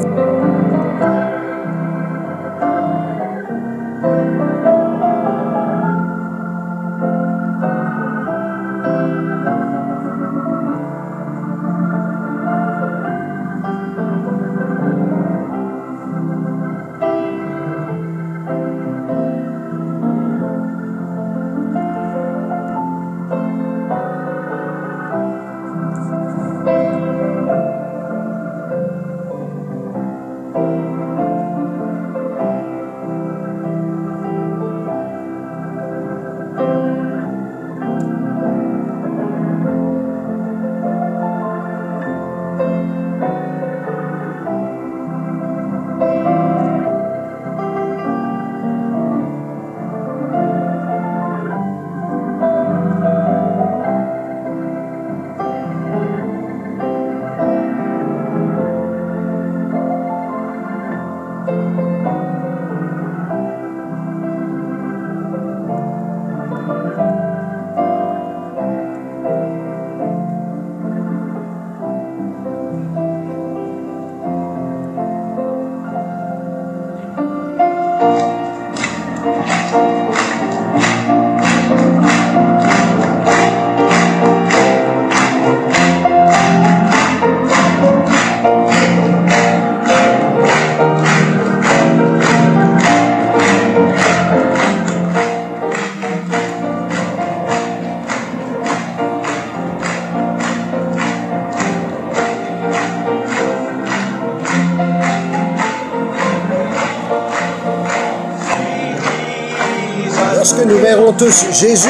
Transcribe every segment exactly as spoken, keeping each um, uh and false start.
Lorsque nous verrons tous Jésus,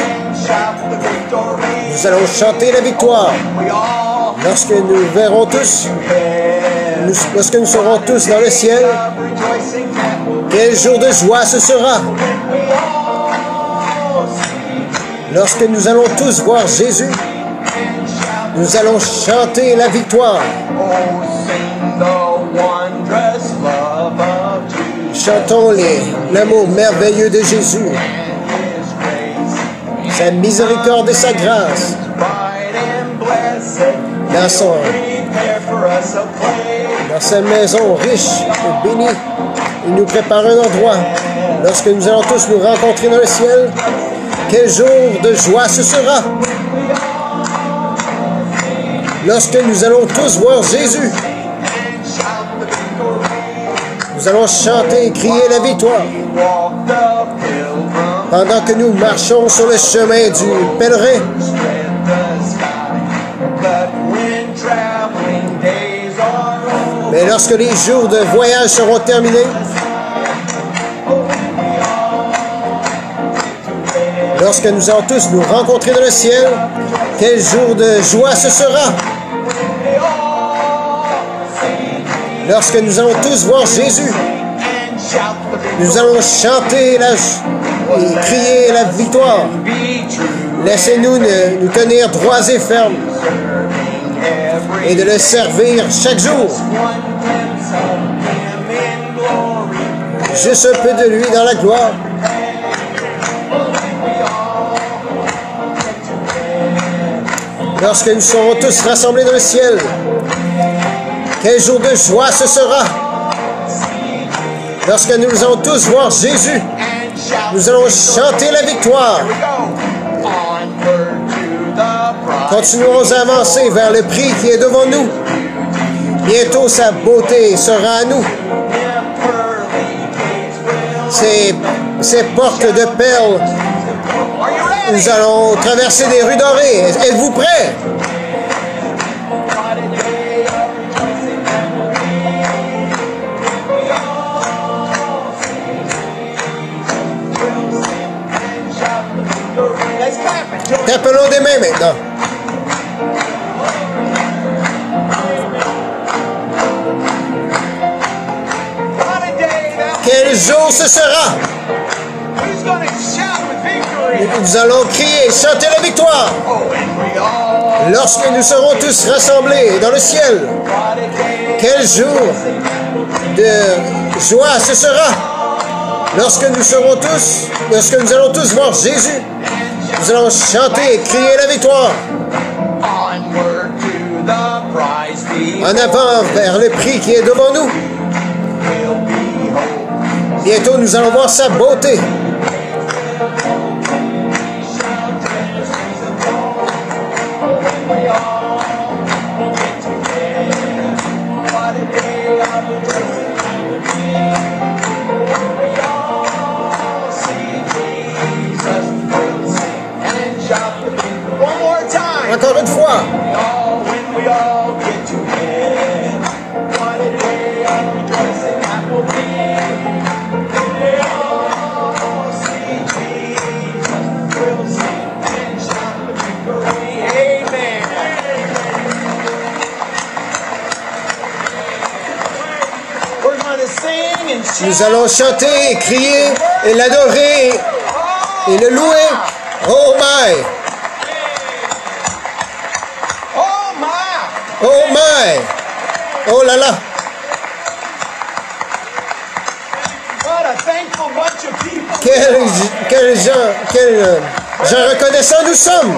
nous allons chanter la victoire. Lorsque nous verrons tous, nous, lorsque nous serons tous dans le ciel, quel jour de joie ce sera. Lorsque nous allons tous voir Jésus, nous allons chanter la victoire. Chantons l'amour merveilleux de Jésus, sa miséricorde et sa grâce. Dans, son, dans sa maison riche et bénie, il nous prépare un endroit. Lorsque nous allons tous nous rencontrer dans le ciel, quel jour de joie ce sera. Lorsque nous allons tous voir Jésus, nous allons chanter et crier la victoire. Pendant que nous marchons sur le chemin du pèlerin, mais lorsque les jours de voyage seront terminés, lorsque nous allons tous nous rencontrer dans le ciel, quel jour de joie ce sera. Lorsque nous allons tous voir Jésus, nous allons chanter la, et crier la victoire. Laissez-nous nous tenir droits et fermes et de le servir chaque jour. Juste un peu de lui dans la gloire. Lorsque nous serons tous rassemblés dans le ciel, quel jour de joie ce sera. Lorsque nous allons tous voir Jésus, nous allons chanter la victoire. Continuons à avancer vers le prix qui est devant nous. Bientôt sa beauté sera à nous. Ces, ces portes de perles, nous allons traverser des rues dorées. Êtes-vous prêts? Tapons des mains maintenant. Quel jour ce sera? Nous allons crier, chanter la victoire. Lorsque nous serons tous rassemblés dans le ciel, quel jour de joie ce sera? Lorsque nous serons tous, lorsque nous allons tous voir Jésus, nous allons chanter et crier la victoire. En avant vers le prix qui est devant nous. Bientôt, nous allons voir sa beauté. Encore une fois. Nous allons chanter, crier et l'adorer et le louer. Oh my! Oh my! Oh là là! Quels quel gens, quel gens reconnaissants nous sommes!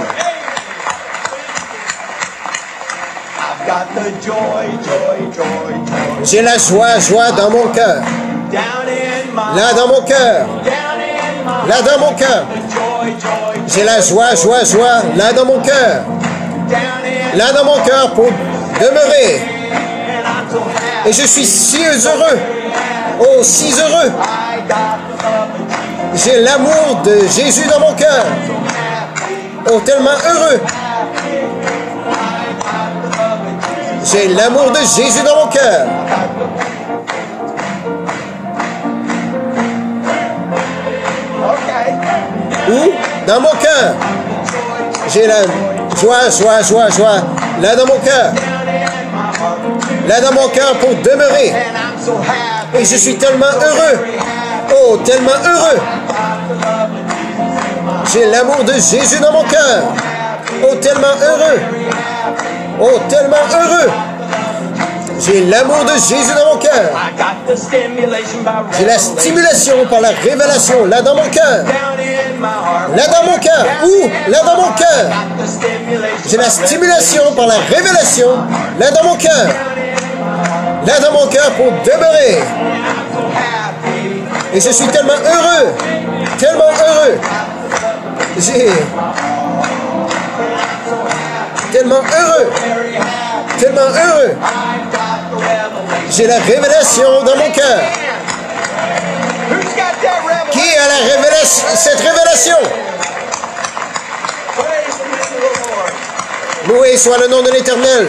J'ai la joie, joie dans mon cœur. Là dans mon cœur. Là dans mon cœur. J'ai la joie, joie, joie. Là dans mon cœur. Là dans mon cœur pour demeurer. Et je suis si heureux. Oh, si heureux. J'ai l'amour de Jésus dans mon cœur. Oh, tellement heureux. J'ai l'amour de Jésus dans mon cœur. Où? Dans mon cœur. J'ai la joie, joie, joie, joie. Là dans mon cœur. Là dans mon cœur pour demeurer. Et je suis tellement heureux. Oh, tellement heureux. J'ai l'amour de Jésus dans mon cœur. Oh, tellement heureux. Oh, tellement heureux. J'ai l'amour de Jésus dans mon cœur. J'ai la stimulation par la révélation là dans mon cœur. Là dans mon cœur. Où? Là dans mon cœur. J'ai la stimulation par la révélation là dans mon cœur. Là dans mon cœur pour demeurer. Et je suis tellement heureux. Tellement heureux. J'ai... Tellement heureux. Tellement heureux. J'ai la révélation dans mon cœur. Qui a la révélation, cette révélation? Loué soit le nom de l'Éternel.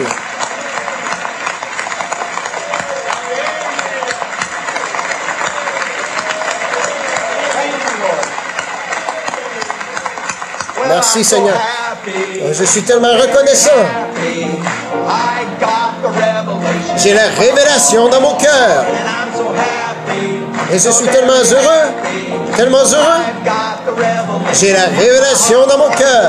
Merci Seigneur. Je suis tellement reconnaissant. J'ai la révélation dans mon cœur. Et je suis tellement heureux, tellement heureux. J'ai la révélation dans mon cœur.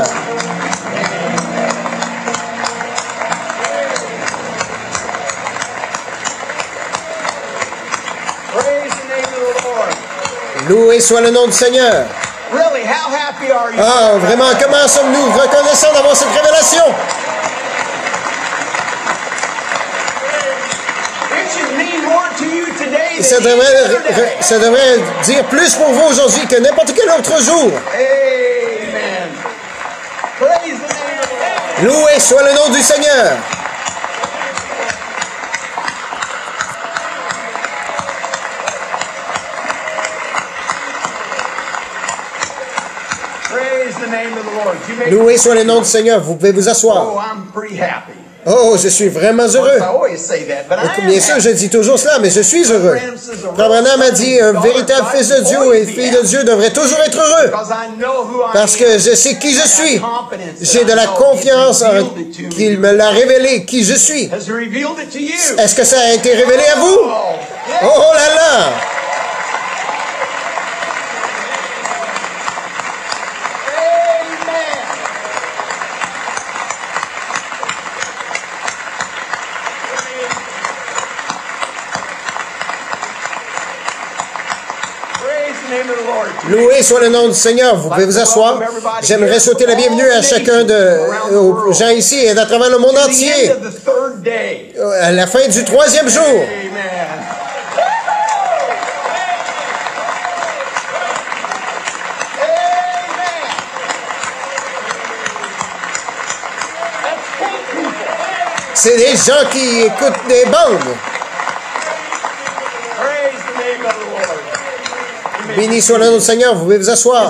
Loué soit le nom du Seigneur. Ah, vraiment, comment sommes-nous reconnaissants d'avoir cette révélation? Ça devrait, ça devrait dire plus pour vous aujourd'hui que n'importe quel autre jour. Loué soit le nom du Seigneur. Loué soit le nom du Seigneur. Vous pouvez vous asseoir. Oh, je suis vraiment heureux. Bien sûr, je dis toujours cela, mais je suis heureux. Frère Branham a dit, un véritable fils de Dieu et fille de Dieu devrait toujours être heureux. Parce que je sais qui je suis. J'ai de la confiance en qu'il me l'a révélé, qui je suis. Est-ce que ça a été révélé à vous? Oh là là! Loué soit le nom du Seigneur. Vous pouvez vous asseoir. J'aimerais souhaiter la bienvenue à chacun de, aux gens ici et à travers le monde entier. À la fin du troisième jour. C'est des gens qui écoutent des bandes. Béni soit le nom du Seigneur, vous pouvez vous asseoir.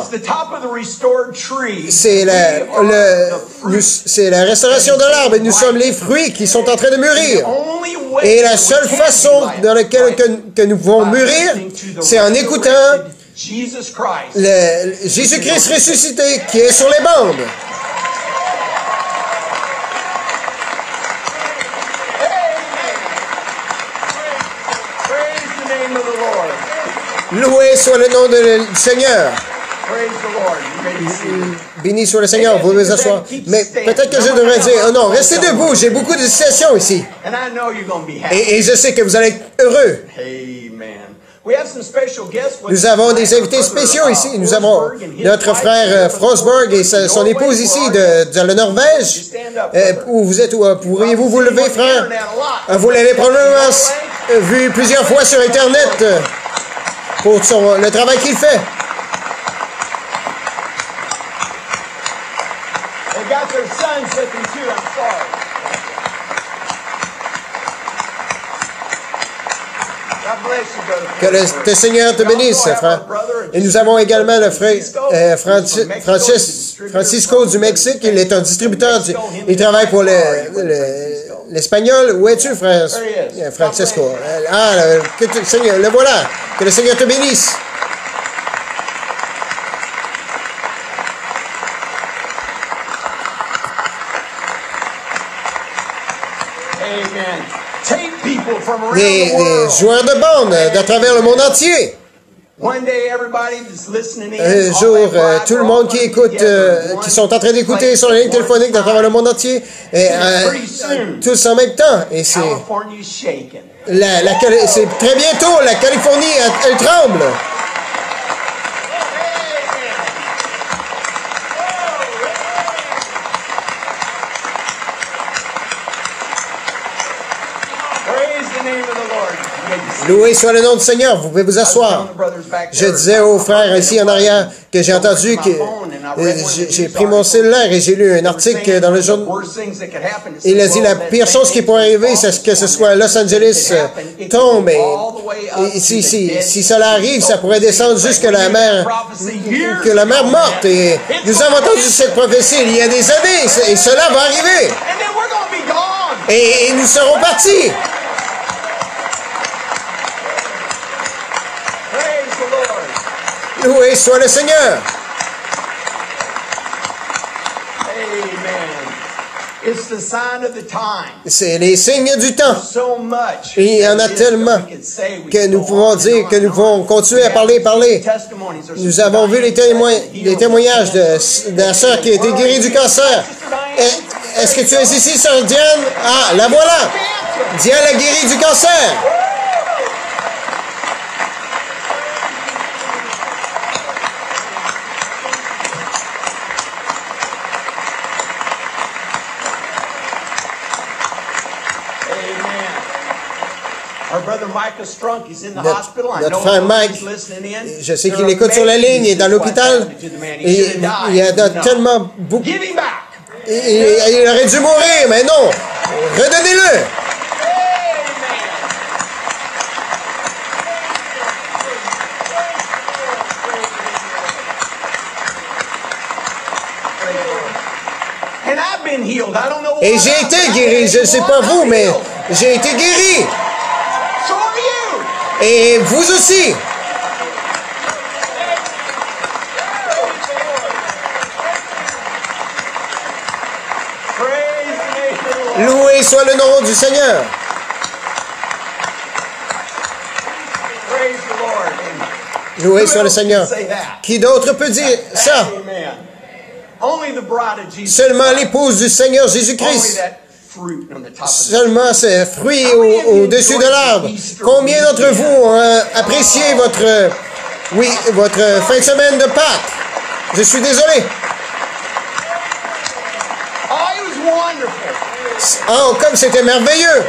C'est la, le, nous, c'est la restauration de l'arbre et nous sommes les fruits qui sont en train de mûrir. Et la seule façon dans laquelle que, que nous pouvons mûrir, c'est en écoutant le, Jésus-Christ ressuscité qui est sur les bandes. Loué soit le nom de, du Seigneur. Béni soit le Seigneur, vous pouvez vous asseoir. Mais peut-être que je devrais dire, oh non, restez debout, j'ai beaucoup de citations ici. Et, et je sais que vous allez être heureux. Nous avons des invités spéciaux ici. Nous avons notre frère Frostberg et sa, son épouse ici de, de la Norvège. Euh, où vous êtes, où, pourriez-vous vous lever, frère? Vous l'avez probablement vu plusieurs fois sur Internet pour son, le travail qu'il fait. Que le, le Seigneur te bénisse, frère. Et nous avons également le frère euh, Francis, Francis, Francisco du Mexique. Il est un distributeur. Du, il travaille pour l'espagnol. Où es-tu, frère Francisco? Ah, le, que tu, Seigneur, le voilà. Que le Seigneur te bénisse. Des, des joueurs de bande d'à travers le monde entier. Un jour, euh, tout le monde qui écoute, euh, qui sont en train d'écouter sur la ligne téléphonique d'à travers le monde entier, et, euh, tous en même temps. Et c'est, la, la, c'est très bientôt, la Californie, elle, elle tremble. Loué soit le nom du Seigneur, vous pouvez vous asseoir. Je disais aux frères ici en arrière que j'ai entendu que j'ai pris mon cellulaire et j'ai lu un article dans le journal. Il a dit la pire chose qui pourrait arriver, c'est que ce soit Los Angeles tombe. Et, et si, si, si cela arrive, ça pourrait descendre jusqu'à la mer, que la mer morte. Et nous avons entendu cette prophétie il y a des années et cela va arriver. Et, et nous serons partis. Loué soit le Seigneur. C'est les signes du temps. Et il y en a tellement que nous pouvons dire, que nous pouvons continuer à parler, parler. Nous avons vu les, témoins, les témoignages de, de la sœur qui a été guérie du cancer. Est-ce que tu es ici, sœur Diane? Ah, la voilà. Diane a guéri du cancer. Notre, notre frère Mike, je sais qu'il écoute sur la ligne, il est dans l'hôpital, et il y a tellement beaucoup... Il, il aurait dû mourir, mais non, redonnez-le. Et j'ai été guéri, je ne sais pas vous, mais j'ai été guéri. Et vous aussi. Loué soit le nom du Seigneur. Loué soit le Seigneur. Qui d'autre peut dire ça? Seulement l'épouse du Seigneur Jésus-Christ. Seulement ce fruit au, au-dessus de l'arbre. Combien d'entre vous ont apprécié votre, oui, votre fin de semaine de Pâques? Je suis désolé. Oh, comme c'était merveilleux.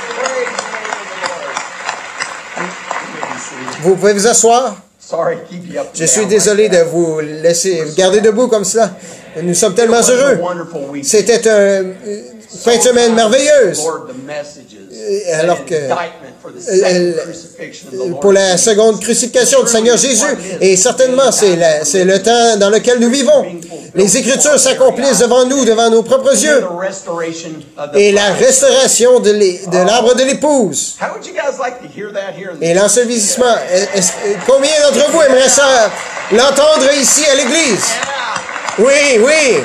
Vous pouvez vous asseoir? Je suis désolé de vous laisser garder debout comme cela. Nous sommes tellement heureux. C'était un, fin de semaine merveilleuse. Alors que euh, pour la seconde crucifixion du Seigneur Jésus, et certainement c'est c'est le temps dans lequel nous vivons. Les Écritures s'accomplissent devant nous, devant nos propres yeux. Et la restauration de l'arbre de l'épouse. Et l'ensevelissement. Combien d'entre vous aimeraient ça l'entendre ici à l'Église? Oui, oui.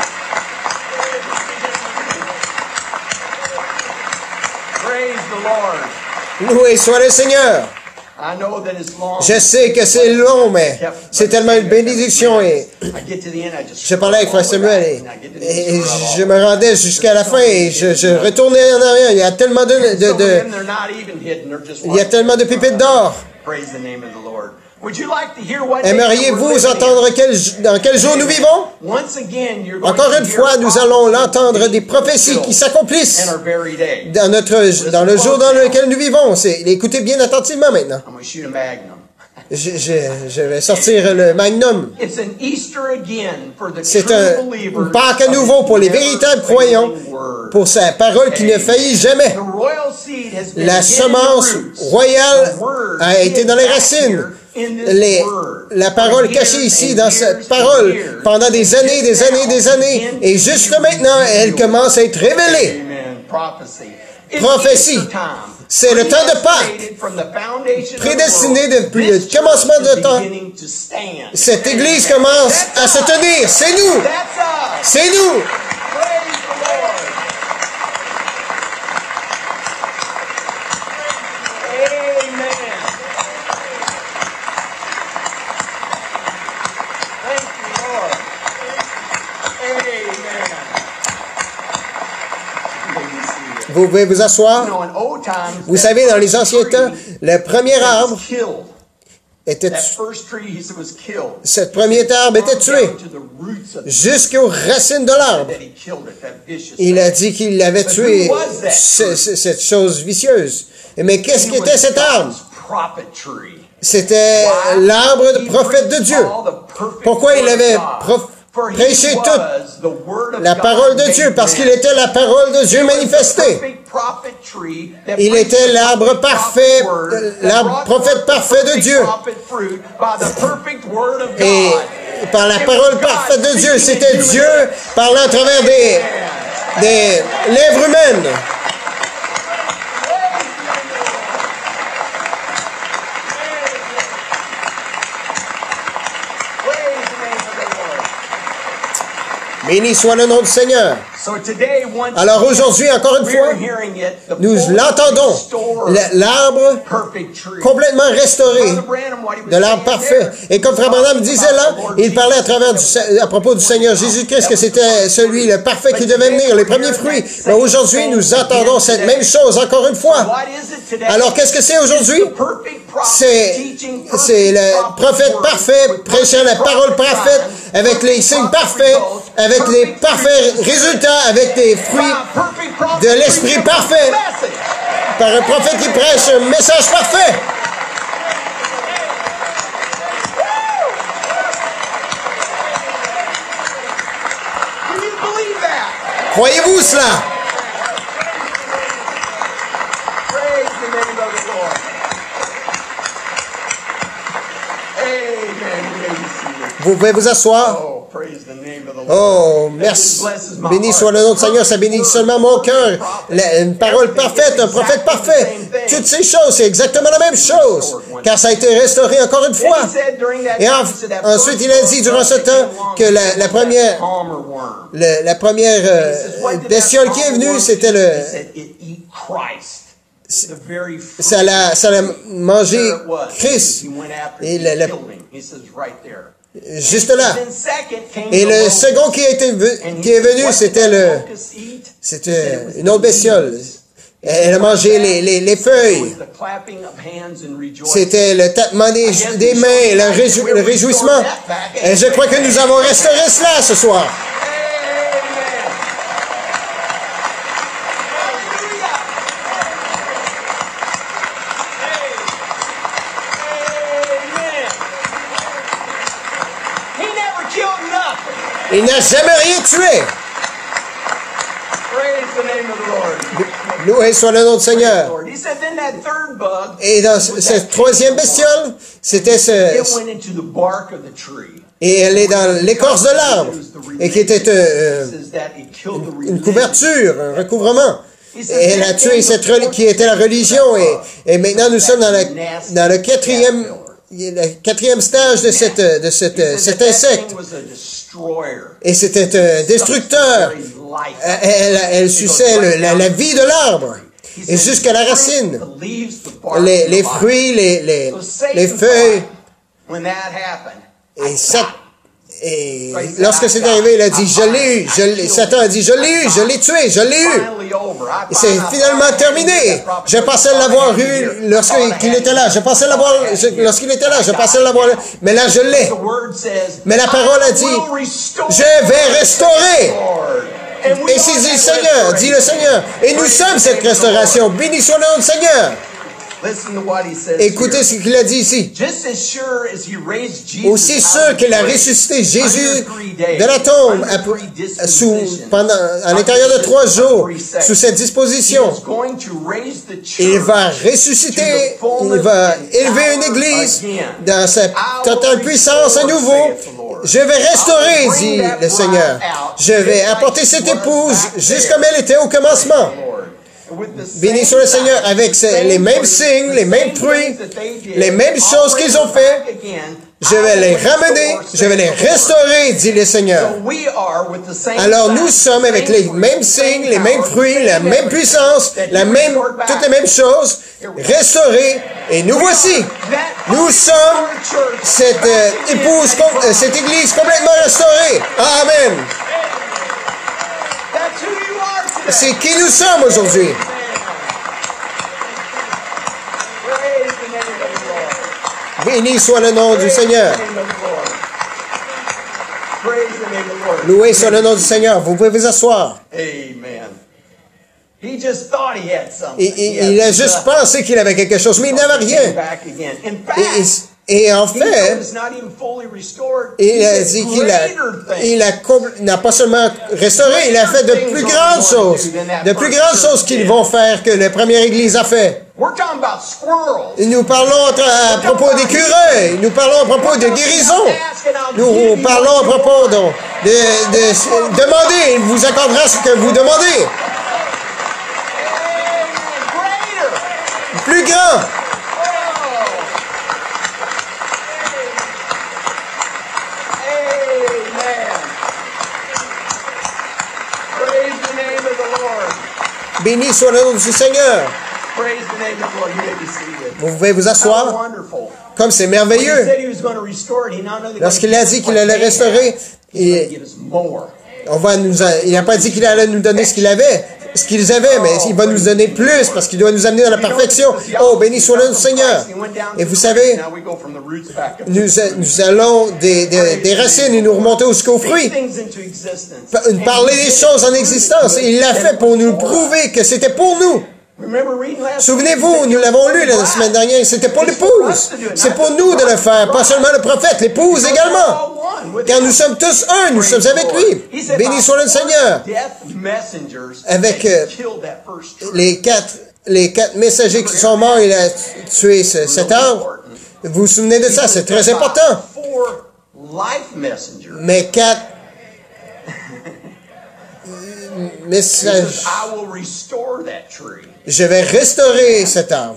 Loué soit le Seigneur. Je sais que c'est long, mais c'est tellement une bénédiction. Et je parlais avec Frère Samuel et, et je me rendais jusqu'à la fin et je, je retournais en arrière. Il y a tellement de, de, de il y a tellement de pépites d'or. Aimeriez-vous entendre quel, dans quel jour nous vivons? Encore une fois, nous allons l'entendre des prophéties qui s'accomplissent dans, notre, dans le jour dans lequel nous vivons. Écoutez bien attentivement maintenant. Je, je, je vais sortir le Magnum. C'est un Pâques à nouveau pour les véritables croyants, pour sa parole qui ne faillit jamais. La semence royale a été dans les racines. Les, la parole cachée ici dans cette parole pendant des années, des années, des années, et juste maintenant, elle commence à être révélée. Prophétie. C'est le temps de Pâques, prédestiné depuis le commencement de temps. Cette Église commence à se tenir. C'est nous. C'est nous. Vous pouvez vous asseoir. Vous savez, dans les anciens temps, le premier arbre était tué. Ce premier arbre était tué jusqu'aux racines de l'arbre. Il a dit qu'il avait tué ce, ce, cette chose vicieuse. Mais qu'est-ce qu'était cet arbre? C'était l'arbre de prophète de Dieu. Pourquoi il avait prêché toute la parole de Dieu? Parce qu'il était la parole de Dieu manifestée. Il était l'arbre parfait, l'arbre prophète parfait de Dieu. Et par la parole parfaite de Dieu, c'était Dieu parlant à travers des, des lèvres humaines. Béni soit le nom du Seigneur. Alors aujourd'hui, encore une fois, nous l'entendons, l'arbre complètement restauré, de l'arbre parfait. Et comme Frère Branham disait là, il parlait à travers du, à propos du Seigneur Jésus-Christ que c'était celui, le parfait qui devait venir, les premiers fruits. Mais aujourd'hui, nous entendons cette même chose encore une fois. Alors qu'est-ce que c'est aujourd'hui? C'est, c'est le prophète parfait, prêchant la parole parfaite, avec les signes parfaits, avec les parfaits résultats, avec des fruits de l'esprit parfait, par un prophète qui prêche un message parfait. Croyez-vous cela? Vous pouvez vous asseoir. Oh, merci. Béni soit le nom du Seigneur. Ça bénit seulement mon cœur. Une parole parfaite, un prophète parfait. Toutes ces choses, c'est exactement la même chose. Car ça a été restauré encore une fois. Et en, ensuite, il a dit durant ce temps que la, la première, le, la première euh, bestiole qui est venue, c'était le... Ça l'a, ça l'a mangé Christ. Et le, le, juste là. Et le second qui, a été, qui est venu, c'était le, c'était une autre bestiole. Elle a mangé les, les, les feuilles. C'était le tapement des, des mains, le, réjou, le réjouissement. Et je crois que nous avons restauré cela ce soir. Il n'a jamais rien tué. Loué soit le nom du Seigneur. Et dans cette troisième bestiole, c'était ce... Et elle est dans l'écorce de l'arbre, et qui était euh, une couverture, un recouvrement. Et elle a tué cette qui était la religion. Et, et maintenant, nous sommes dans, la, dans le quatrième, le quatrième stage de, cette, de cette, cet insecte. Et c'était un destructeur. Elle, elle suçait le, la, la vie de l'arbre. Et jusqu'à la racine. Les, les fruits, les, les, les feuilles. Et ça, et lorsque c'est arrivé, il a dit, je l'ai eu, je l'ai, Satan a dit, je l'ai eu, je l'ai tué, je l'ai eu. Et c'est finalement terminé. Je pensais l'avoir eu lorsqu'il était là. Je pensais l'avoir, lorsqu'il était là, je pensais l'avoir, mais là, je l'ai. Mais la parole a dit, je vais restaurer. Et c'est dit le Seigneur, dit le Seigneur. Et nous sommes cette restauration. Béni soit le nom du Seigneur. Écoutez ce qu'il a dit ici. Aussi sûr qu'il a ressuscité Jésus de la tombe à, sous, pendant, à l'intérieur de trois jours, sous cette disposition, il va ressusciter, il va élever une église dans sa totale puissance à nouveau. Je vais restaurer, dit le Seigneur. Je vais apporter cette épouse juste comme elle était au commencement. Béni soit le Seigneur, avec les mêmes signes, les mêmes fruits, les mêmes choses qu'ils ont fait. Je vais les ramener, je vais les restaurer, dit le Seigneur. Alors nous sommes avec les mêmes signes, les mêmes fruits, la même puissance, la même, toutes les mêmes choses, restaurés, et nous voici. Nous sommes cette euh, épouse, euh, cette église complètement restaurée. Amen. C'est qui nous sommes aujourd'hui. Béni soit le nom du Seigneur. Loué soit le nom du Seigneur. Vous pouvez vous asseoir. Amen. He just thought he had something. Il, il, il a juste pensé qu'il avait quelque chose, mais il n'avait rien. Et, et, et en fait, il a dit qu'il a, il a, n'a pas seulement restauré, il a fait de plus grandes choses, de plus grandes choses qu'ils vont faire que la première Église a fait. Nous parlons à propos d'écureuils, nous parlons à propos de guérison, nous parlons à propos de, de, de demander, il vous accordera ce que vous demandez. Plus grand. Béni soit le nom du Seigneur. Vous pouvez vous asseoir. Comme c'est merveilleux. Lorsqu'il a dit qu'il allait restaurer, il, on va nous, il n'a pas dit qu'il allait nous donner ce qu'il avait. Ce qu'ils avaient, mais il va nous donner plus parce qu'il doit nous amener dans la perfection. Oh, béni soit le Seigneur. Et vous savez, nous, nous allons des, des, des racines et nous remonter jusqu'aux fruits. Parler des choses en existence. Et il l'a fait pour nous prouver que c'était pour nous. Souvenez-vous, nous l'avons lu la semaine dernière, c'était pour l'épouse. C'est pour nous de le faire, pas seulement le prophète, l'épouse également. Car nous sommes tous un, nous sommes avec lui. Béni soit le Seigneur. Avec euh, les quatre les quatre messagers qui sont morts, il a tué ce, cet arbre. Vous vous souvenez de ça, c'est très important. Mais quatre messages. Je vais restaurer cet arbre.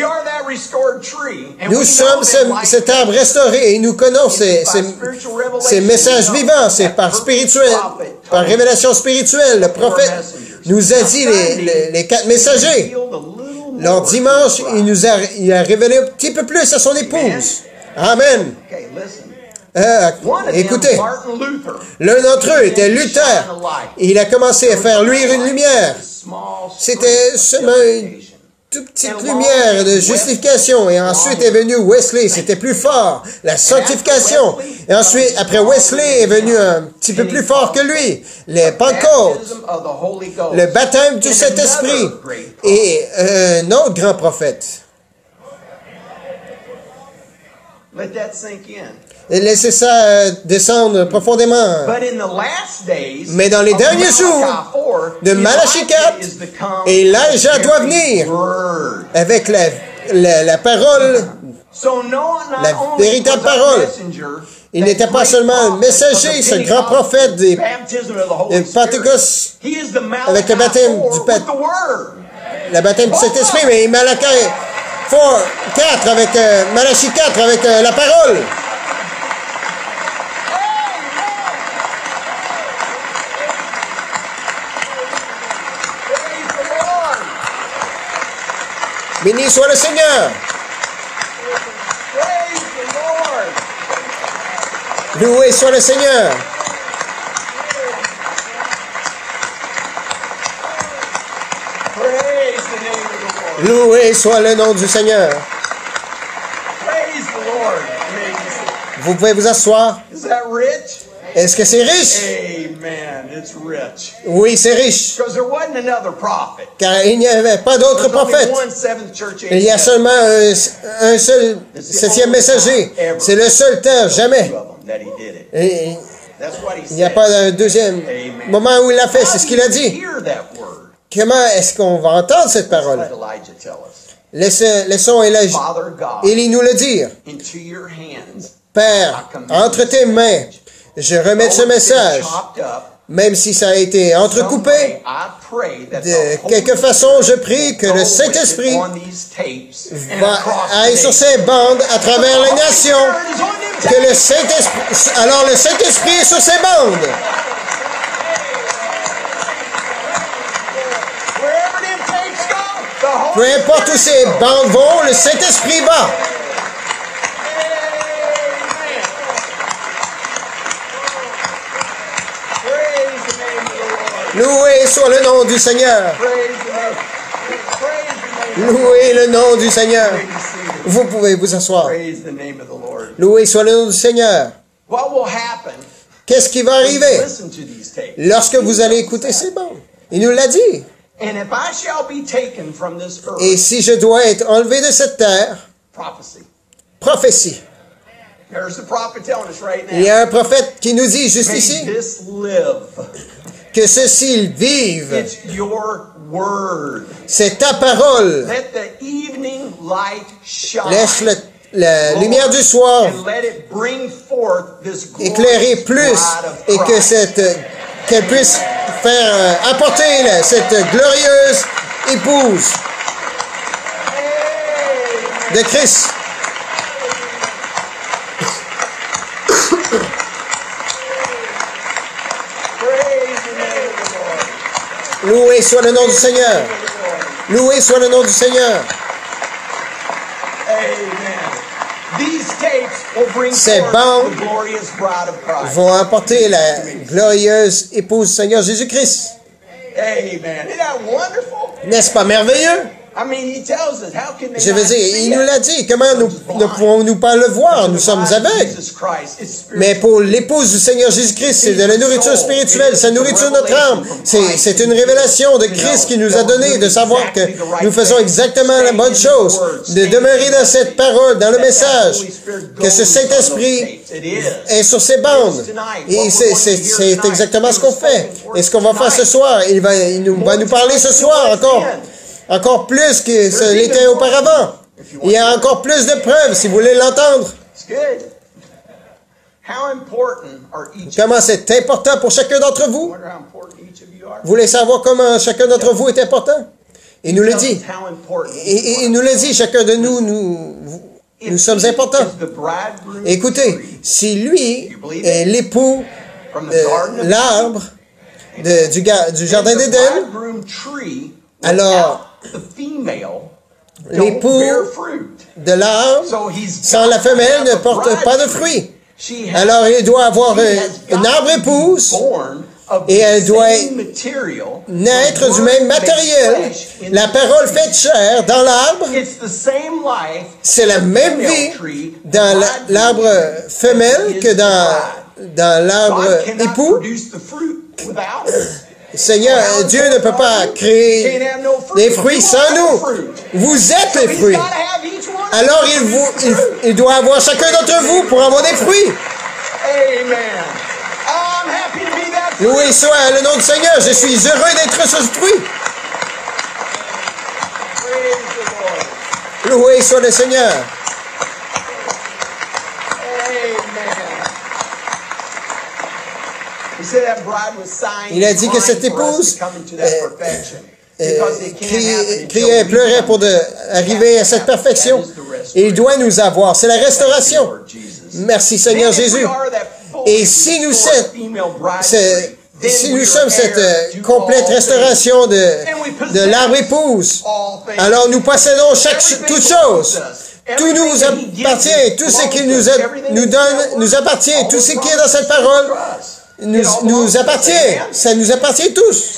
Nous sommes ce, cet arbre restauré et nous connaissons ces, ces, ces messages vivants. C'est par spirituel, par révélation spirituelle. Le prophète nous a dit les, les, les quatre messagers. Lors dimanche, il nous a, il a révélé un petit peu plus à son épouse. Amen. Euh, écoutez, l'un d'entre eux était Luther. Il a commencé à faire luire une lumière. C'était seulement une toute petite lumière de justification. Et ensuite est venu Wesley. C'était plus fort. La sanctification. Et ensuite, après Wesley est venu un petit peu plus fort que lui. Les Pentecôtes. Le baptême du Saint-Esprit. Et un autre grand prophète. Let that sink in. Et laissez ça euh, descendre profondément. But in the last days, Mais dans les of derniers Malachi jours four, de Malachie quatre, Elijah is to come Elijah with doit every venir word. avec la, la, la parole. So no, not La only véritable was that parole. messenger, Il that n'était pas great seulement un prophet messager, of the ce grand Pentecost prophète des, baptism of the Holy des Pentecôte, Spirit. He is the avec le Malachi baptême four du with Pent- the word. le baptême du Saint-Esprit, mais Malachi quatre avec euh, Malachie quatre avec euh, la parole. Praise the Lord. Béni soit le Seigneur. Praise the Lord. Loué soit le Seigneur. Praise the name of the Lord. Loué soit le nom du Seigneur. Praise the Lord. Praise. Vous pouvez vous asseoir. Is that rich? Est-ce que c'est riche? Amen. It's rich. Oui, c'est riche. Because there wasn't another prophet. Car il n'y avait pas d'autres There's only prophètes. one seventh church Il y a age. seulement un, un seul septième messager. C'est le seul temps, jamais. Two of them that he did it. Et That's what he il n'y a said. pas un deuxième moment où il l'a fait. C'est ce qu'il a How do you dit. hear that word? Comment est-ce qu'on va entendre cette Let parole? Elijah tell us. Laissez- Laissons Élie Father God, Élie nous le dire. into your hands. Père, entre tes mains, je remets ce message, Chopped up. même si ça a été entrecoupé. Someday, I pray that De the Holy quelque façon, je prie que Spirit le go with it Saint-Esprit on these tapes and va across the aller sur nation. ces bandes à travers les nations. Spirit is on them Que le tapes. Saint-Esprit, alors le Saint-Esprit est sur ces bandes. Wherever them tapes go, the Holy Peu importe où ces bandes vont, le Saint-Esprit va. Praise the name of the Lord. Loué soit le nom du Seigneur. Praise the name. Praise the name. Loué le nom du Seigneur. Be seated. Vous pouvez vous asseoir. Praise the name of the Lord. Loué soit le nom du Seigneur. What will happen Qu'est-ce qui va when you arriver listen to these tapes? lorsque vous allez écouter ces bandes? Il nous l'a dit. And if I shall be taken from this earth, Et si je dois être enlevé de cette terre, prophecy. prophétie. There's the prophet telling us right Il y now. a un prophète qui nous dit juste May ici this live. que ceux-ci vivent. It's your word. C'est ta parole. Let the evening light shine. Laisse le- la lumière du soir And let it bring forth this éclairer glorious plus bride of et que Christ. cette qu'elle puisse faire euh, apporter là, cette glorieuse épouse de Christ. Praise the name of the Lord. Loué soit le nom du Seigneur. Loué soit le nom du Seigneur. Amen. These tapes will bring Ces forth bandes the glorious bride of Christ. Vont apporter la glorieuse épouse du Seigneur Jésus-Christ. Amen. Isn't that wonderful? N'est-ce pas merveilleux? I mean, he tells us, how can they Je veux not dire, see il nous it? l'a dit. Comment nous ne pouvons-nous pas le voir? Nous sommes aveugles. Jesus Christ, it's spiritual. Mais pour l'épouse du Seigneur Jésus-Christ, c'est de la nourriture spirituelle, ça nourriture notre âme. C'est, c'est une révélation de Christ qui nous a donné de savoir que nous faisons exactement la bonne chose, de demeurer dans cette parole, dans le message, que ce Saint-Esprit est sur ces bandes. Et c'est, c'est, c'est exactement ce qu'on fait. Et ce qu'on va faire ce soir, il va, il nous, va nous parler ce soir encore. Encore plus que ce l'était auparavant. Il y a encore plus de preuves si vous voulez l'entendre. It's good. How important are each Comment c'est important pour chacun d'entre I vous. wonder how important each of you are. Vous voulez savoir comment chacun d'entre vous est important? Il nous le dit. How important Et, et- il nous le dit, chacun de nous, nous, nous sommes importants. is the bridegroom Écoutez, si lui est l'époux from the de garden of l'arbre de- du, ga- du jardin the d'Éden, bridegroom tree alors without the female l'époux don't bear fruit. de l'arbre So he's sans got la to femelle have ne a porte bride pas de tree. fruits. She has- Alors il doit avoir she un, has got une arbre to be épouse, born of et the elle doit same material, naître the du word même made matériel. flesh in La the parole tree. faite chair dans l'arbre, It's the same life c'est la même vie dans la- l'arbre femelle que dans, dans l'arbre God cannot époux. produce the fruit without us. Seigneur, Dieu ne peut pas créer des fruits sans nous. Vous êtes les He's fruits. got to have each one alors il, vous, il, il doit avoir chacun d'entre vous pour avoir des fruits. Amen. I'm happy to be that fruit. Loué soit le nom du Seigneur. Je suis heureux d'être ce fruit. Praise the Lord. Loué soit le Seigneur. Il a dit que cette épouse euh, euh, criait, criait, pleurait pour de, arriver à cette perfection. Et il doit nous avoir. C'est la restauration. Merci Seigneur Jésus. Et si nous, cette, c'est, si nous sommes cette euh, complète restauration de, de l'arbre épouse, alors nous possédons chaque, toute chose. Tout nous appartient. Tout ce qu'il nous, a, nous donne nous appartient. Tout ce qui est dans cette parole nous, nous appartient. Ça nous appartient tous.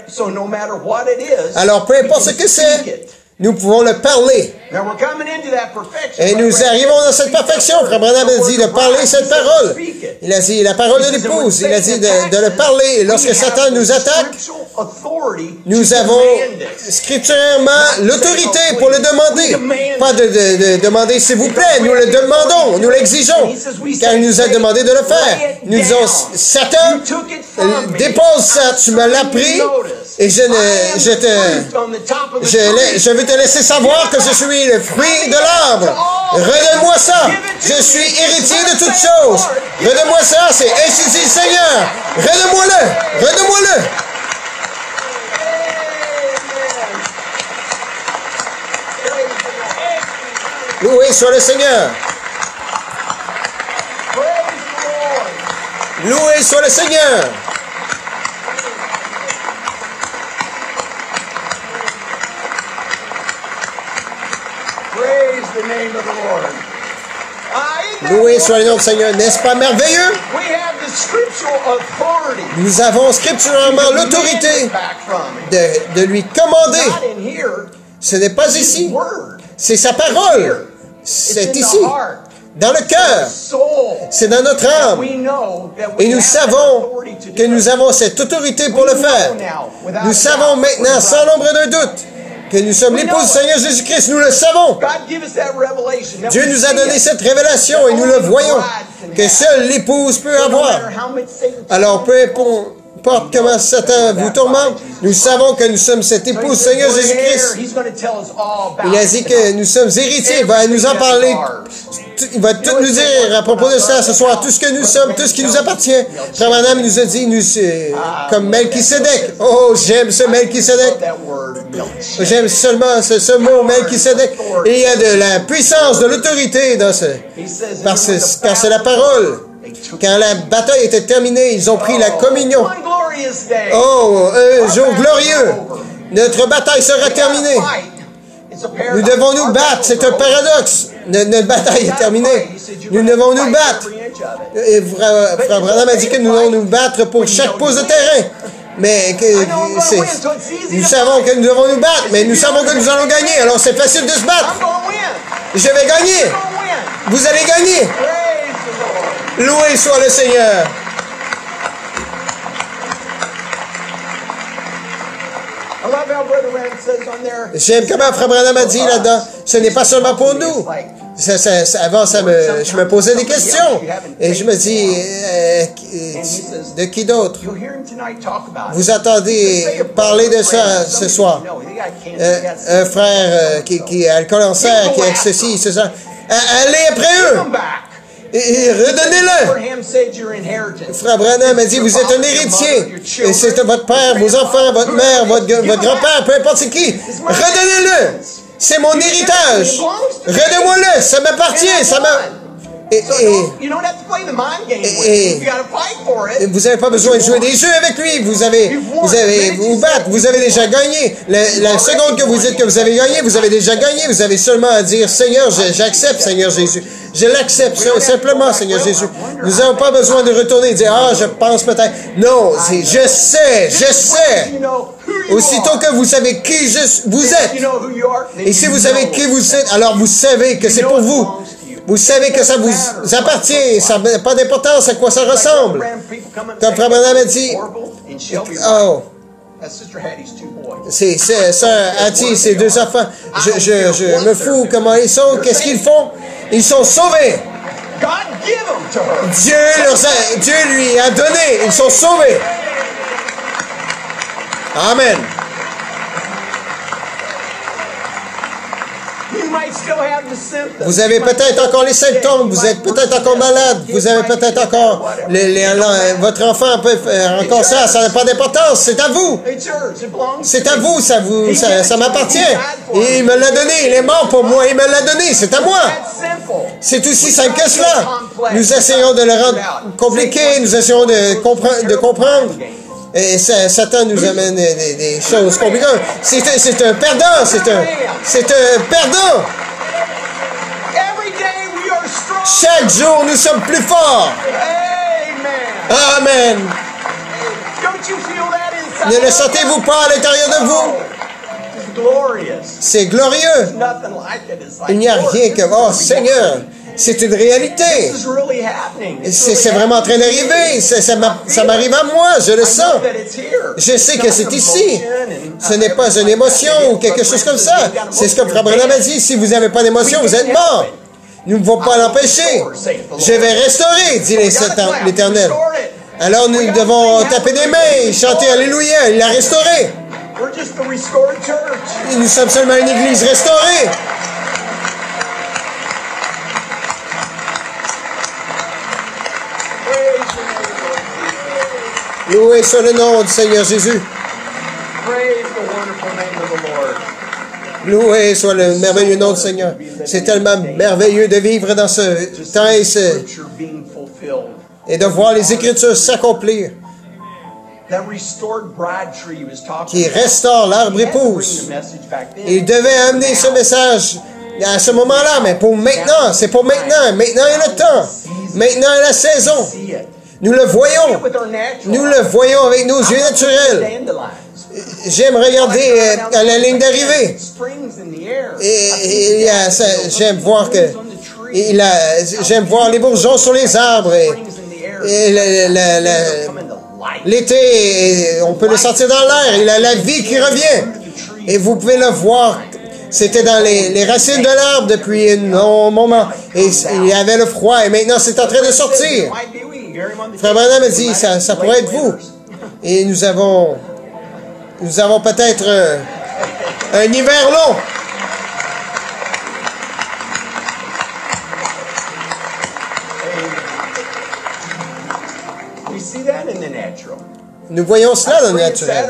Alors, peu importe ce que c'est, nous pouvons le parler. Et nous arrivons dans cette perfection. Frère Branham a dit de parler cette parole. Il a dit la parole de l'épouse. Il a dit de, de le parler. Et lorsque Satan nous attaque, nous avons scripturairement l'autorité pour le demander. Pas de, de, de demander s'il vous plaît. Nous le demandons. Nous l'exigeons. Car il nous a demandé de le faire. Nous disons, Satan, dépose ça. Tu me l'as pris. Et je, ne, je te, je, je veux te laisser savoir que je suis le fruit de l'arbre. Redonne-moi ça. Je suis héritier de toutes choses. Redonne-moi ça. C'est ainsi dit le Seigneur. Redonne-moi-le. Redonne-moi-le. Loué soit le Seigneur. Loué soit le Seigneur. Loué soit le nom du Seigneur. N'est-ce pas merveilleux? Nous avons scripturairement l'autorité de, de lui commander. Ce n'est pas ici. C'est sa parole. C'est ici. Dans le cœur. C'est dans notre âme. Et nous savons que nous avons cette autorité pour le faire. Nous savons maintenant, sans l'ombre d'un doute, que nous sommes l'épouse du Seigneur Jésus-Christ. Nous le savons. Dieu nous a donné cette révélation et nous le voyons, que seule l'épouse peut avoir. Alors, peu importe comment Satan vous tourmente, nous savons que nous sommes cette épouse du Seigneur Jésus-Christ. Il a dit que nous sommes héritiers. Il va nous en parler. Il va tout nous dire à propos de ça ce soir, tout ce que nous sommes, tout ce qui nous appartient. Frère Branham nous a dit, nous, comme Melchisedec. Oh, j'aime ce Melchisedec. J'aime seulement ce, ce mot Melchisedec. Et il y a de la puissance, de l'autorité dans ce, parce que, car c'est la parole. Quand la bataille était terminée, ils ont pris la communion. Oh, un jour glorieux. Notre bataille sera terminée. Nous devons nous battre. C'est un paradoxe. Notre bataille est terminée. Nous devons nous battre. Et Frère, Frère Branham a dit que nous devons nous battre pour chaque pouce de terrain. Mais que, c'est, nous savons que nous devons nous battre, mais nous savons que nous allons gagner. Alors c'est facile de se battre. Je vais gagner. Vous allez gagner. Loué soit le Seigneur. J'aime comment Frère Branham a dit là-dedans, ce n'est pas seulement pour nous. Ça, ça, ça, avant, ça me, je me posais des questions. Et je me dis, euh, de qui d'autre? Vous entendez parler de ça ce soir. Euh, un frère euh, qui, qui a le cancer, qui a ceci, c'est ça. Allez après eux. Et redonnez-le. Frère Branham a dit, vous êtes un héritier. Et c'est votre père, vos enfants, votre mère, votre, votre grand-père, peu importe c'est qui. Redonnez-le. C'est mon héritage. Redonnez-moi-le. Ça m'appartient. Ça m'a... Et, et, et, et vous n'avez pas besoin de jouer des jeux avec lui. Vous avez, vous avez, vous battre. Vous avez déjà gagné. La, la seconde que vous dites que vous avez gagné, vous avez déjà gagné. Vous avez seulement à dire, Seigneur, j'accepte, Seigneur Jésus. Je l'accepte simplement, Seigneur Jésus. Nous n'avons pas besoin de retourner et dire, ah, je pense peut-être. Non, c'est, je sais, je sais. Aussitôt que vous savez qui je, vous êtes. Et si vous savez qui vous êtes, alors vous savez que c'est pour vous. Vous savez que ça vous appartient, ça n'a pas d'importance à quoi ça ressemble. Comme Frère Branham a dit, oh, C'est sœur Hattie, ses deux enfants. Je, je, je me fous comment ils sont. Qu'est-ce qu'ils font? Ils sont sauvés. Dieu, leur a, Dieu lui a donné. Ils sont sauvés. Amen. Vous avez peut-être encore les symptômes, vous êtes peut-être encore malade, vous avez peut-être encore, les, les, votre enfant peut faire encore ça, ça n'a pas d'importance, c'est à vous. C'est à vous, ça vous, ça, ça m'appartient. Et il me l'a donné, il est mort pour moi, il me l'a donné, c'est à moi. C'est aussi simple que cela. Nous essayons de le rendre compliqué, nous essayons de comprendre, de comprendre. Et ça, Satan nous amène des, des, des choses compliquées. C'est un perdant, c'est un, c'est un perdant. Chaque jour, nous sommes plus forts. Amen. Ne le sentez-vous pas à l'intérieur de vous? C'est glorieux. Il n'y a rien que... Oh, Seigneur, c'est une réalité. C'est vraiment en train d'arriver. Ça m'arrive à moi, je le sens. Je sais que c'est ici. Ce n'est pas une émotion ou quelque chose comme ça. C'est ce que Frère Branham a dit. Si vous n'avez pas d'émotion, vous êtes mort. Nous ne pouvons pas l'empêcher. Je vais restaurer, dit l'Éternel. Alors nous devons taper des mains et chanter Alléluia. Il l'a restauré. Nous sommes seulement une église restaurée. Loué soit le nom du Seigneur Jésus. Loué soit le merveilleux nom du Seigneur. C'est tellement merveilleux de vivre dans ce temps et, ce, et de voir les Écritures s'accomplir. Qui restaure l'arbre épouse. Il devait amener ce message à ce moment-là, mais pour maintenant, c'est pour maintenant. Maintenant est le temps. Maintenant est la saison. Nous le voyons. Nous le voyons avec nos yeux naturels. J'aime regarder à la ligne d'arrivée. Et, et j'aime voir que j'aime voir les bourgeons sur les arbres. Et, et l'été, on peut le sentir dans l'air. Il a la vie qui revient. Et vous pouvez le voir. C'était dans les, les racines de l'arbre depuis un long moment. Et il y avait le froid. Et maintenant, c'est en train de sortir. Frère Branham a dit, ça, ça pourrait être vous. Et nous avons, nous avons peut-être euh, un hiver long. Nous voyons cela dans le naturel.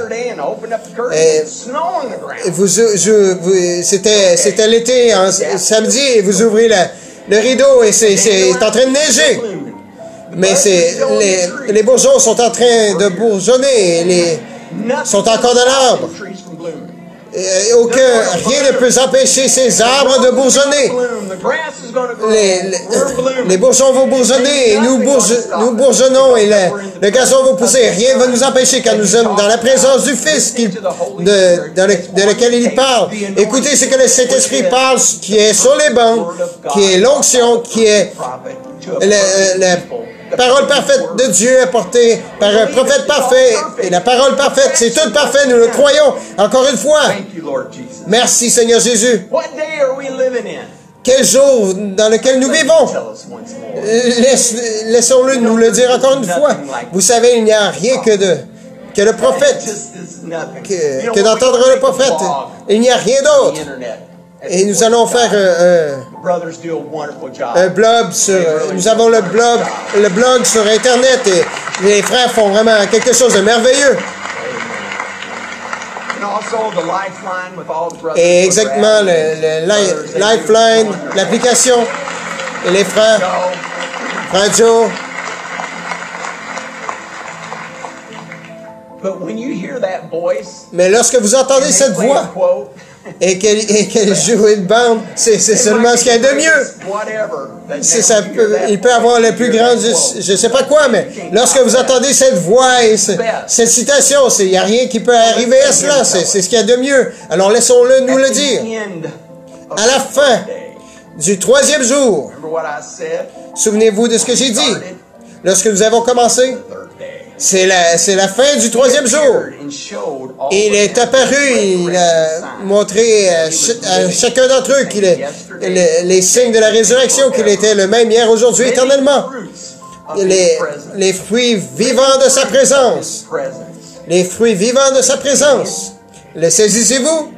Et vous, vous, c'était, c'était l'été, samedi, et vous ouvrez la, le rideau et c'est en train de neiger. Mais c'est les, les bourgeons sont en train de bourgeonner, les sont encore dans l'arbre. Aucun, rien ne peut empêcher ces arbres de bourgeonner. Les, les, les bourgeons vont bourgeonner et nous, bourge, nous bourgeonnons et le, le gazon va pousser. Rien ne va nous empêcher quand nous sommes dans la présence du Fils qui, de, dans le, de lequel il parle. Écoutez ce que le Saint-Esprit parle, qui est sur les bancs, qui est l'onction, qui est la parole parfaite de Dieu apportée par un prophète parfait. Et la parole parfaite, c'est tout parfait, nous le croyons. Encore une fois. Merci Seigneur Jésus. Quel jour dans lequel nous vivons? Laisse, laissons-le nous le dire encore une fois. Vous savez, il n'y a rien que de que le prophète, que, que d'entendre le prophète. Il n'y a rien d'autre. Et nous allons faire un, un, un blog sur, nous avons le blog, le blog sur Internet et les frères font vraiment quelque chose de merveilleux. Et exactement, le, le Lifeline, l'application, et les frères, frère Joe. Mais lorsque vous entendez cette voix, et qu'elle qu'elle joue une bande, c'est seulement ce qu'il y a de mieux. Ça peut, il peut avoir le plus grand, je ne sais pas quoi, mais lorsque vous entendez cette voix et ce, cette citation, il n'y a rien qui peut arriver à cela, c'est ce qu'il y a de mieux. Alors laissons-le nous le dire. À la fin du troisième jour, souvenez-vous de ce que j'ai dit. Lorsque nous avons commencé, C'est la, c'est la fin du troisième jour. Il est apparu, il a montré à, ch à chacun d'entre eux qu'il est les, les signes de la résurrection, qu'il était le même hier, aujourd'hui, éternellement. Les, les fruits vivants de sa présence. Les fruits vivants de sa présence. Le saisissez-vous?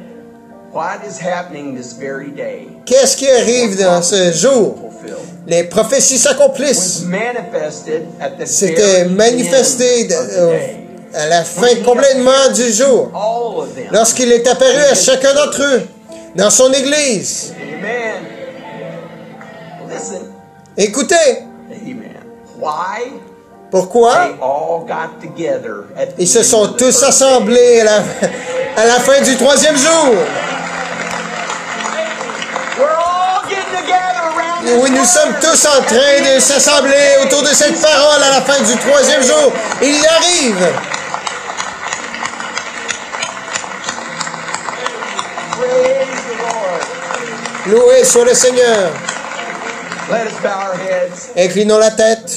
Qu'est-ce qui arrive dans ce jour? Les prophéties s'accomplissent. C'était manifesté de, euh, à la fin complètement du jour. Lorsqu'il est apparu à chacun d'entre eux, dans son Église. Écoutez. Pourquoi? Ils se sont tous assemblés à la, à la fin du troisième jour. Oui, nous sommes tous en train de s'assembler autour de cette parole à la fin du troisième jour. Il y arrive. Loué soit le Seigneur. Inclinons la tête.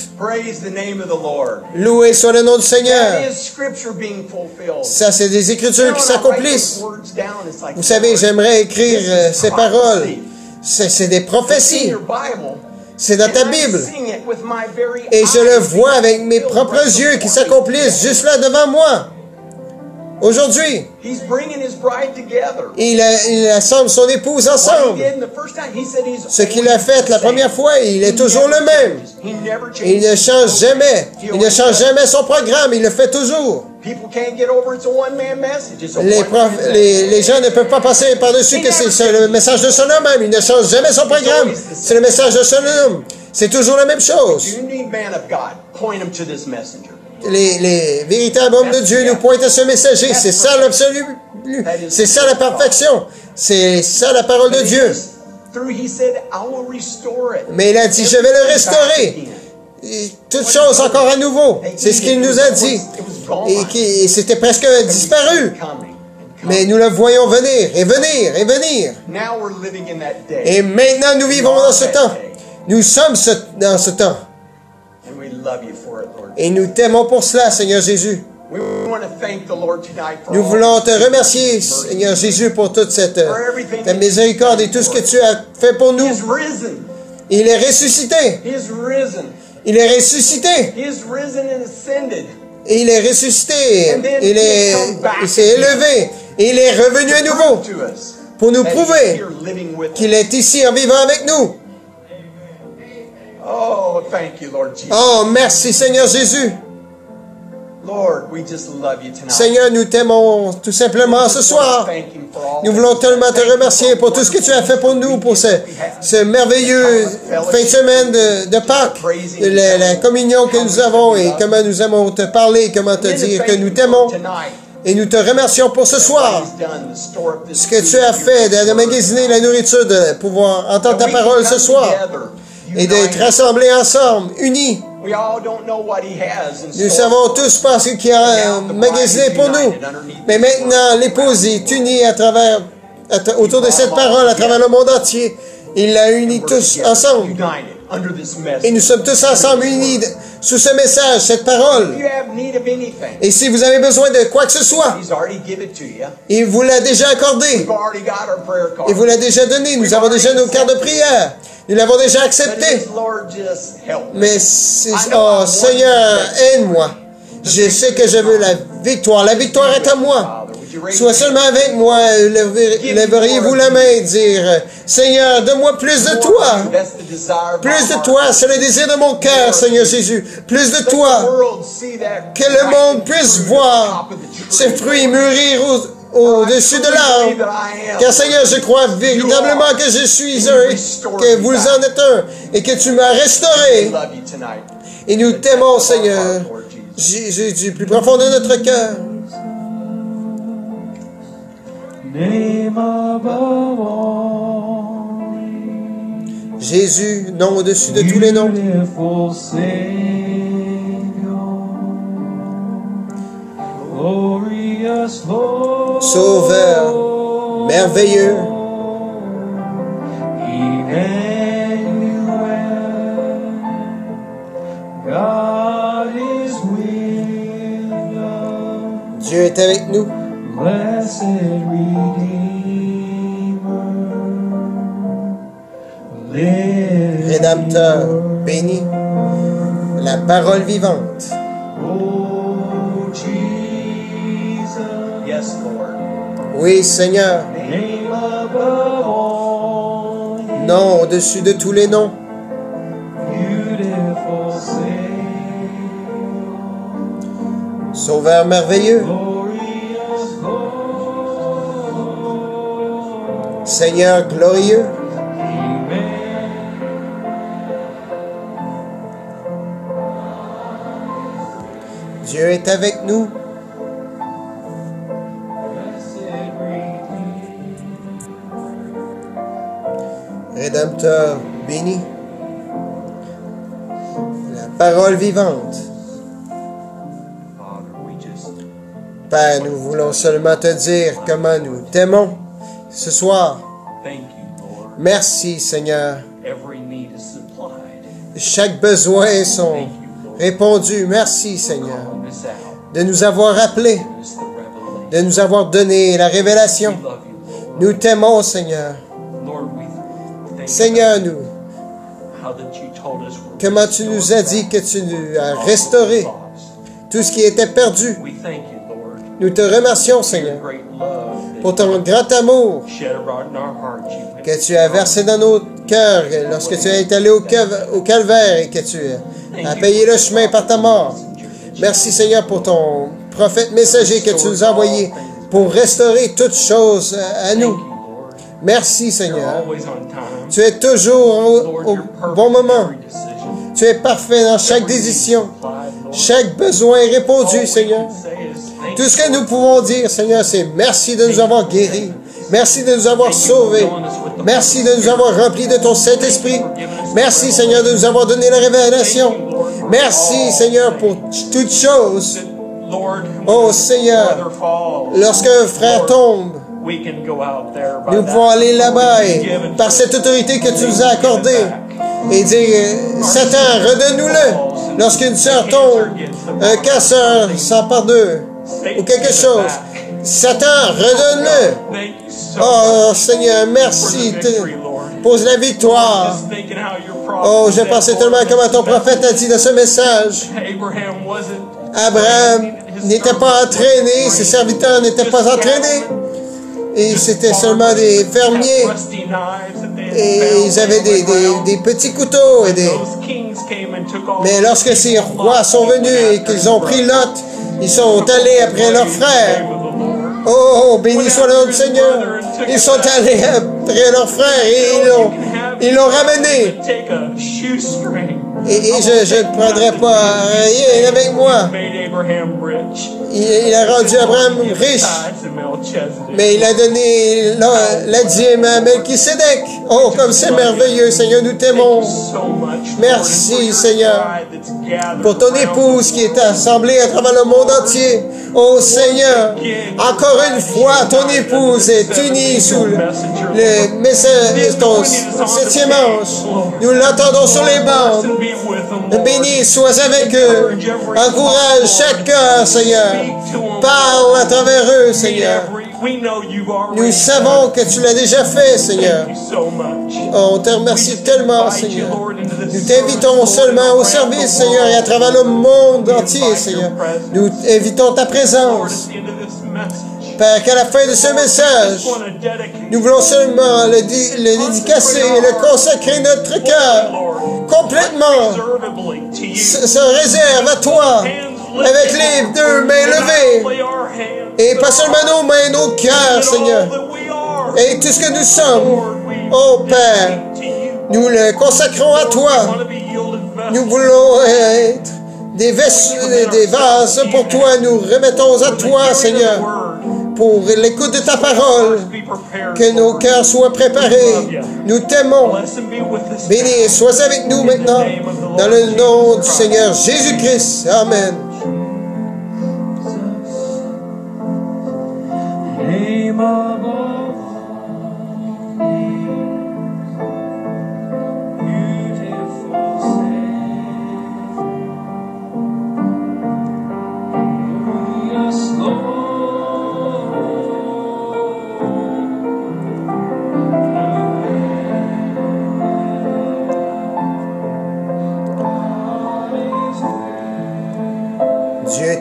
Loué soit le nom du Seigneur. Ça, c'est des Écritures qui s'accomplissent. Vous savez, j'aimerais écrire euh, ces paroles. C'est des prophéties. C'est dans ta Bible. Et je le vois avec mes propres yeux qui s'accomplissent juste là devant moi. Aujourd'hui, il, a, il assemble son épouse ensemble. Ce qu'il a fait la première fois, il est toujours le même. Il ne change jamais. Il ne change jamais son programme. Il le fait toujours. Les, prof, les, les gens ne peuvent pas passer par-dessus que c'est le message de son homme même. Il ne change jamais son programme. C'est le message de son homme. C'est toujours la même chose. Les, les véritables hommes de Dieu nous pointent à ce messager. C'est ça l'absolu. C'est ça la perfection. C'est ça la parole de Dieu. Mais il a dit, je vais le restaurer. Et toutes choses encore à nouveau. C'est ce qu'il nous a dit. Et, qui, et c'était presque disparu. Mais nous le voyons venir, et venir, et venir. Et maintenant nous vivons dans ce temps. Nous sommes ce, dans ce temps. Et nous t'aimons pour cela, Seigneur Jésus. Nous voulons te remercier, Seigneur Jésus, pour toute cette ta miséricorde et tout ce que tu as fait pour nous. Il est ressuscité. Il est ressuscité. Et il est ressuscité. Il est, il s'est élevé. Et il est revenu à nouveau pour nous prouver qu'il est ici en vivant avec nous. Oh, thank you, Lord Jesus. Oh, merci Seigneur Jésus. Lord, we just love you tonight. Seigneur, nous t'aimons tout simplement ce soir. Nous voulons tellement te remercier pour tout ce que tu as fait pour nous, pour ce, ce merveilleux fin de semaine de, de Pâques, de la, la communion que nous avons et comment nous aimons te parler, comment te dire que nous t'aimons. Et nous te remercions pour ce soir. Ce que tu as fait de, de magasiner la nourriture, de pouvoir entendre ta parole ce soir. Et d'être rassemblés ensemble, unis. Nous savons tous pas ce qu'il a magasiné pour nous. Mais maintenant, l'épouse est unie à travers, à autour de cette parole, à travers le monde entier. Il l'a unis tous ensemble. Et nous sommes tous ensemble unis sous ce message, cette parole. Et si vous avez besoin de quoi que ce soit, il vous l'a déjà accordé. Il vous l'a déjà donné. Nous avons déjà nos cartes de prière. Nous l'avons déjà accepté. Mais, oh Seigneur, aide-moi. Je sais que je veux la victoire. La victoire est à moi. Sois seulement avec moi. Lèveriez-vous la main et dire, Seigneur, donne-moi plus de toi. Plus de toi, c'est le désir de mon cœur, Seigneur Jésus. Plus de toi. Que le monde puisse voir ces fruits mûrir au-dessus de l'arbre. Car Seigneur, je crois véritablement que je suis un, que vous en êtes un, et que tu m'as restauré. Et nous t'aimons, Seigneur, Jésus, du plus profond de notre cœur. Jésus, nom au-dessus de tous les noms. Sauveur, merveilleux. Dieu est avec nous. Blessed Redeemer, Rédempteur, béni, la parole vivante. oh Jesus, yes Lord, Oui, Seigneur, name above all, nom au-dessus de tous les noms. beautiful Savior, Sauveur merveilleux, glorious Lord, Seigneur glorieux. Amen. Dieu est avec nous. Rédempteur, béni, la parole vivante. Father, we just Père, nous voulons seulement te dire comment nous t'aimons ce soir. thank you, Lord. Merci, Seigneur. Every need is supplied. Chaque besoin sont Thank you, Lord. répondus. Merci, Seigneur, Calling us out. de nous avoir appelés, Give us the revelation. de nous avoir donné la révélation. We love you, Lord. Nous t'aimons, Seigneur. Lord, we thank Seigneur, you nous, how that you told us we're comment tu restored nous as dit que tu nous as back restauré lost. tout ce qui était perdu. We thank you, Lord, Nous te remercions, for your Seigneur, great love pour that ton grand amour you shed abroad in our hearts. You que tu as versé dans nos cœurs lorsque tu es allé au, cal- au calvaire et que tu as payé le chemin par ta mort. Merci, Seigneur, pour ton prophète messager que tu nous as envoyé pour restaurer toutes choses à Thank nous. you, Lord. Merci, You're Seigneur. always on time. Tu es toujours au, Lord, au you're perfect bon in moment. every decision. Tu es parfait dans chaque Every need décision. supplied, Lord. Chaque besoin est All répondu, we Seigneur. can say is thank Tout ce you, que nous Lord. pouvons dire, Seigneur, c'est merci de nous avoir guéris. Merci de nous avoir sauvés. Merci de nous avoir remplis de ton Saint-Esprit. Merci, Seigneur, de nous avoir donné la révélation. Merci, Seigneur, pour toutes choses. Lord, Oh, when Seigneur, brother falls, lorsqu'un frère tombe, we can go out there by nous that pouvons aller là-bas authority et, given par to cette us. autorité que tu nous as accordée, et dire, euh, Satan, redonne-nous-le. Lorsqu'une sœur tombe, un casseur s'empare d'eux, ou quelque chose. Satan, redonne-le. Thank you so Oh, much Seigneur, for merci the te- victory, Lord. pour la victoire. Just thinking how your Oh, prophet je said, pensais Lord, tellement comment ton that prophète a dit dans ce message. Abraham wasn't Abraham n'était pas entraîné, ses serviteurs n'étaient pas entraînés. Et c'était seulement des fermiers. Et ils avaient des, des, des petits couteaux. Et des... Mais lorsque ces rois sont venus et qu'ils ont pris Lot, ils sont allés après leurs frères. Oh, béni soit le nom du Seigneur. Ils sont allés après leurs frères et ils l'ont, ils l'ont ramené. Et, et je, je ne prendrai pas rien avec moi. Il, il a rendu Abraham riche, mais il a donné la, la dîme à Melchisédek. Oh, comme c'est merveilleux, Seigneur, nous t'aimons. Merci, Seigneur, pour ton épouse qui est assemblée à travers le monde entier. Oh, Seigneur, encore une fois, ton épouse est unie sous le, le message, ton septième ange. Nous l'entendons sur les bandes. Béni sois avec eux. Encourage chaque cœur, Seigneur. Parle à travers eux, Seigneur. Nous savons que tu l'as déjà fait, Seigneur. Oh, on te remercie tellement, Seigneur. Nous t'invitons seulement au service, Seigneur, et à travers le monde entier, Seigneur. Nous invitons ta présence. Père, qu'à la fin de ce message, nous voulons seulement le, di- le dédicacer et le consacrer notre cœur complètement. Se, se réserve à toi, avec les deux mains levées, et pas seulement nos mains, nos cœurs, Seigneur, et tout ce que nous sommes. Oh Père, nous le consacrons à toi. Nous voulons être des, vaisses- des vases pour toi. Nous remettons à toi, Seigneur, pour l'écoute de ta parole, que nos cœurs soient préparés. Nous t'aimons. Béni, sois avec nous maintenant, dans le nom du Seigneur Jésus-Christ. Amen. Name of all beautiful Savior, glorious Lord.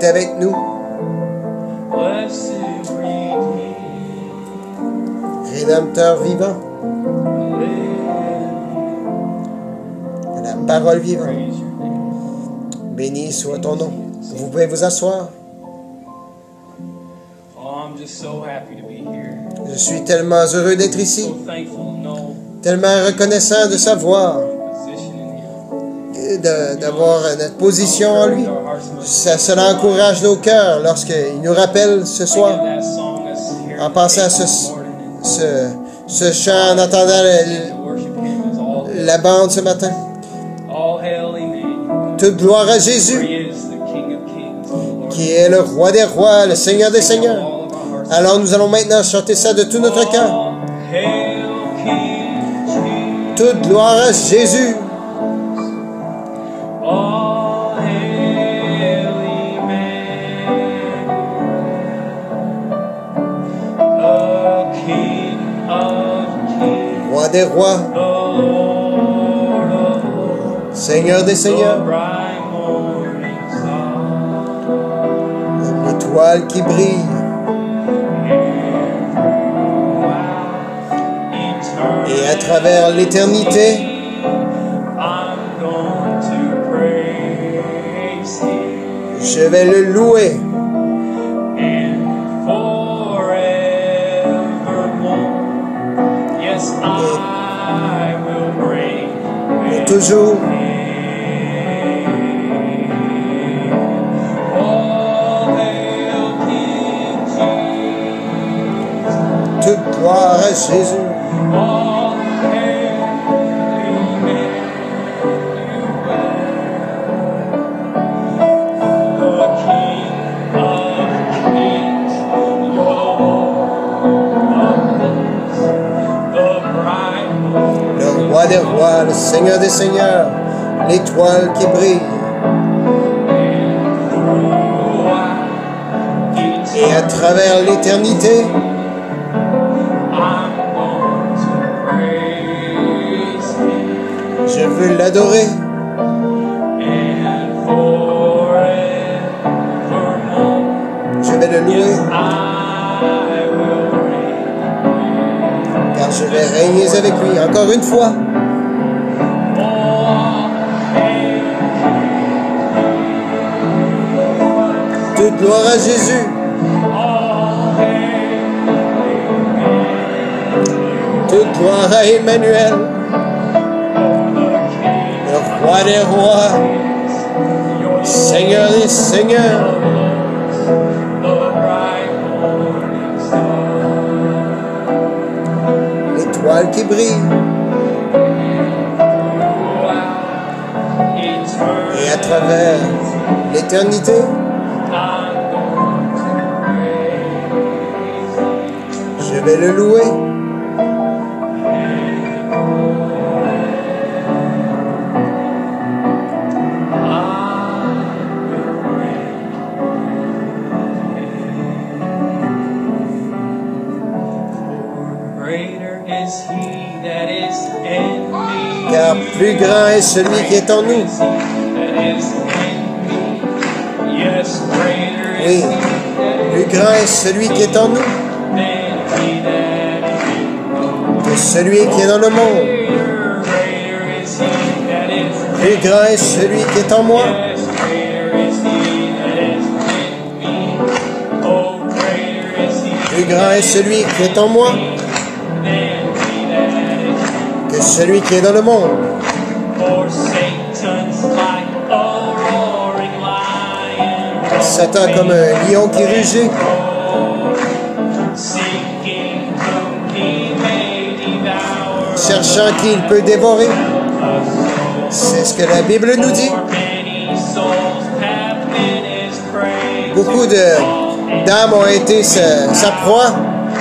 est avec nous. Rédempteur vivant. La parole vivante. Béni soit ton nom. Vous pouvez vous asseoir. Je suis tellement heureux d'être ici. Tellement reconnaissant de savoir, d'avoir notre position en lui. Ça, cela encourage nos cœurs lorsqu'il nous rappelle ce soir, en pensant à ce, ce, ce chant, en entendant le, la bande ce matin. Toute gloire à Jésus, qui est le roi des rois, le Seigneur des seigneurs. Alors nous allons maintenant chanter ça de tout notre cœur. Toute gloire à Jésus. Roi des rois, Seigneur des seigneurs, l'étoile qui brille, et à travers l'éternité, je vais le louer. Et, et toujours. Toute gloire à Jésus. Le roi des rois, le Seigneur des seigneurs, l'étoile qui brille. Et à travers l'éternité, je veux l'adorer. Je vais le louer. Car je vais régner avec lui encore une fois. Toute gloire à Jésus. Toute gloire à Emmanuel. Le roi des rois, Seigneur des seigneurs. L'étoile qui brille. Et à travers l'éternité, je vais le louer. Car plus grand est celui qui est en nous. Oui, plus grand est celui qui est en nous que celui qui est dans le monde. Plus grand est celui qui est en moi plus grand est celui qui est en moi que celui qui est dans le monde. Satan comme un lion qui rugit, cherchant qui il peut dévorer. C'est ce que la Bible nous dit. Beaucoup de d'âmes ont été sa, sa proie.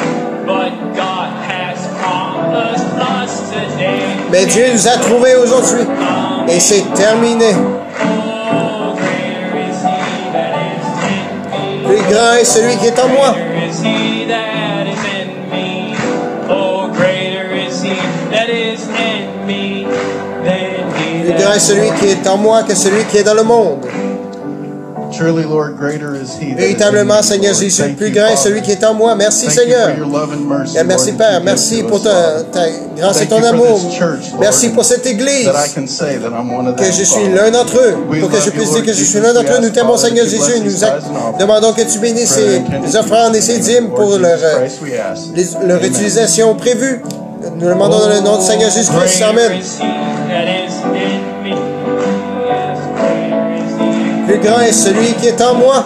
Mais Dieu nous a trouvés aujourd'hui. Et c'est terminé. Plus grand est celui qui est en moi. Plus grand est celui qui est en moi que celui qui est dans le monde. Surely, Lord, greater is He that is in Véritablement, me, Seigneur Lord. Jésus, Thank plus you, grand est Father. celui qui est en moi. Merci, Thank you Seigneur. for your love and mercy, Et merci, Lord, Père. that you Merci give to pour us, ta, Father. ta grâce et Thank ton you for amour. this church, Lord, Merci pour cette Église. that I can say that I'm one of Que them, je suis Father. l'un d'entre eux. We Pour que love je you, puisse Lord dire que je suis Jesus. l'un d'entre We eux. Nous ask, t'aimons, Father, Seigneur that you Jésus. bless Nous these tithes and offerings. demandons que tu bénisses ces, Brother Kennedy, les offrandes et ces dîmes pour Lord leur, Jesus euh, Christ, we ask. les- leur Amen. utilisation prévue. Nous le demandons dans le nom de Seigneur Jésus-Christ. Amen. Plus grand est celui qui est en moi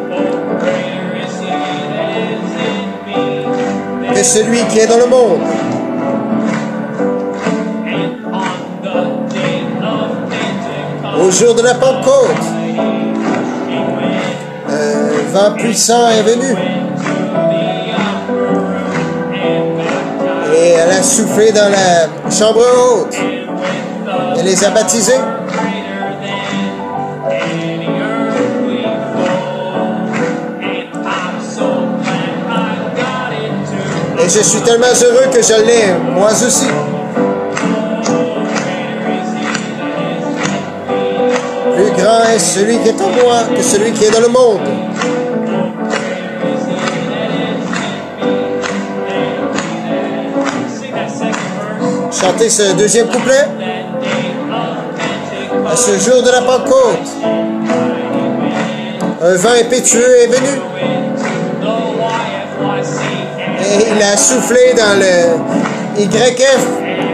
que celui qui est dans le monde. Au jour de la Pentecôte, un vent puissant est venu et elle a soufflé dans la chambre haute. Elle les a baptisés. Et je suis tellement heureux que je l'ai, moi aussi. Plus grand est celui qui est en moi que celui qui est dans le monde. Chantez ce deuxième couplet. À ce jour de la Pentecôte, un vent impétueux est venu. Et il a soufflé dans le Y F.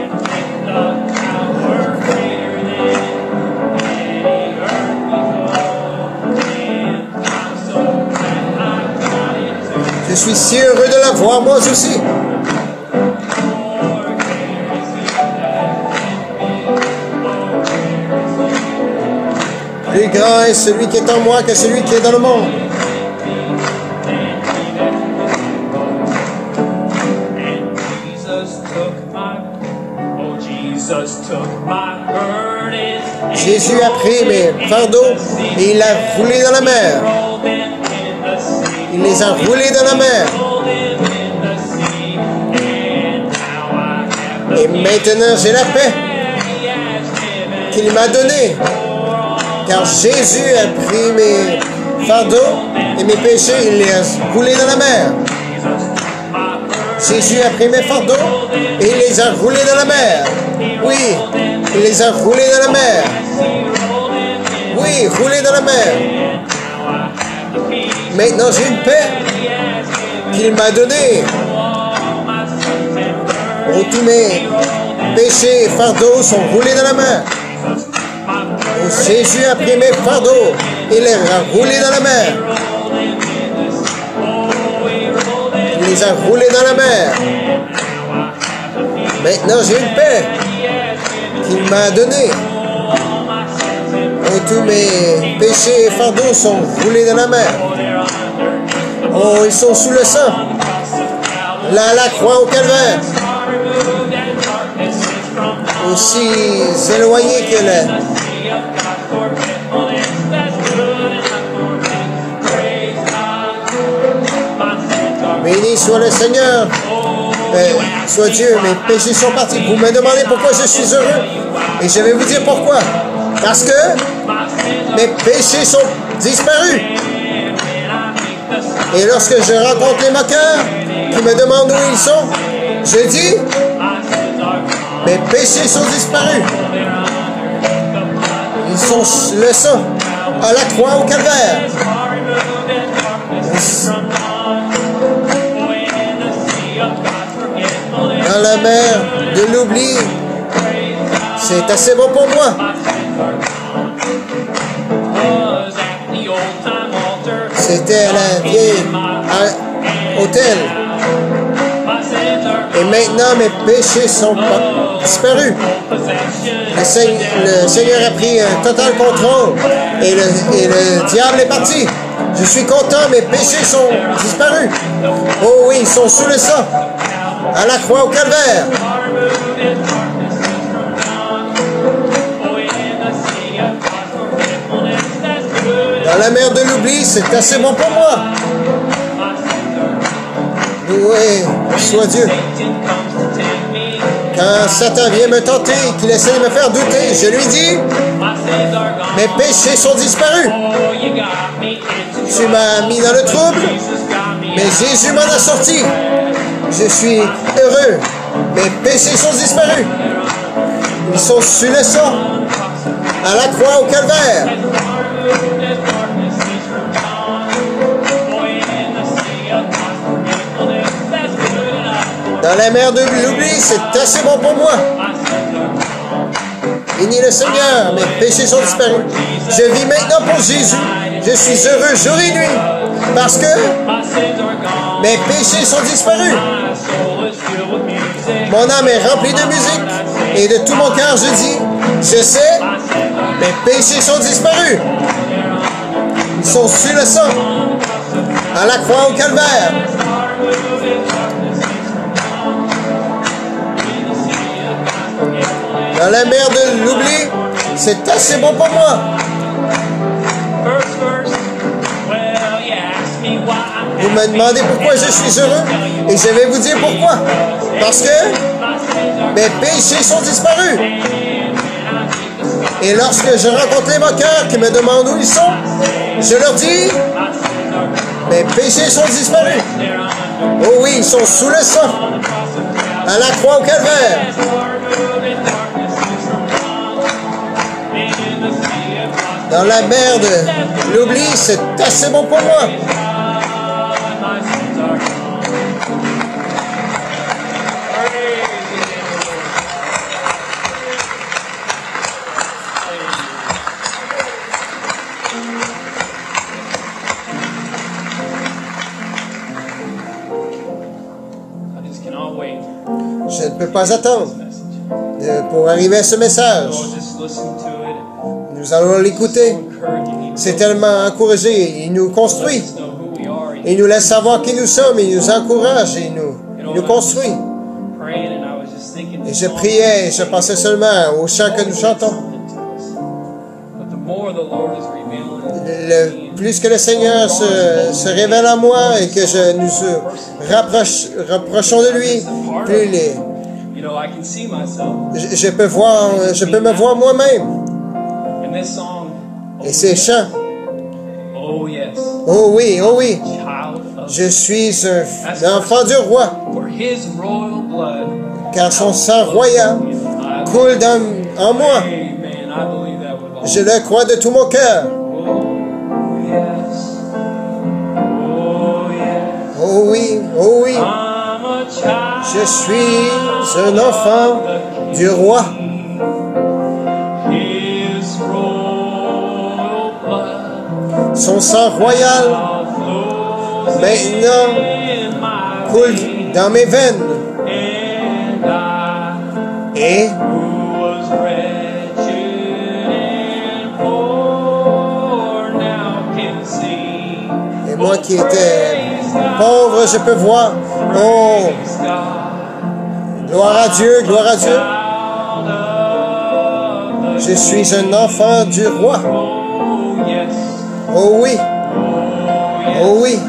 Je suis si heureux de la voir, moi aussi. Plus grand est celui qui est en moi que celui qui est dans le monde. Jésus a pris mes fardeaux et il a roulé dans la mer. Il les a roulés dans la mer. Et maintenant j'ai la paix qu'il m'a donnée. Car Jésus a pris mes fardeaux et mes péchés, il les a roulés dans la mer. Jésus a pris mes fardeaux et il les a roulés dans la mer. Oui, il les a roulés dans la mer. Oui, roulés dans la mer. Maintenant j'ai une paix qu'il m'a donnée. Oh, tous mes péchés et fardeaux sont roulés dans la mer. Oh, Jésus a pris mes fardeaux et les a roulés dans la mer. Il les a roulés dans la mer. Maintenant j'ai une paix qu'il m'a donnée. Oh, tous mes péchés et fardeaux sont roulés dans la mer. Oh, ils sont sous le sang. Là, à la croix au calvaire. Aussi éloigné que le... Béni soit le Seigneur. Euh, soit Dieu, mes péchés sont partis. Vous me demandez pourquoi je suis heureux. Et je vais vous dire pourquoi. Parce que mes péchés sont disparus. Et lorsque je rencontre les moqueurs qui me demandent où ils sont, je dis, mes péchés sont disparus. Ils sont le sang à la croix au calvaire. Dans la mer de l'oubli, c'est assez bon pour moi. C'était la vieille hôtel. Et maintenant, mes péchés sont disparus. Le Seigneur, le Seigneur a pris un total contrôle et le, et le diable est parti. Je suis content, mes péchés sont disparus. Oh oui, ils sont sous le sang, à la croix au calvaire. Dans la mer de l'oubli, c'est assez bon pour moi. Loué soit Dieu. Quand Satan vient me tenter et qu'il essaie de me faire douter, je lui dis, mes péchés sont disparus. Tu m'as mis dans le trouble, mais Jésus m'en a sorti. Je suis heureux. Mes péchés sont disparus. Ils sont sur le sang, à la croix au calvaire. Dans la mer de l'oubli, c'est assez bon pour moi. Bénis le Seigneur, mes péchés sont disparus. Je vis maintenant pour Jésus. Je suis heureux jour et nuit parce que mes péchés sont disparus. Mon âme est remplie de musique et de tout mon cœur je dis, je sais, mes péchés sont disparus. Ils sont sur le sang, à la croix au calvaire. Dans la mer de l'oubli, c'est assez bon pour moi. Vous me demandez pourquoi je suis heureux et je vais vous dire pourquoi. Parce que mes péchés sont disparus. Et lorsque je rencontre les moqueurs qui me demandent où ils sont, je leur dis, mes péchés sont disparus. Oh oui, ils sont sous le sang, à la croix au calvaire. Dans la mer de l'oubli, c'est assez bon pour moi. Je ne peux pas attendre euh, pour arriver à ce message. Nous allons l'écouter. C'est tellement encouragé. Il nous construit. Il nous laisse savoir qui nous sommes. Il nous encourage et il nous, il nous construit. Et je priais et je pensais seulement au chant que nous chantons. Le, plus que le Seigneur se, se révèle à moi et que je nous rapproche, rapprochons de lui, plus les, je, je peux voir, je peux me voir moi-même. Et ces chants, oh oui, oh oui, je suis un enfant du roi, car son sang royal coule dans, en moi. Je le crois de tout mon cœur. Oh oui, oh oui, je suis un enfant du roi. Son sang royal maintenant coule dans mes veines. Et Et moi qui étais pauvre, je peux voir. Oh, gloire à Dieu, gloire à Dieu. Je suis un enfant du roi. Oh oui, oh oui.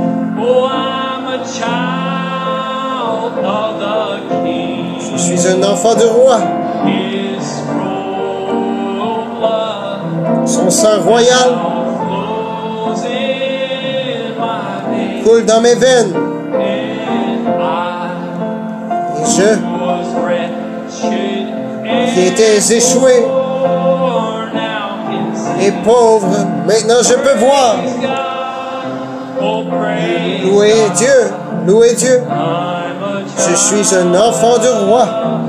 Je suis un enfant du roi. Son sang royal coule dans mes veines. Et je, qui étais échoué et pauvre, maintenant je peux voir. Louez Dieu, louez Dieu. Je suis un enfant du roi.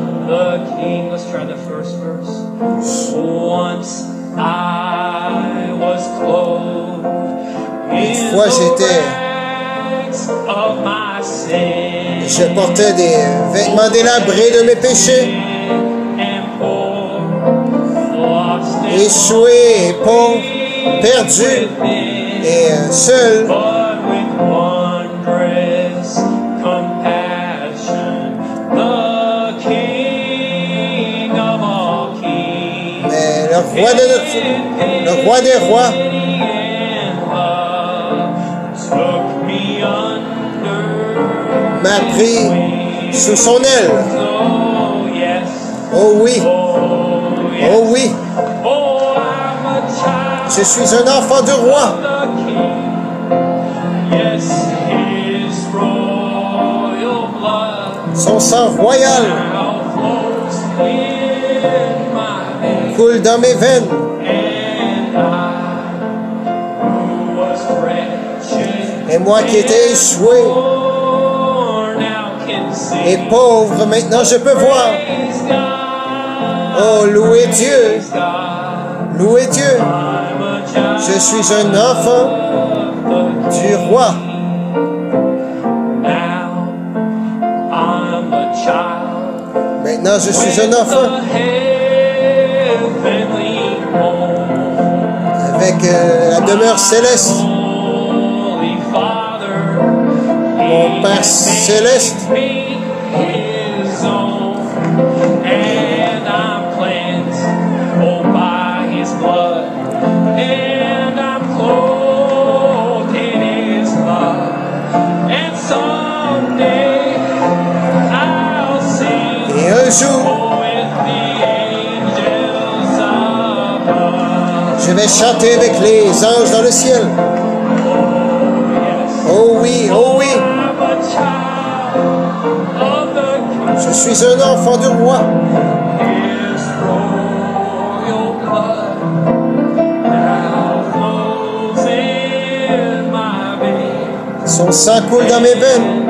Une fois j'étais, je portais des vêtements délabrés de mes péchés, échoué et pauvre, perdu et seul. Mais le roi, de notre, le roi des rois m'a pris sous son aile. Oh oui, oh oui. Je suis un enfant du roi. Son sang royal coule dans mes veines. Et moi qui étais échoué et pauvre, maintenant je peux voir. Oh, louez Dieu. Louez Dieu. Je suis un enfant du roi. Maintenant je suis un enfant. Avec euh, la demeure céleste. Mon Père céleste. Et un jour, je vais chanter avec les anges dans le ciel. Oh oui, oh oui. Je suis un enfant du roi. Son sang coule dans mes veines.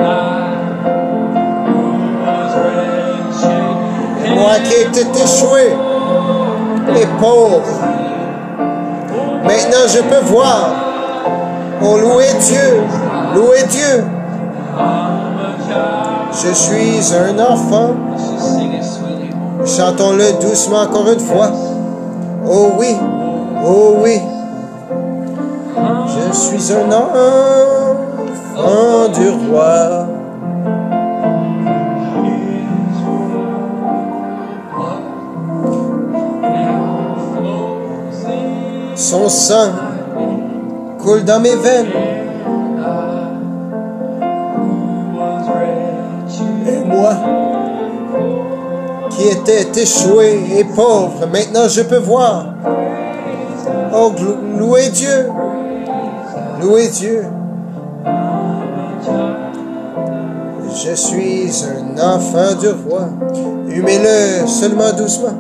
Et moi qui étais échoué et pauvre, maintenant je peux voir. Oh, louez Dieu, louez Dieu. Je suis un enfant. Chantons-le doucement encore une fois. Oh oui, oh oui. Je suis un enfant du roi. Son sang coule dans mes veines. Et moi, qui étais échoué et pauvre, maintenant je peux voir. Oh, louez Dieu. Louez Dieu. Je suis un enfant du roi. Humez-le seulement doucement.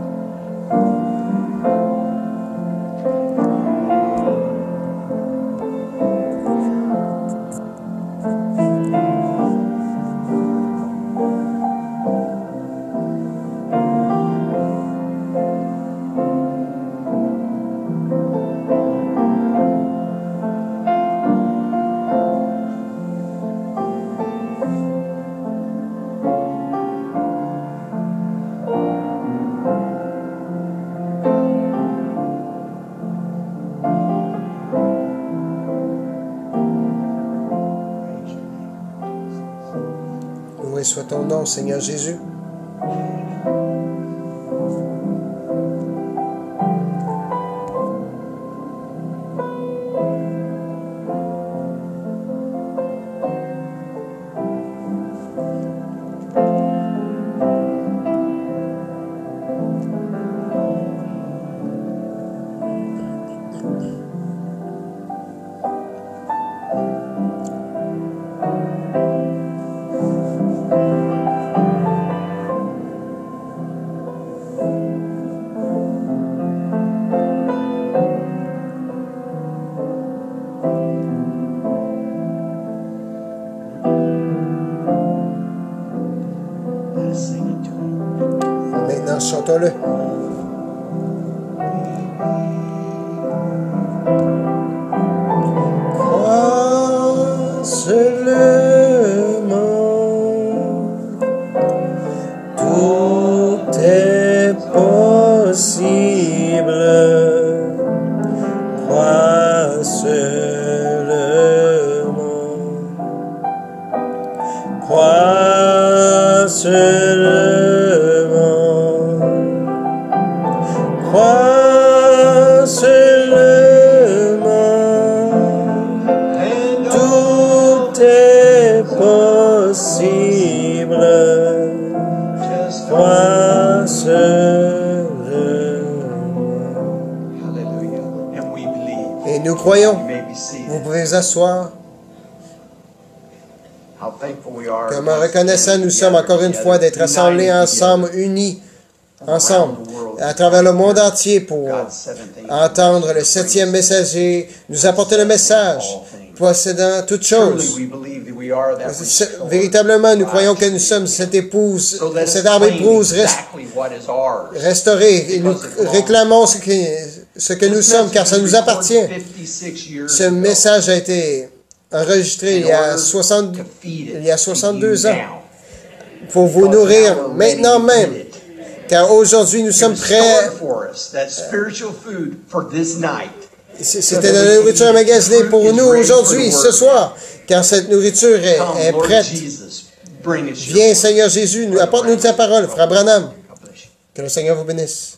Loué soit ton nom, Seigneur Jésus. Maintenant, chantons-le. Crois seulement, tout est possible. Crois seulement, crois seulement. Crois seulement, tout est possible. Crois seulement. Et nous croyons. Vous pouvez vous asseoir. Comment reconnaissants nous sommes encore une fois d'être assemblés ensemble, unis ensemble, à travers le monde entier pour entendre le septième messager nous apporter le message possédant toutes choses. Véritablement, nous croyons que nous sommes cette épouse, cette arme épouse restaurée, et nous réclamons ce que, ce que nous sommes, car ça nous appartient. Ce message a été enregistré il y a, soixante, il y a soixante-deux ans pour vous nourrir maintenant même, car aujourd'hui nous sommes prêts. C'était de la nourriture magasinée pour nous aujourd'hui, ce soir, car cette nourriture est, est prête. Viens, Seigneur Jésus, nous, apporte-nous ta parole, Frère Branham. Que le Seigneur vous bénisse.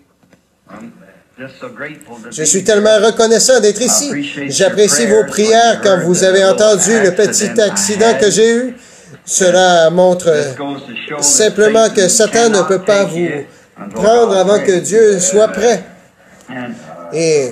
Je suis tellement reconnaissant d'être ici. J'apprécie vos prières quand vous avez entendu le petit accident que j'ai eu. Cela montre simplement que Satan ne peut pas vous prendre avant que Dieu soit prêt. Et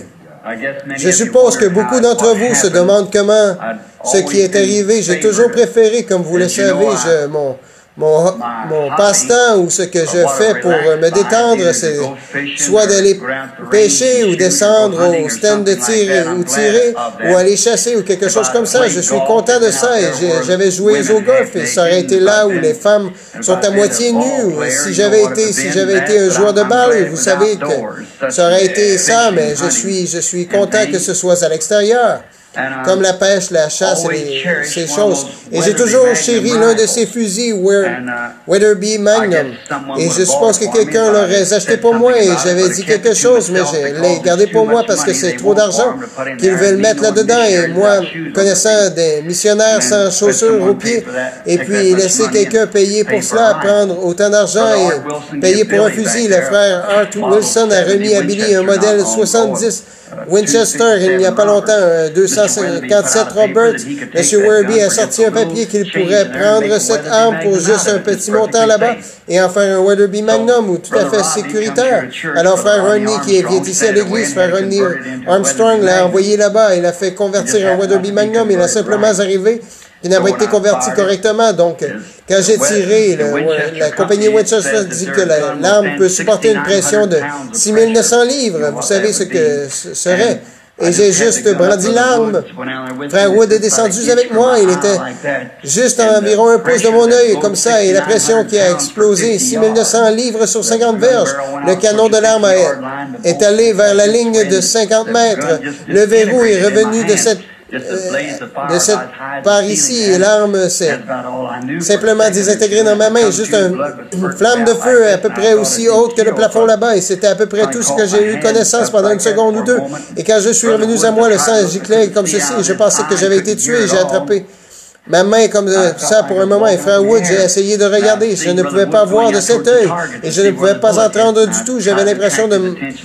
je suppose que beaucoup d'entre vous se demandent comment ce qui est arrivé. J'ai toujours préféré, comme vous le savez, je, mon, mon, mon passe-temps ou ce que je fais pour me détendre, c'est soit d'aller pêcher ou descendre au stand de tir ou tirer ou aller chasser ou quelque chose comme ça. Je suis content de ça et j'avais joué au golf et ça aurait été là où les femmes sont à moitié nues. Si j'avais été, si j'avais été un joueur de balle, vous savez que ça aurait été ça, mais je suis, je suis content que ce soit à l'extérieur. Comme la pêche, la chasse et les, ces choses. Et j'ai toujours chéri l'un de ces fusils Weatherby Magnum. Et je suppose que quelqu'un l'aurait acheté pour moi et j'avais dit quelque chose, mais je l'ai gardé pour moi parce que c'est trop d'argent qu'ils veulent mettre là-dedans. Et moi, connaissant des missionnaires sans chaussures aux pieds, et puis laisser quelqu'un payer pour cela, prendre autant d'argent et payer pour un fusil. Le frère Art Wilson a remis à Billy un modèle soixante-dix Winchester il n'y a pas longtemps, un deux cent cinquante-sept Roberts. M. Werby a sorti un papier qu'il pourrait prendre cette arme pour juste un petit montant là-bas et en faire un Weatherby Magnum ou tout à fait sécuritaire. Alors, frère Rodney, qui est ici à l'église, frère Rodney Armstrong l'a envoyé là-bas. Il a fait convertir un Weatherby Magnum. Il a simplement arrivé. Il n'a pas été converti correctement. Donc, quand j'ai tiré, le, la compagnie Winchester dit que l'arme peut supporter une pression de six mille neuf cents livres. Vous savez ce que ce serait. Et j'ai juste brandi l'arme. Frère Wood est descendu avec moi. Il était juste à environ un pouce de mon œil, comme ça, et la pression qui a explosé, six mille neuf cents livres sur cinquante verges. Le canon de l'arme est allé vers la ligne de cinquante mètres. Le verrou est revenu de cette Euh, de cette part ici, et l'arme s'est simplement désintégrée dans ma main, juste un, une flamme de feu à peu près aussi haute que le plafond là-bas, et c'était à peu près tout ce que j'ai eu connaissance pendant une seconde ou deux. Et quand je suis revenu à moi, le sang giclait comme ceci, et je pensais que j'avais été tué, et j'ai attrapé ma main comme ça pour un moment. Et frère Wood, j'ai essayé de regarder. Je ne pouvais pas voir de cet œil. Et je ne pouvais pas entendre du tout. J'avais l'impression de,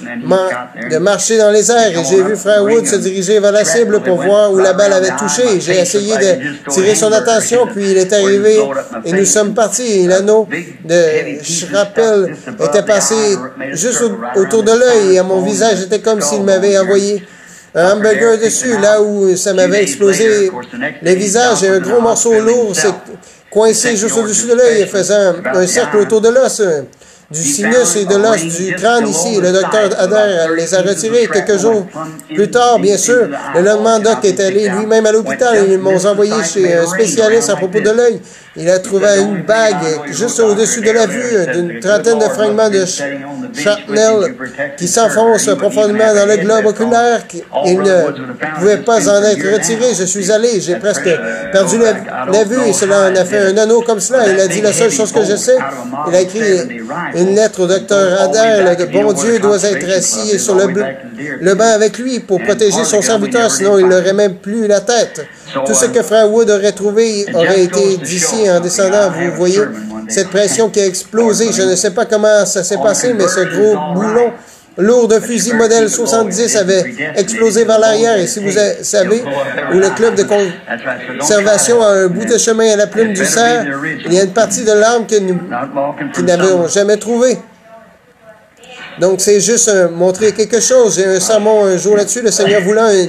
de marcher dans les airs. Et j'ai vu frère Wood se diriger vers la cible pour voir où la balle avait touché. J'ai essayé de tirer son attention. Puis il est arrivé et nous sommes partis. Et l'anneau de shrapnel était passé juste autour de l'œil. Et à mon visage, c'était comme s'il m'avait envoyé un hamburger dessus, là où ça m'avait explosé le visage, et un gros morceau lourd s'est coincé juste au-dessus de l'œil, faisant un, un cercle autour de l'os, du sinus et de l'os du crâne ici. Le docteur Adair les a retirés quelques jours plus tard, bien sûr. Le lendemain, Doc est allé lui-même à l'hôpital et ils m'ont envoyé chez un spécialiste à propos de l'œil. Il a trouvé une bague juste au-dessus de la vue d'une trentaine de fragments de shrapnel qui s'enfoncent profondément dans le globe oculaire. Il ne pouvait pas en être retiré. Je suis allé, j'ai presque perdu la, la vue et cela en a fait un anneau comme cela. Il a dit la seule chose que je sais. Il a écrit une lettre au docteur Adair. Le bon Dieu doit être assis sur le, le banc avec lui pour protéger son serviteur, sinon il n'aurait même plus la tête. Tout ce que frère Wood aurait trouvé aurait été d'ici en descendant. Vous voyez cette pression qui a explosé. Je ne sais pas comment ça s'est passé, mais ce gros boulon lourd de fusil modèle soixante-dix avait explosé vers l'arrière. Et si vous savez où le club de conservation a un bout de chemin à la plume du cerf, il y a une partie de l'arme que nous qui n'avons jamais trouvée. Donc, c'est juste un, montrer quelque chose. J'ai un sermon un jour là-dessus, le Seigneur voulant, une,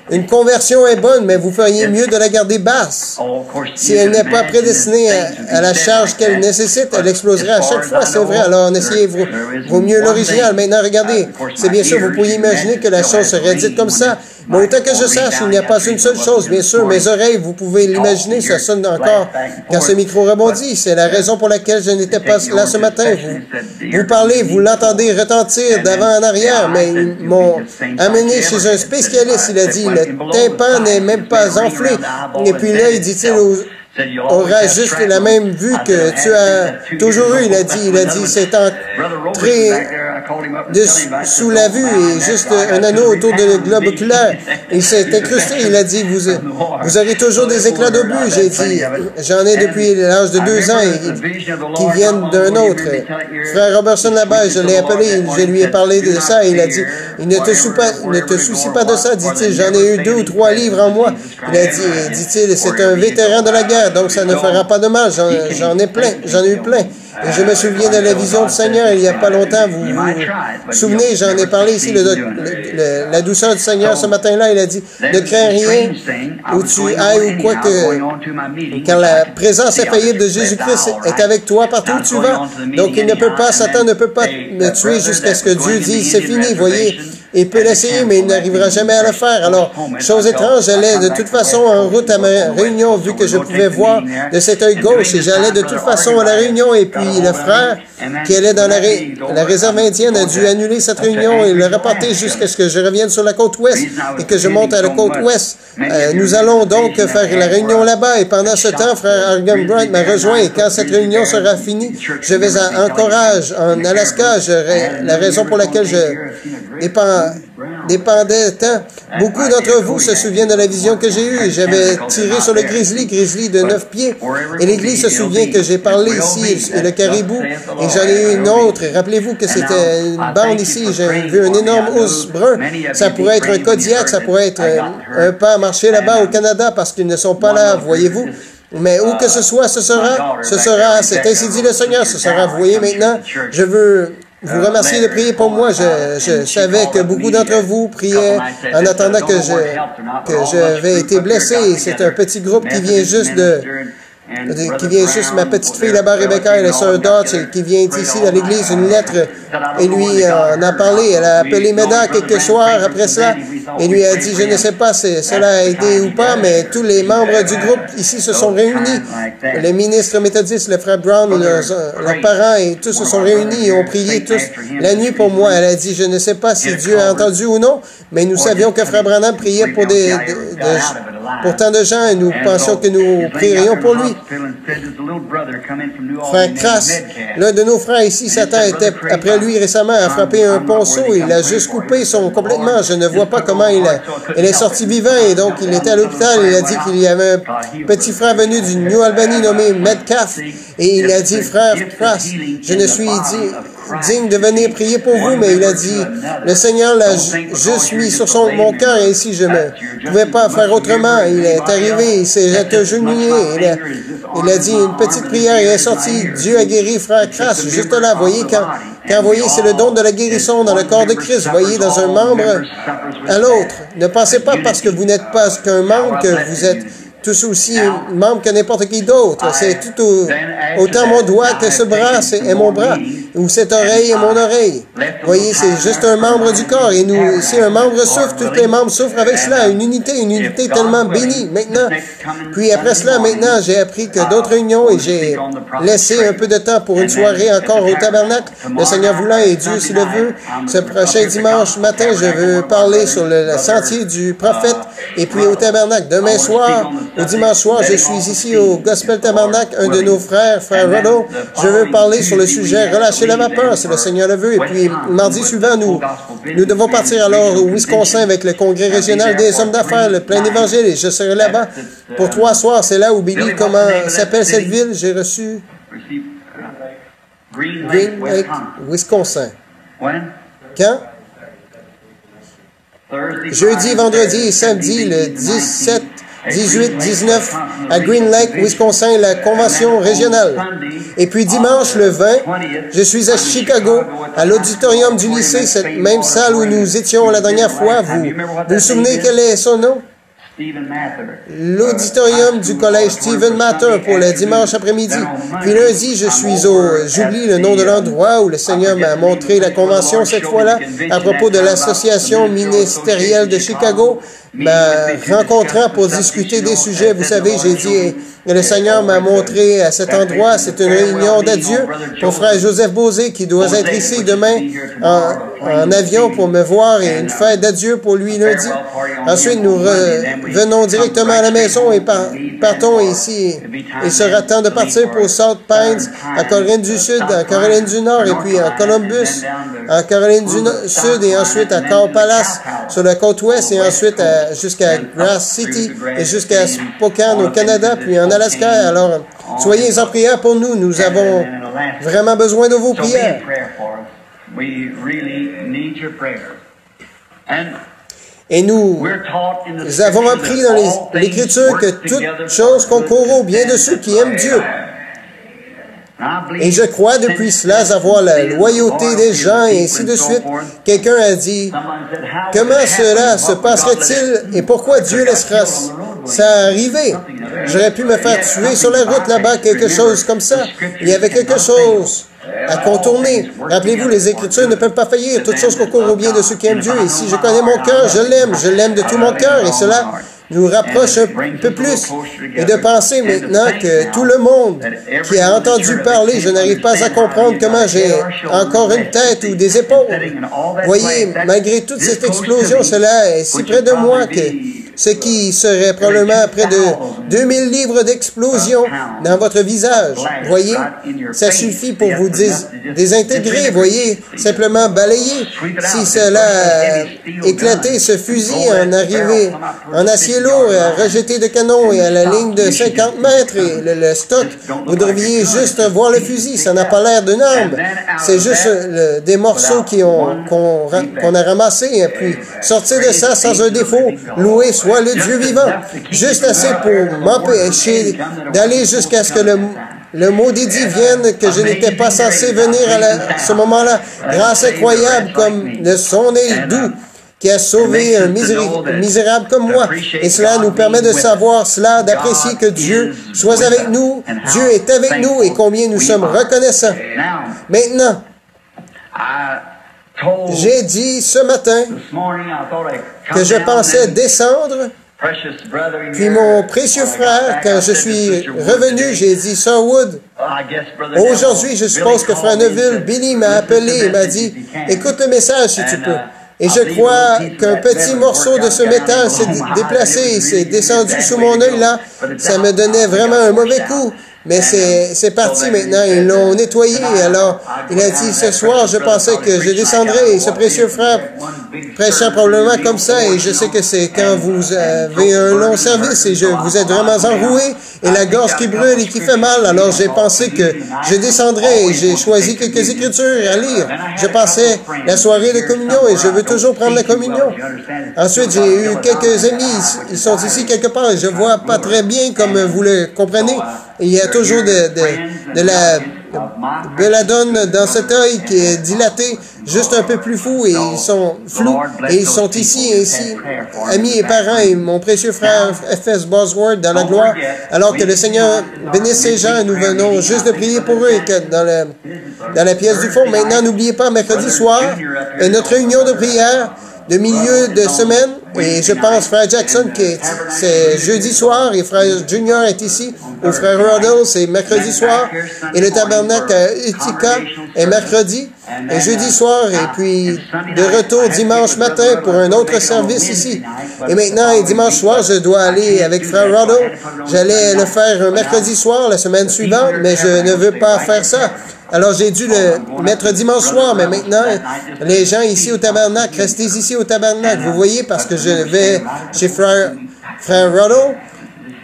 Une conversion est bonne, mais vous feriez mieux de la garder basse. Si elle n'est pas prédestinée à, à la charge qu'elle nécessite, elle exploserait à chaque fois, c'est vrai. Alors, essayez vaut, vaut mieux l'original. Maintenant, regardez, c'est bien sûr, vous pourriez imaginer que la chose serait dite comme ça. Mais autant que je sache, il n'y a pas une seule chose. Bien sûr, mes oreilles, vous pouvez l'imaginer, ça sonne encore quand ce micro rebondit. C'est la raison pour laquelle je n'étais pas là ce matin. Vous, vous parlez, vous l'entendez retentir d'avant en arrière, mais ils m'ont amené chez un spécialiste. Il a dit, le tympan n'est même pas enflé. Et puis là, il dit-il aux aura juste la même vue que tu as toujours eu, il a dit. Il a dit, c'est entré de, sous la vue et juste un anneau autour du globe oculaire. Il s'est incrusté, il a dit, vous, vous aurez toujours des éclats d'obus. J'ai dit, j'en ai depuis l'âge de deux ans et qui viennent d'un autre. Frère Robertson là-bas, je l'ai appelé, je lui ai parlé de ça et il a dit, il ne te soucie pas, ne te soucie pas de ça, dit-il. J'en ai eu deux ou trois livres en moi. Il a dit, dit-il, c'est un vétéran de la guerre. Donc ça ne fera pas de mal, j'en ai plein, j'en ai eu plein. Et je me souviens de la vision du Seigneur il n'y a pas longtemps, vous vous souvenez, j'en ai parlé ici, le, le, le, la douceur du Seigneur ce matin-là, il a dit, ne crains rien où tu ailles ou quoi que, car la présence infaillible de Jésus-Christ est avec toi partout où tu vas. Donc il ne peut pas, Satan ne peut pas me tuer jusqu'à ce que Dieu dise, c'est fini, voyez. Il peut l'essayer, mais il n'arrivera jamais à le faire. Alors, chose étrange, j'allais de toute façon en route à ma réunion, vu que je pouvais voir de cet œil gauche, et j'allais de toute façon à la réunion, et puis le frère qui allait dans la, ré la réserve indienne a dû annuler cette réunion et le reporter jusqu'à ce que je revienne sur la côte ouest et que je monte à la côte ouest. Euh, nous allons donc faire la réunion là-bas, et pendant ce temps, frère Argan Bright m'a rejoint, et quand cette réunion sera finie, je vais à Anchorage, en Alaska. Je, la raison pour laquelle je dépends dépendait tant. Beaucoup d'entre vous se souviennent de la vision que j'ai eue. J'avais tiré sur le grizzly, grizzly de neuf pieds. Et l'Église se souvient que j'ai parlé ici, et le caribou, et j'en ai eu une autre. Rappelez-vous que c'était une bande ici. J'ai vu un énorme ours brun. Ça pourrait être un Kodiak, ça pourrait être un pas marché là-bas au Canada, parce qu'ils ne sont pas là, voyez-vous. Mais où que ce soit, ce sera, ce sera, c'est ainsi dit le Seigneur, ce sera. Vous voyez maintenant, je veux vous remercier de prier pour moi. Je, je savais que beaucoup d'entre vous priaient en attendant que je, que j'avais été blessé. C'est un petit groupe qui vient juste de, qui vient juste, ma petite fille là-bas, Rebecca, elle est sœur Dodge, qui vient ici à l'église, une lettre, et lui en a parlé. Elle a appelé Meda quelques soirs après cela, et lui a dit, je ne sais pas si cela a aidé ou pas, mais tous les membres du groupe ici se sont réunis. Les ministres méthodistes, le frère Brown, leurs, leurs parents, et tous se sont réunis et ont prié tous la nuit pour moi. Elle a dit, je ne sais pas si Dieu a entendu ou non, mais nous savions que frère Branham priait pour des, de, de, pour tant de gens, et nous pensions que nous prierions pour lui. Frère Crass, l'un de nos frères ici, Satan était après lui récemment, a frappé un ponceau, il a juste coupé son complètement. Je ne vois pas comment il, a, il est sorti vivant, et donc il était à l'hôpital. Il a dit qu'il y avait un petit frère venu du New Albany nommé Metcalf, et il a dit, frère Crass, je ne suis dit digne de venir prier pour vous, mais il a dit, le Seigneur l'a juste mis sur son, mon cœur, et ainsi je ne pouvais pas faire autrement. Il est arrivé, il s'est agenouillé, il a, il a dit une petite prière, il est sorti, Dieu a guéri frère Crass, juste là, voyez, quand, quand voyez, c'est le don de la guérison dans le corps de Christ, voyez, dans un membre à l'autre. Ne pensez pas parce que vous n'êtes pas qu'un membre que vous êtes tous aussi membre que n'importe qui d'autre. C'est tout au, autant mon doigt que ce bras est mon bras, ou cette oreille est mon oreille. Voyez, c'est juste un membre du corps, et nous, si un membre souffre, tous les membres souffrent avec cela. Une unité, une unité tellement bénie. Maintenant, puis après cela, maintenant, j'ai appris que d'autres réunions, et j'ai laissé un peu de temps pour une soirée encore au tabernacle, le Seigneur voulant, et Dieu s'il le veut. Ce prochain dimanche matin, je veux parler sur le, le sentier du prophète, et puis au tabernacle. Demain soir, au dimanche soir, je suis ici au Gospel Tabernacle, un de nos frères, frère Ruddle. Je veux parler sur le sujet relâcher la vapeur, si le Seigneur le veut. Et puis, mardi suivant, nous, nous devons partir alors au Wisconsin avec le congrès régional des hommes d'affaires, le plein d'évangile, et je serai là-bas pour trois soirs. C'est là où Billy, comment s'appelle cette ville? J'ai reçu Green Lake, Wisconsin. Quand? Jeudi, vendredi et samedi, le dix-sept dix-huit dix-neuf à Green Lake, Wisconsin, la convention régionale. Et puis dimanche, le vingt, je suis à Chicago, à l'auditorium du lycée, cette même salle où nous étions la dernière fois. Vous vous, vous souvenez quel est son nom? L'auditorium du collège Stephen Mather pour le dimanche après-midi. Puis lundi, je suis au... J'oublie le nom de l'endroit où le Seigneur m'a montré la convention cette fois-là à propos de l'association ministérielle de Chicago, m'a rencontrant pour discuter des sujets. Vous savez, j'ai dit, le Seigneur m'a montré à cet endroit, c'est une réunion d'adieu pour frère Joseph Bosé qui doit être ici demain en, en avion pour me voir et une fête d'adieu pour lui lundi. Ensuite, nous revenons directement à la maison et par, partons ici. Il sera temps de partir pour South Pines, à Caroline du Sud, en Caroline du Nord, et puis en Columbus, en Caroline du no- Sud, et ensuite à Cow Palace, sur la côte ouest, et ensuite jusqu'à Grass City, et jusqu'à Spokane au Canada, puis en Alaska. Alors, soyez en prière pour nous. Nous avons vraiment besoin de vos prières. Et nous avons appris dans l'Écriture que toute chose concourt au bien de ceux qui aiment Dieu. Et je crois depuis cela avoir la loyauté des gens et ainsi de suite. Quelqu'un a dit, comment cela se passerait-il et pourquoi Dieu laissera ça arriver? J'aurais pu me faire tuer sur la route là-bas, quelque chose comme ça. Il y avait quelque chose à contourner. Rappelez-vous, les Écritures ne peuvent pas faillir. Toutes choses concourent au bien de ceux qui aiment Dieu. Et si je connais mon cœur, je l'aime. Je l'aime de tout mon cœur. Et cela nous rapproche un peu plus. Et de penser maintenant que tout le monde qui a entendu parler, je n'arrive pas à comprendre comment j'ai encore une tête ou des épaules. Voyez, malgré toute cette explosion, cela est si près de moi que ce qui serait probablement près de deux mille livres d'explosion dans votre visage. Voyez, ça suffit pour vous dés désintégrer, voyez, simplement balayer. Si cela a éclaté, ce fusil en arrivé en acier lourd, à rejeter de canon et à la ligne de cinquante mètres et le, le stock, vous devriez juste voir le fusil, ça n'a pas l'air d'une arme. C'est juste le, des morceaux qui ont qu'on qu'on a ramassés, et puis sortir de ça sans un défaut, louer soit le Dieu vivant, juste assez pour m'empêcher d'aller jusqu'à ce que le, le maudit vienne, que je n'étais pas censé venir à, la, à ce moment-là. Grâce incroyable comme le son est doux, qui a sauvé un misérable comme moi. Et cela nous permet de savoir cela, d'apprécier que Dieu soit avec nous, Dieu est avec nous et combien nous sommes reconnaissants. Maintenant, j'ai dit ce matin que je pensais descendre, puis mon précieux frère, quand je suis revenu, j'ai dit, Sir Wood, aujourd'hui, je suppose que frère Neville, Billy m'a appelé et m'a dit, écoute le message si tu peux. Et je crois qu'un petit morceau de ce métal s'est déplacé et s'est descendu sous mon œil là. Ça me donnait vraiment un mauvais coup. Mais c'est parti maintenant, ils l'ont nettoyé. Alors, il a dit, ce soir, je pensais que je descendrais. Et ce précieux frère prêchant probablement comme ça, et je sais que c'est quand vous avez un long service et je, vous êtes vraiment enroué, et la gorge qui brûle et qui fait mal. Alors, j'ai pensé que je descendrais et j'ai choisi quelques écritures à lire. Je passais la soirée de communion et je veux toujours prendre la communion. Ensuite, j'ai eu quelques amis, ils sont ici quelque part et je vois pas très bien comme vous le comprenez. Il y a toujours de, de, de la belladone dans cet œil qui est dilaté, juste un peu plus fou, et ils sont flous, et ils sont ici, ici, amis et parents, et mon précieux frère F S Bosworth dans la gloire, alors que le Seigneur bénisse ces gens, nous venons juste de prier pour eux, et que dans la, dans la pièce du fond, maintenant, n'oubliez pas, mercredi soir, est notre réunion de prière, de milieu de semaine, et je pense frère Jackson qui est c'est jeudi soir et frère Junior est ici, ou frère Ruddle c'est mercredi soir, et le tabernacle à Utica est mercredi et jeudi soir, et puis de retour dimanche matin pour un autre service ici. Et maintenant, et dimanche soir, je dois aller avec frère Ruddle. J'allais le faire un mercredi soir la semaine suivante, mais je ne veux pas faire ça. Alors, j'ai dû le mettre dimanche soir, mais maintenant, les gens ici au tabernacle, restez ici au tabernacle, vous voyez, parce que je vais chez frère, frère Ruddle.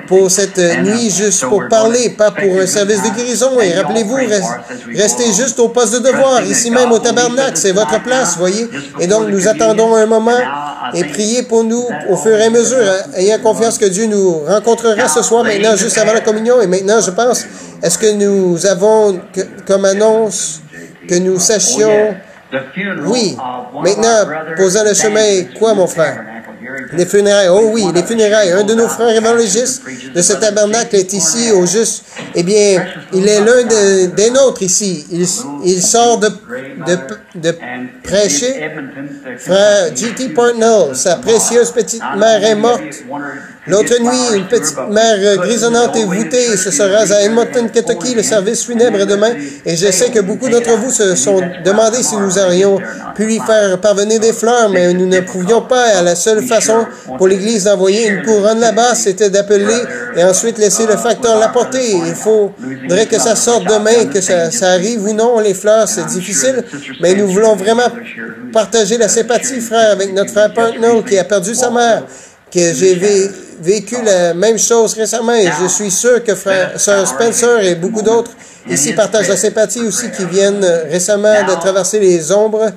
pour cette nuit, juste pour parler, pas pour un service de guérison. Et rappelez-vous, restez juste au poste de devoir, ici même au tabernacle, c'est votre place, voyez. Et donc, nous attendons un moment et priez pour nous au fur et à mesure, ayant confiance que Dieu nous rencontrera ce soir, maintenant, juste avant la communion. Et maintenant, je pense, est-ce que nous avons que, comme annonce que nous sachions, oui, maintenant, posant le chemin, quoi, mon frère? Les funérailles, oh oui, les funérailles. Un de nos frères évangélistes de ce tabernacle est ici au juste. Eh bien, il est l'un de, des nôtres ici. Il, il sort de, de, de prêcher. Frère G T Partnell, sa précieuse petite mère est morte. L'autre nuit, une petite mère grisonnante et voûtée. Ce sera à Edmonton, Kentucky. Le service funèbre est demain. Et je sais que beaucoup d'entre vous se sont demandé si nous aurions pu lui faire parvenir des fleurs, mais nous ne pouvions pas. À la seule façon pour l'Église d'envoyer une couronne là-bas, c'était d'appeler et ensuite laisser le facteur l'apporter. Il faudrait que ça sorte demain, que ça, ça arrive ou non. Les fleurs, c'est difficile, mais nous voulons vraiment partager la sympathie, frère, avec notre frère Partnell qui a perdu sa mère, que j'ai vé vécu la même chose récemment et je suis sûr que frère, sœur Spencer et beaucoup d'autres ici partagent la sympathie aussi qui viennent récemment de traverser les ombres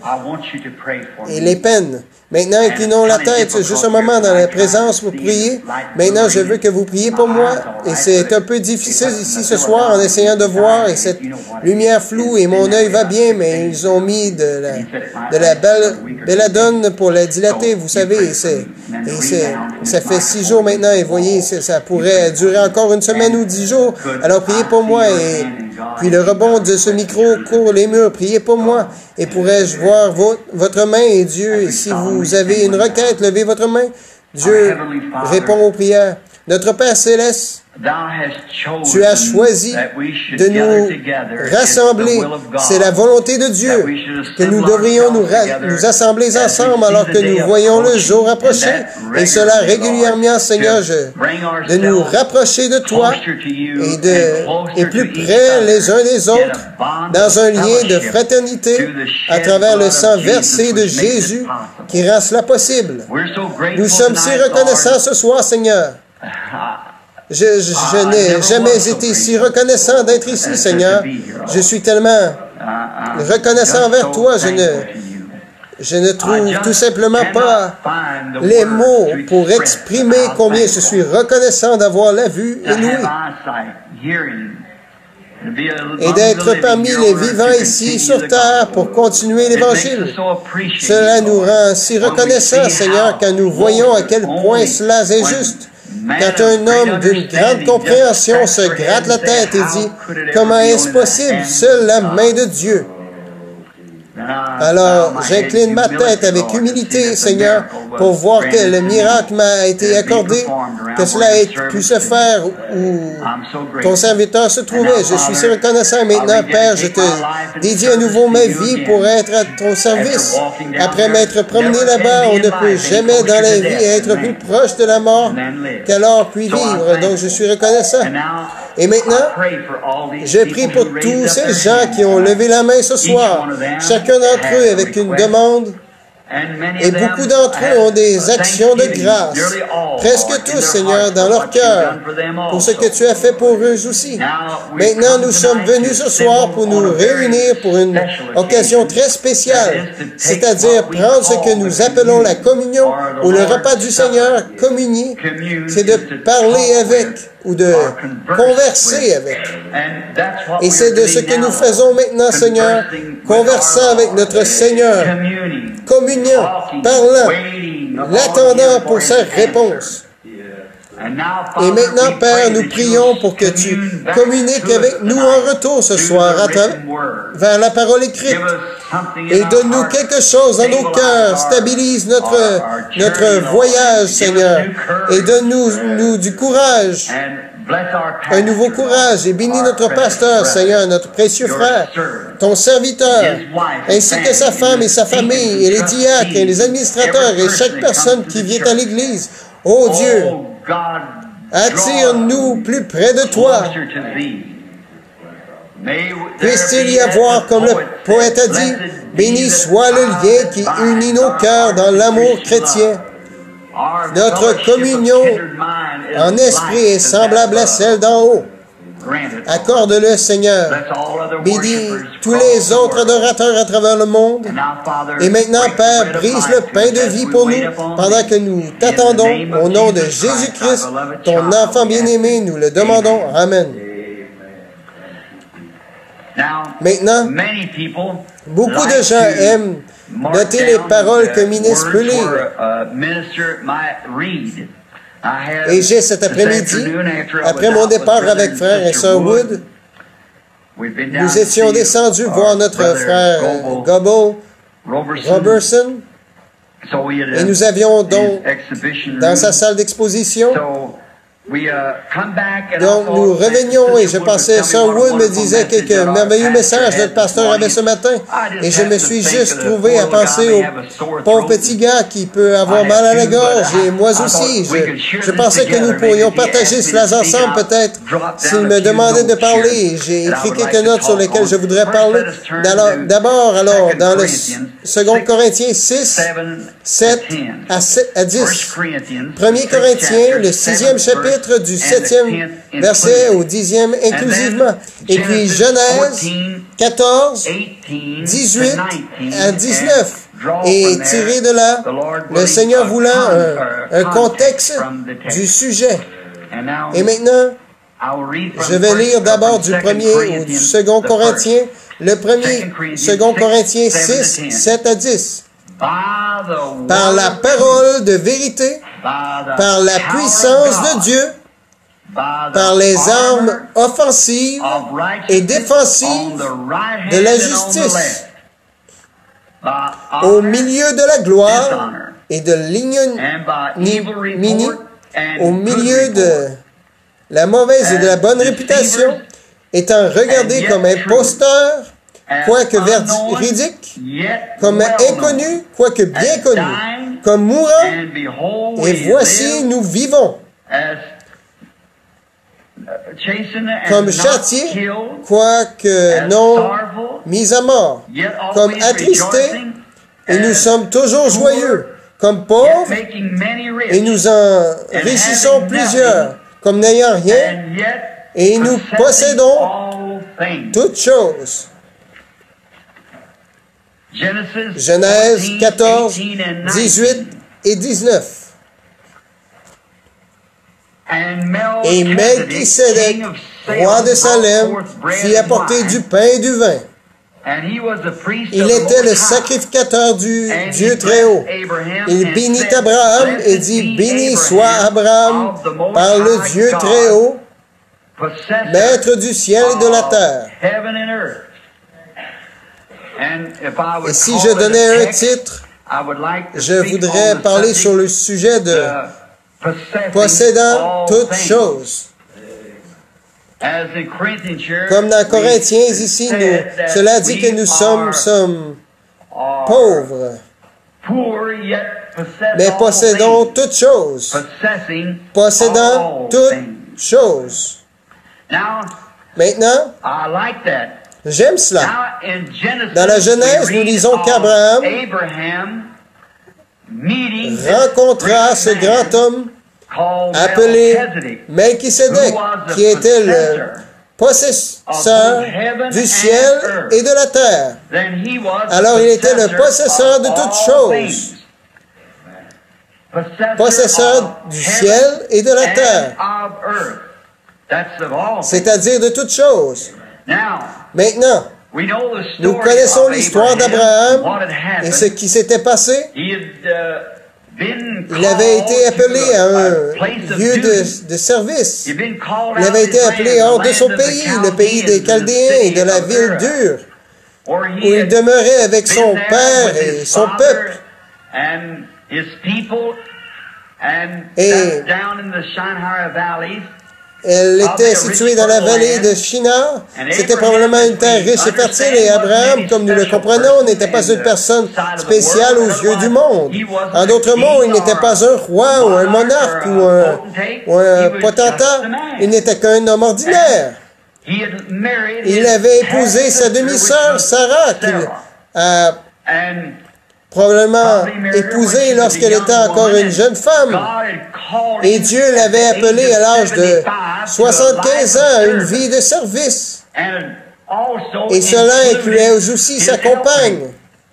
et les peines. Maintenant, inclinons la tête juste un moment dans la présence pour prier. Maintenant, je veux que vous priez pour moi. Et c'est un peu difficile ici ce soir en essayant de voir et cette lumière floue et mon œil va bien, mais ils ont mis de la, de la belle, belladone pour la dilater, vous savez. Et, c'est, et c'est, ça fait six jours maintenant et voyez, ça pourrait durer encore une semaine ou dix jours. Alors priez pour moi et puis le rebond de ce micro court les murs. Priez pour moi. Et pourrais-je voir vo votre main et Dieu, et si vous avez une requête, levez votre main. Dieu répond aux prières. Notre Père Céleste, tu as choisi de nous rassembler. C'est la volonté de Dieu que nous devrions nous, nous assembler ensemble alors que nous voyons le jour approcher. Et cela régulièrement, Seigneur, je, de nous rapprocher de toi et, de, et plus près les uns des autres dans un lien de fraternité à travers le sang versé de Jésus qui rend cela possible. Nous sommes si reconnaissants ce soir, Seigneur. Je, je, je n'ai jamais été si reconnaissant d'être ici, Seigneur. Je suis tellement reconnaissant envers toi. Je ne, je ne trouve tout simplement pas les mots pour exprimer combien je suis reconnaissant d'avoir la vue inouïe et d'être parmi les vivants ici sur terre pour continuer l'Évangile. Cela nous rend si reconnaissants, Seigneur, quand nous voyons à quel point cela est juste. Quand un homme d'une grande compréhension se gratte la tête et dit « Comment est-ce possible? Seule la main de Dieu. » Alors, j'incline ma tête avec humilité, Seigneur, pour voir que le miracle m'a été accordé, que cela ait pu se faire où ton serviteur se trouvait. Je suis si reconnaissant. Maintenant, Père, je te dédie à nouveau ma vie pour être à ton service. Après m'être promené là-bas, on ne peut jamais dans la vie être plus proche de la mort qu'alors puis vivre. Donc, je suis reconnaissant. Et maintenant, je prie pour tous ces gens qui ont levé la main ce soir, chacun d'entre eux avec une demande, et beaucoup d'entre eux ont des actions de grâce, presque tous, Seigneur, dans leur cœur, pour ce que tu as fait pour eux aussi. Maintenant, nous sommes venus ce soir pour nous réunir pour une occasion très spéciale, c'est-à-dire prendre ce que nous appelons la communion ou le repas du Seigneur, communier, c'est de parler avec ou de converser avec. Et c'est de ce que nous faisons maintenant, Seigneur, conversant avec notre Seigneur, communiant, parlant, l'attendant pour sa réponse. Et maintenant, Père, nous prions pour que tu communiques avec nous en retour ce soir à vers la parole écrite et donne-nous quelque chose dans nos cœurs, stabilise notre, notre voyage, Seigneur, et donne-nous nous du courage, un nouveau courage, et bénis notre pasteur, Seigneur, notre précieux frère, ton serviteur, ainsi que sa femme et sa famille, et les diacres, et les administrateurs, et chaque personne qui vient à l'Église. Oh Dieu, attire-nous plus près de toi. Puisse-t-il y avoir, comme le poète a dit, béni soit le lien qui unit nos cœurs dans l'amour chrétien. Notre communion en esprit est semblable à celle d'en haut. Accorde-le, Seigneur. Bénis tous les autres adorateurs à travers le monde. Et maintenant, Père, brise le pain de vie pour nous pendant que nous t'attendons. Au nom de Jésus-Christ, ton enfant bien-aimé, nous le demandons. Amen. Maintenant, beaucoup de gens aiment noter les paroles que ministre peut lire. Et j'ai cet après-midi, après mon départ avec frère et sœur Wood, nous étions descendus voir notre frère Gobble Robertson, et nous avions donc dans sa salle d'exposition. Donc, nous revenions et je pensais, Sir Wood me disait quelques merveilleux messages que le pasteur avait ce matin. Et je me suis juste trouvé à penser au pauvre petit gars qui peut avoir mal à la gorge. Et moi aussi, je, je pensais que nous pourrions partager cela ensemble peut-être s'il me demandait de parler. J'ai écrit quelques notes sur lesquelles je voudrais parler. D'abord, alors, dans le second Corinthiens six, sept à dix. premier Corinthiens, le sixième chapitre, du septième verset au dixième inclusivement. Et puis Genèse quatorze, dix-huit à dix-neuf. Et tiré de là, le Seigneur voulant un, un contexte du sujet. Et maintenant, je vais lire d'abord du premier ou du second Corinthiens, le premier, second Corinthiens six, sept à dix. Par la parole de vérité, par la puissance de Dieu, par les armes offensives et défensives de la justice, au milieu de la gloire et de l'ignominie, au milieu de la mauvaise et de la bonne réputation, étant regardé comme imposteur, quoique véridique, comme inconnu, quoique bien connu, comme mourant, et voici nous vivons, comme châtiés, quoique non mis à mort, comme attristés, et nous sommes toujours joyeux, comme pauvres, et nous enrichissons plusieurs, comme n'ayant rien, et nous possédons toutes choses. Genèse quatorze, dix-huit et dix-neuf. Et Melchisédek, roi de Salem, fit apporter du pain et du vin. Il était le sacrificateur du Dieu Très-Haut. Il bénit Abraham et dit, « Béni soit Abraham par le Dieu Très-Haut, maître du ciel et de la terre. » Et si je donnais un titre, je voudrais parler sur le sujet de possédant toutes choses. Comme dans Corinthiens, ici, nous, cela dit que nous sommes, sommes pauvres, mais possédons toutes choses. Possédant toutes choses. Maintenant, j'aime cela. Dans la Genèse, nous lisons qu'Abraham rencontra ce grand homme appelé Melchisédek, qui était le possesseur du ciel et de la terre. Alors, il était le possesseur de toutes choses. Possesseur du ciel et de la terre. C'est-à-dire de toutes choses. Maintenant, nous connaissons l'histoire d'Abraham et ce qui s'était passé. Il avait été appelé à un lieu de, de service. Il avait été appelé hors de son pays, le pays des Chaldéens et de la ville dure, où il demeurait avec son père et son peuple. Et elle était située dans la vallée de Shinar. C'était probablement une terre riche et fertile. Et Abraham, comme nous le comprenons, n'était pas une personne spéciale aux yeux du monde. En d'autres mots, il n'était pas un roi ou un monarque ou un, ou un potentat. Il n'était qu'un homme ordinaire. Il avait épousé sa demi-sœur, Sarah, qu'il a probablement épousée lorsqu'elle était encore une jeune femme. Et Dieu l'avait appelée à l'âge de soixante-quinze ans à une vie de service. Et cela incluait aussi sa compagne.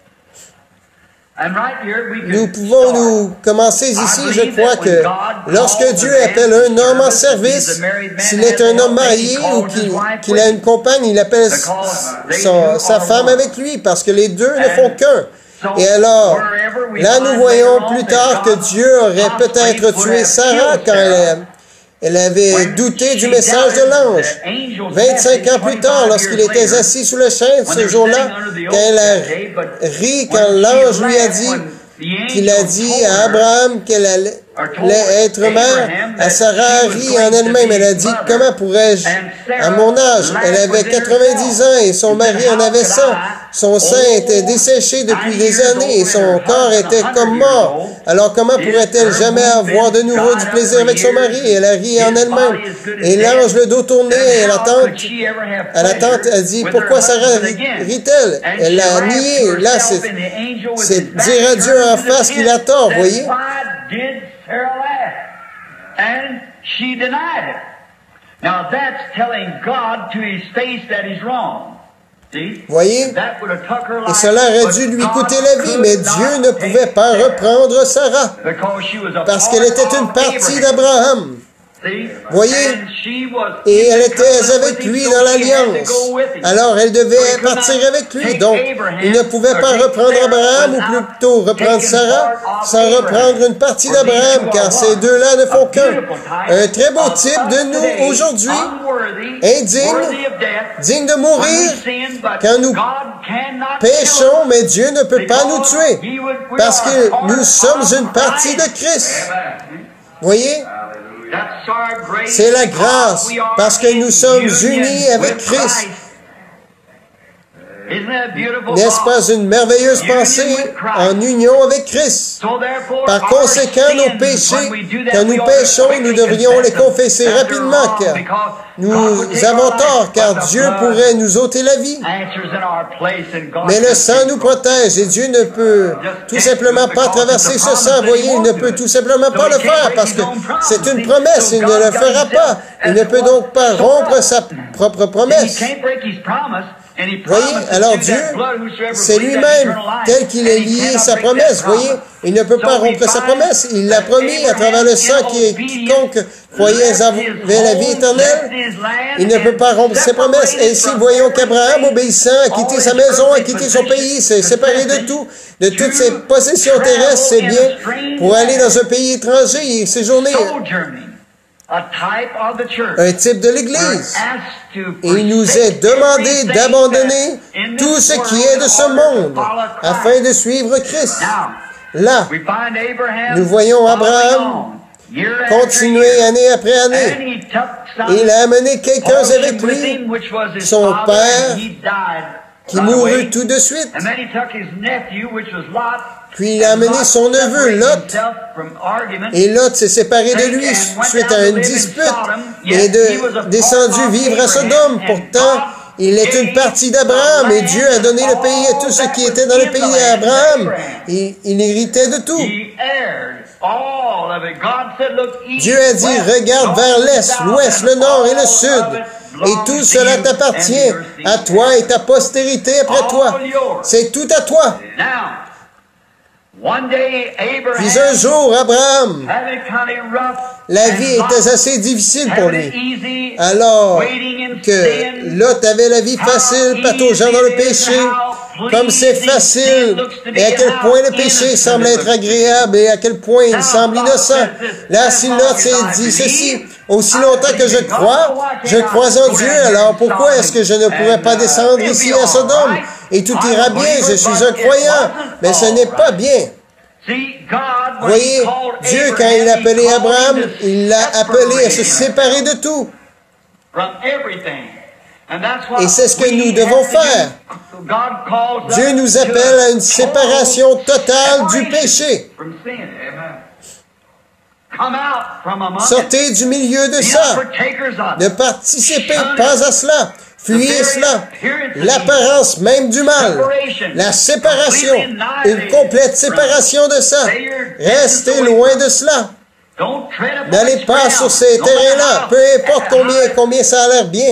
Nous pouvons nous commencer ici, je crois que lorsque Dieu appelle un homme en service, s'il est un homme marié ou qu'il qu'il a une compagne, il appelle son, sa femme avec lui parce que les deux ne font qu'un. Et alors, là nous voyons plus tard que Dieu aurait peut-être tué Sarah quand elle, elle avait douté du message de l'ange. vingt-cinq ans plus tard, lorsqu'il était assis sous le chêne ce jour-là, quand elle a ri, quand l'ange lui a dit qu'il a dit à Abraham qu'elle allait être mère, à Sarah a ri en elle-même. Elle a dit, comment pourrais-je, à mon âge, elle avait quatre-vingt-dix ans et son mari en avait cent. Son sein était desséché depuis des années et son corps était comme mort. Alors comment pourrait-elle jamais avoir de nouveau du plaisir avec son mari? Et elle a ri en elle-même. Et l'ange, le dos tourné, et la tante, à la tante a dit, pourquoi Sarah rit-elle? Elle l'a nié. Là, c'est dire à Dieu en face qu'il a tort, voyez? And she denied it. Now that's telling God to his face that he's wrong. Voyez? Et cela aurait dû lui coûter la vie, mais Dieu ne pouvait pas reprendre Sarah parce qu'elle était une partie d'Abraham. Voyez? Et elle était avec lui dans l'alliance. Alors elle devait partir avec lui. Donc, il ne pouvait pas reprendre Abraham, ou plutôt reprendre Sarah, sans reprendre une partie d'Abraham, car ces deux-là ne font qu'un. Un très beau type de nous aujourd'hui, indigne, digne de mourir, quand nous péchons, mais Dieu ne peut pas nous tuer, parce que nous sommes une partie de Christ. Voyez? C'est la grâce, parce que nous sommes unis avec Christ. N'est-ce pas une merveilleuse pensée en union avec Christ? Par conséquent, nos péchés, quand nous péchons, nous devrions les confesser rapidement, car nous avons tort, car Dieu pourrait nous ôter la vie. Mais le sang nous protège et Dieu ne peut tout simplement pas traverser ce sang. Voyez, il ne peut tout simplement pas le faire parce que c'est une promesse. Il ne le fera pas. Il ne peut donc pas rompre sa propre promesse. Voyez, alors Dieu, c'est lui-même tel qu'il a lié sa promesse. Voyez, il ne peut pas rompre sa promesse. Il l'a promis à travers le sang qui quiconque croyait avait la vie éternelle. Il ne peut pas rompre ses promesses. Et ici, voyons qu'Abraham, obéissant, a quitté sa maison, a quitté son pays, s'est séparé de tout, de toutes ses possessions terrestres, ses biens, pour aller dans un pays étranger et séjourner. Un type de l'Église. Et il nous est demandé d'abandonner tout ce qui est de ce monde afin de suivre Christ. Là, nous voyons Abraham continuer année après année. Il a amené quelqu'un avec lui, son père, qui mourut tout de suite. Puis il a amené son neveu, Lot, et Lot s'est séparé de lui suite à une dispute et est descendu vivre à Sodome. Pourtant, il est une partie d'Abraham et Dieu a donné le pays à tous ceux qui étaient dans le pays d'Abraham. Il, il héritait de tout. Dieu a dit, regarde vers l'est, l'ouest, le nord et le sud. Et tout cela t'appartient, à toi et ta postérité après toi. C'est tout à toi. Puis un jour, Abraham, la vie était assez difficile pour lui. Alors que Lot avait la vie facile, pataugeant dans le péché, comme c'est facile, et à quel point le péché semble être agréable, et à quel point il semble innocent. Là, si Lot s'est dit ceci, aussi longtemps que je crois, je crois en Dieu, alors pourquoi est-ce que je ne pourrais pas descendre ici à Sodome? Et tout ira bien, je suis un croyant, mais ce n'est pas bien. Voyez, Dieu, quand il a appelé Abraham, il l'a appelé à se séparer de tout. Et c'est ce que nous devons faire. Dieu nous appelle à une séparation totale du péché. Sortez du milieu de ça. Ne participez pas à cela. Fuyez cela. L'apparence même du mal. La séparation. Une complète séparation de ça. Restez loin de cela. N'allez pas sur ces terrains-là. Peu importe combien, combien ça a l'air bien.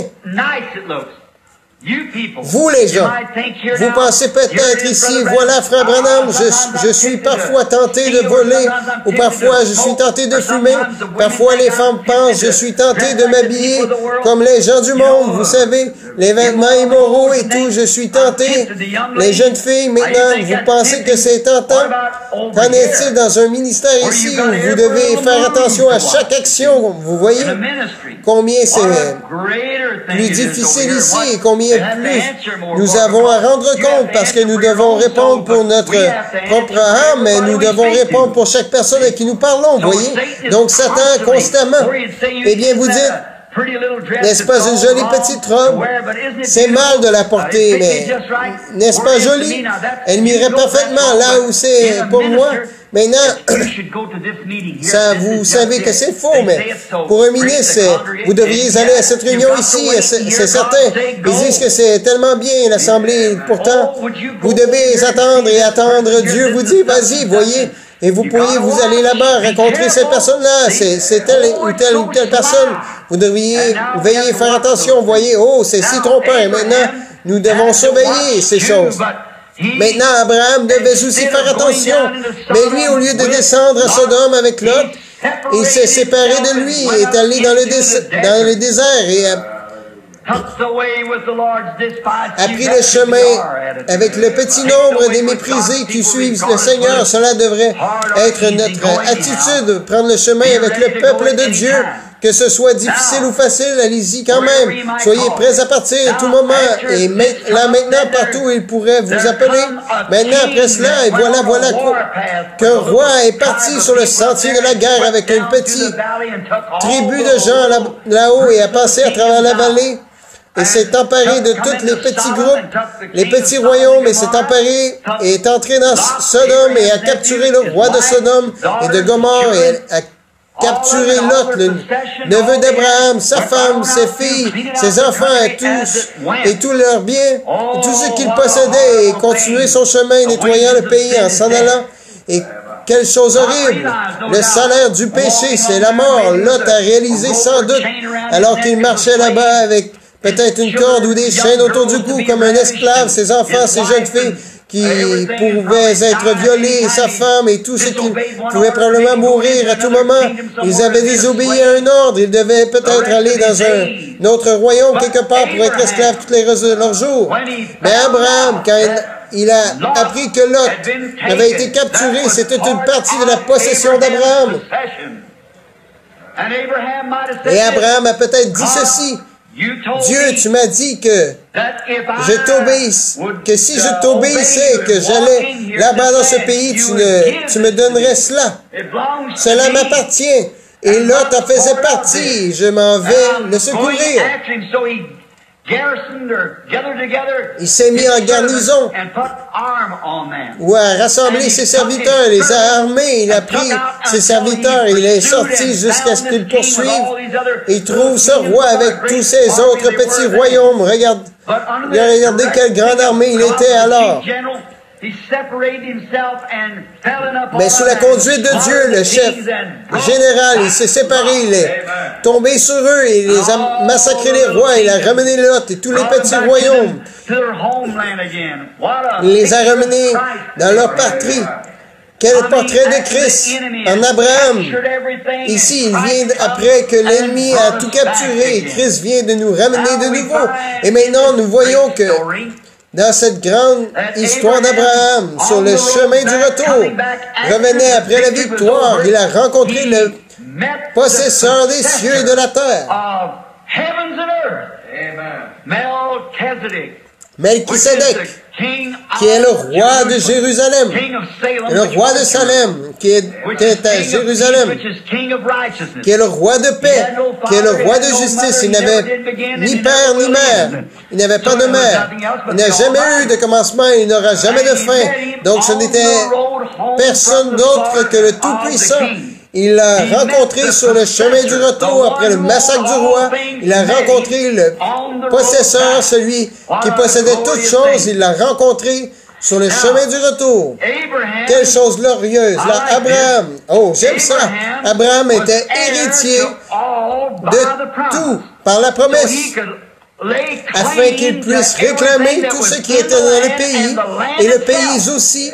Vous, les gens, vous pensez peut-être ici, voilà, frère Branham, je, je suis parfois tenté de voler, ou parfois je suis tenté de fumer, parfois les femmes pensent, je suis tenté de m'habiller comme les gens du monde, vous savez, les vêtements immoraux et tout, je suis tenté. Les jeunes filles, maintenant, vous pensez que c'est tentant? Qu'en est-il dans un ministère ici où vous devez faire attention à chaque action, vous voyez? Combien c'est plus difficile ici et combien plus nous avons à rendre compte parce que nous devons répondre pour notre propre âme, mais nous devons répondre pour chaque personne à qui nous parlons, vous voyez? Donc Satan constamment, eh bien vous dites, n'est-ce pas une jolie petite robe? C'est mal de la porter, mais n'est-ce pas joli? Elle m'irait parfaitement là où c'est pour moi. Maintenant, ça, vous savez que c'est faux, mais pour un ministre, vous devriez aller à cette réunion ici, c'est certain. Ils disent que c'est tellement bien, l'Assemblée. Pourtant, vous devez attendre et attendre. Dieu vous dit, vas-y, voyez. Et vous pourriez vous aller là-bas, rencontrer cette personne-là. C'est telle ou telle ou telle personne. Vous devriez veiller, faire attention. Voyez, oh, c'est si trompeur. Et maintenant, nous devons surveiller ces choses. Maintenant, Abraham devait aussi faire attention. Mais lui, au lieu de descendre à Sodome avec Lot, il s'est séparé de lui et est allé dans le, dé dans le désert et a, a pris le chemin avec le petit nombre des méprisés qui suivent le Seigneur. Cela devrait être notre attitude, prendre le chemin avec le peuple de Dieu. Que ce soit difficile ou facile, allez-y quand même. Soyez prêts à partir à tout moment. Et là, maintenant, partout, il pourrait vous appeler. Maintenant, après cela, et voilà, voilà qu'un roi est parti sur le sentier de la guerre avec une petite tribu de gens là-haut et a passé à travers la vallée. Et s'est emparé de tous les petits groupes, les petits royaumes, et s'est emparé et est entré dans Sodome et a capturé le roi de Sodome et de Gomorrhe et a capturé Lot, le neveu d'Abraham, sa femme, ses filles, ses enfants, et tous, et tous leurs biens, et tout ce qu'il possédait, et continuer son chemin, nettoyant le pays en s'en allant. Et quelle chose horrible! Le salaire du péché, c'est la mort. Lot a réalisé sans doute, alors qu'il marchait là-bas avec peut-être une corde ou des chaînes autour du cou, comme un esclave, ses enfants, ses jeunes filles, qui pouvaient être violés, sa femme et tout ce qui pouvait probablement mourir à tout moment. Ils avaient désobéi à un ordre. Ils devaient peut-être aller dans un autre royaume quelque part pour être esclaves tous les leurs jours. Mais Abraham, quand il, il a appris que Lot avait été capturé, c'était une partie de la possession d'Abraham. Et Abraham a peut-être dit ceci. Dieu, tu m'as dit que je t'obéisse, que si je t'obéissais, que j'allais là-bas dans ce pays, tu, ne, tu me donnerais cela. Cela m'appartient. Et Lot en faisait partie. Je m'en vais le secourir. Il s'est mis en garnison ou a rassemblé ses serviteurs, les a armés, il a pris ses serviteurs, il est sorti jusqu'à ce qu'il poursuive. Il trouve ce roi avec tous ses autres petits royaumes. Regarde, regardez quelle grande armée il était alors. Mais sous la conduite de Dieu, le chef général, il s'est séparé, il est tombé sur eux, et il les a massacrés les rois, il a ramené Lot et tous les petits royaumes. Il les a ramenés dans leur patrie. Quel portrait de Christ en Abraham. Ici, il vient après que l'ennemi a tout capturé, et Christ vient de nous ramener de nouveau. Et maintenant, nous voyons que dans cette grande histoire d'Abraham, sur le chemin du retour, revenait après la victoire, il a rencontré le possesseur des cieux et de la terre. Melchisedec, qui est le roi de Jérusalem, le roi de Salem, qui était à Jérusalem, qui est le roi de paix, qui est le roi de justice. Il n'avait ni père ni mère, il n'avait pas de mère, il n'a jamais eu de commencement, il n'aura jamais de fin. Donc ce n'était personne d'autre que le Tout-Puissant. Il l'a rencontré sur le chemin du retour après le massacre du roi. Il a rencontré le possesseur, celui qui possédait toutes choses. Il l'a rencontré sur le chemin du retour. Quelle chose glorieuse. Là, Abraham, oh, j'aime ça. Abraham était héritier de tout par la promesse, afin qu'il puisse réclamer tout ce qui était dans le pays, et le pays aussi.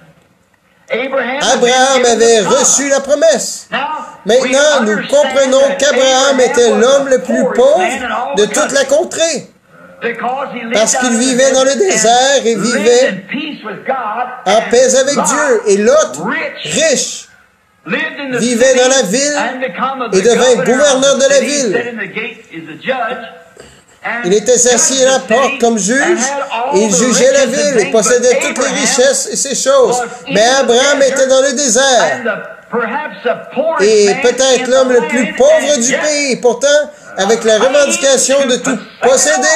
Abraham avait reçu la promesse. Maintenant, nous comprenons qu'Abraham était l'homme le plus pauvre de toute la contrée, parce qu'il vivait dans le désert et vivait en paix avec Dieu. Et Lot, riche, vivait dans la ville et devint gouverneur de la ville. Il était assis à la porte comme juge, et il jugeait la ville et possédait toutes les richesses et ces choses. Mais Abraham était dans le désert, et peut-être l'homme le plus pauvre du pays, pourtant avec la revendication de tout posséder.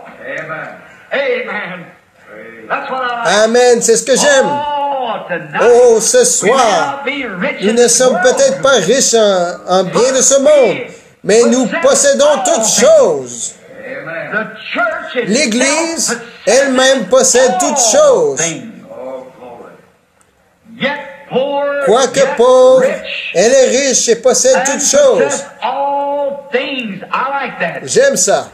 Amen, c'est ce que j'aime. Oh, ce soir, nous ne sommes peut-être pas riches en, en biens de ce monde, mais nous possédons toutes choses. L'Église elle-même possède toutes choses. Quoique pauvre, elle est riche et possède toutes choses. J'aime ça.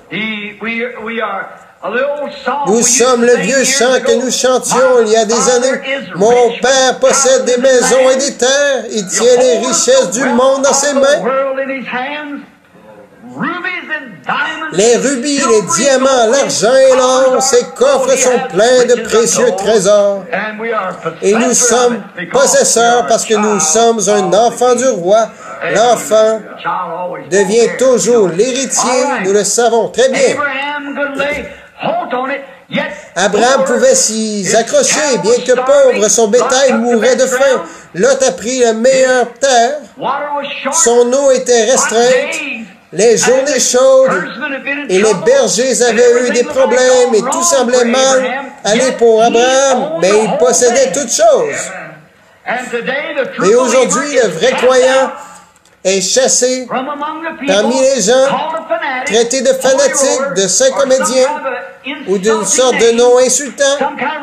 Nous sommes le vieux chant que nous chantions il y a des années. Mon père possède des maisons et des terres. Il tient les richesses du monde dans ses mains. Les rubis, les diamants, l'argent et l'or, ces coffres sont pleins de précieux trésors. Et nous sommes possesseurs parce que nous sommes un enfant du roi. L'enfant devient toujours l'héritier, nous le savons très bien. Abraham pouvait s'y accrocher, bien que pauvre, son bétail mourait de faim. Lot a pris la meilleure terre, son eau était restreinte, les journées chaudes, et les bergers avaient eu des problèmes, et tout semblait mal aller pour Abraham, mais il possédait toutes choses. Et aujourd'hui, le vrai croyant est chassé parmi les gens, traité de fanatique, de saint comédien, ou d'une sorte de nom insultant,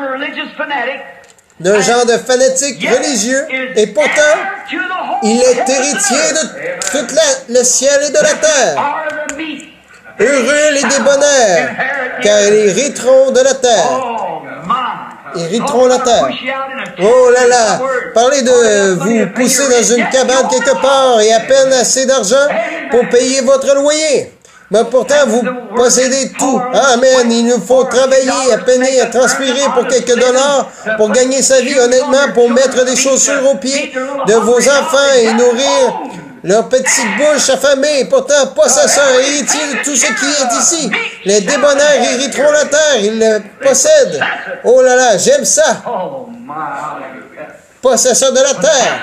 d'un genre de fanatique religieux, et pourtant, il est héritier de tout la, le ciel et de la terre. Heureux les débonnaires, car ils hériteront de la terre. Hériteront la terre. Oh là là, parlez de vous pousser dans une cabane quelque part et à peine assez d'argent pour payer votre loyer. Mais pourtant, vous possédez tout. Amen. Il nous faut travailler, à peiner, à transpirer pour quelques dollars, pour gagner sa vie honnêtement, pour mettre des chaussures aux pieds de vos enfants et nourrir leurs petites bouches affamées. Pourtant, possesseurs, héritiers de tout ce qui est ici. Les débonnaires hériteront la terre. Ils le possèdent. Oh là là, j'aime ça. Possesseur de la terre.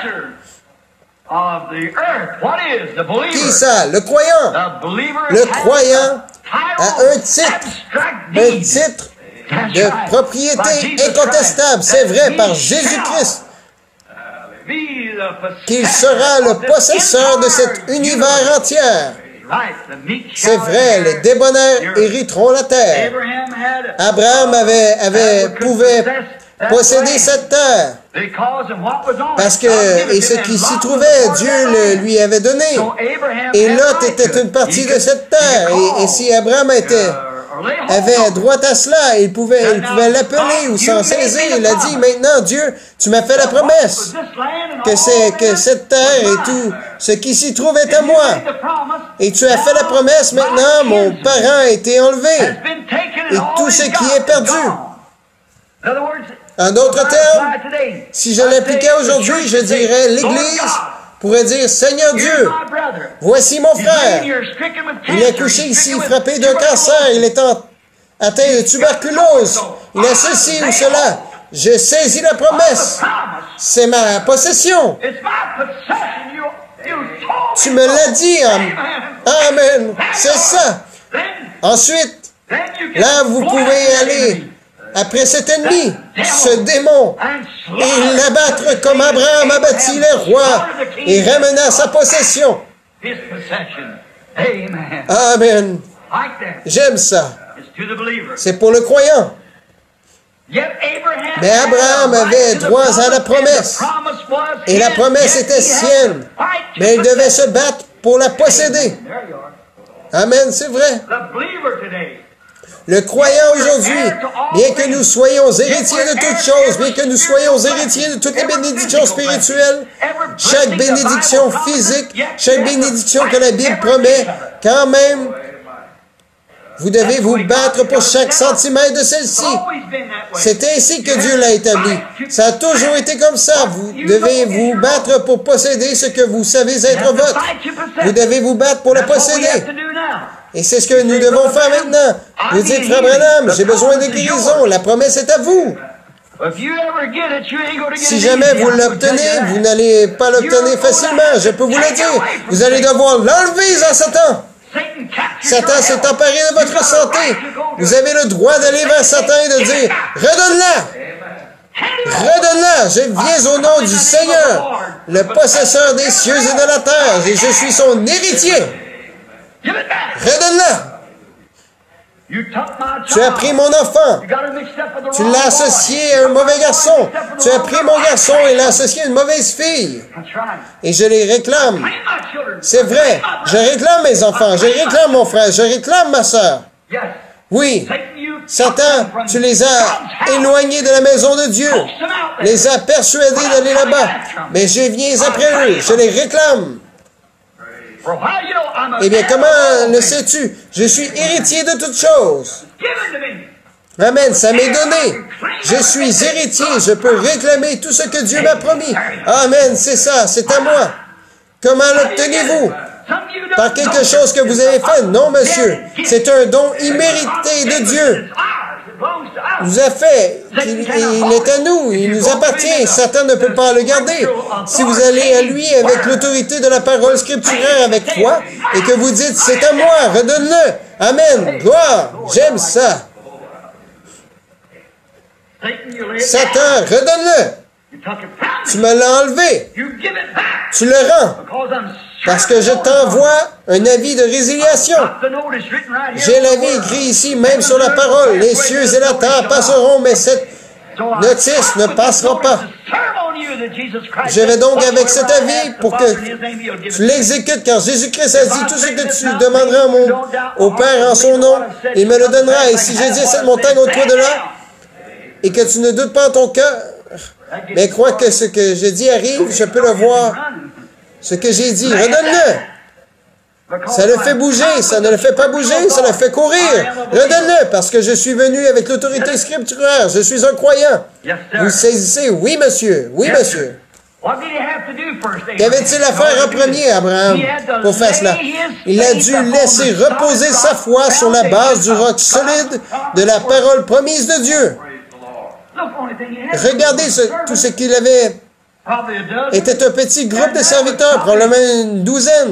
Qui ça? Le croyant. Le croyant a un titre, un titre de propriété incontestable. C'est vrai, par Jésus-Christ, qu'il sera le possesseur de cet univers entier. C'est vrai, les débonnaires hériteront la terre. Abraham avait, avait, pouvait posséder cette terre. Parce que, et ce qui s'y trouvait, Dieu le lui avait donné. Et Lot était une partie de cette terre. Et, et si Abraham était, avait droit à cela, il pouvait il pouvait l'appeler ou s'en saisir. Il a dit, maintenant, Dieu, tu m'as fait la promesse que, c'est, que cette terre et tout ce qui s'y trouve est à moi. Et tu as fait la promesse, maintenant, mon parent a été enlevé. Et tout ce qui est perdu. En d'autres termes, si je l'appliquais aujourd'hui, je dirais, l'Église pourrait dire, Seigneur Dieu, voici mon frère. Il est couché ici, frappé d'un cancer. Il est en, atteint de tuberculose. Il a ceci ou cela. Je saisis la promesse. C'est ma possession. Tu me l'as dit. Amen. C'est ça. Ensuite, là, vous pouvez aller après cet ennemi, ce démon, et l'abattre comme Abraham abattit les rois et ramena sa possession. Amen. J'aime ça. C'est pour le croyant. Mais Abraham avait droit à la promesse. Et la promesse était sienne. Mais il devait se battre pour la posséder. Amen, c'est vrai. Le croyant aujourd'hui, bien que nous soyons héritiers de toutes choses, bien que nous soyons héritiers de toutes les bénédictions spirituelles, chaque bénédiction physique, chaque bénédiction que la Bible promet, quand même, vous devez vous battre pour chaque centimètre de celle-ci. C'est ainsi que Dieu l'a établi. Ça a toujours été comme ça. Vous devez vous battre pour posséder ce que vous savez être votre. Vous devez vous battre pour le posséder. Et c'est ce que nous devons faire maintenant. Vous dites, Frère Branham, j'ai besoin de guérison. La promesse est à vous. Si jamais vous l'obtenez, vous n'allez pas l'obtenir facilement. Je peux vous le dire. Vous allez devoir l'enlever à Satan. Satan s'est emparé de votre santé. Vous avez le droit d'aller vers Satan et de dire, redonne-la. Redonne-la. Je viens au nom du Seigneur, le possesseur des cieux et de la terre, et je suis son héritier. Redonne-la. Tu as pris mon enfant. Tu l'as associé à un mauvais garçon. Tu as pris mon garçon et l'as associé à une mauvaise fille. Et je les réclame. C'est vrai. Je réclame mes enfants. Je réclame mon frère. Je réclame ma sœur. Oui. Satan, tu les as éloignés de la maison de Dieu. Les as persuadés d'aller là-bas. Mais je viens après eux. Je les réclame. Eh bien, comment le sais-tu? Je suis héritier de toutes choses. Amen, ça m'est donné. Je suis héritier, je peux réclamer tout ce que Dieu m'a promis. Amen, c'est ça, c'est à moi. Comment l'obtenez-vous? Par quelque chose que vous avez fait? Non, monsieur. C'est un don immérité de Dieu. Il nous a fait. Il, il est à nous. Il nous appartient. Satan ne peut pas le garder. Si vous allez à lui avec l'autorité de la parole scripturaire avec foi et que vous dites, c'est à moi, redonne-le. Amen. Gloire. J'aime ça. Satan, redonne-le. Tu me l'as enlevé. Tu le rends. Parce que je t'envoie un avis de résiliation. J'ai l'avis écrit ici, même sur la parole. Les cieux et la terre passeront, mais cette notice ne passera pas. Je vais donc avec cet avis pour que tu l'exécutes, car Jésus-Christ a dit tout ce que tu demanderas à mon, au Père en son nom, il me le donnera. Et si j'ai dit à cette montagne, ôte-toi de là, et que tu ne doutes pas en ton cœur, mais crois que ce que je dis arrive, je peux le voir. Ce que j'ai dit, redonne-le. Ça le fait bouger, ça ne le fait pas bouger, ça le fait courir. Redonne-le, parce que je suis venu avec l'autorité scripturaire. Je suis un croyant. Vous saisissez? Oui, monsieur. Oui, monsieur. Qu'avait-il à faire en premier, Abraham, pour faire cela? Il a dû laisser reposer sa foi sur la base du roc solide de la parole promise de Dieu. Regardez ce, tout ce qu'il avait. Était un petit groupe de serviteurs, probablement une douzaine.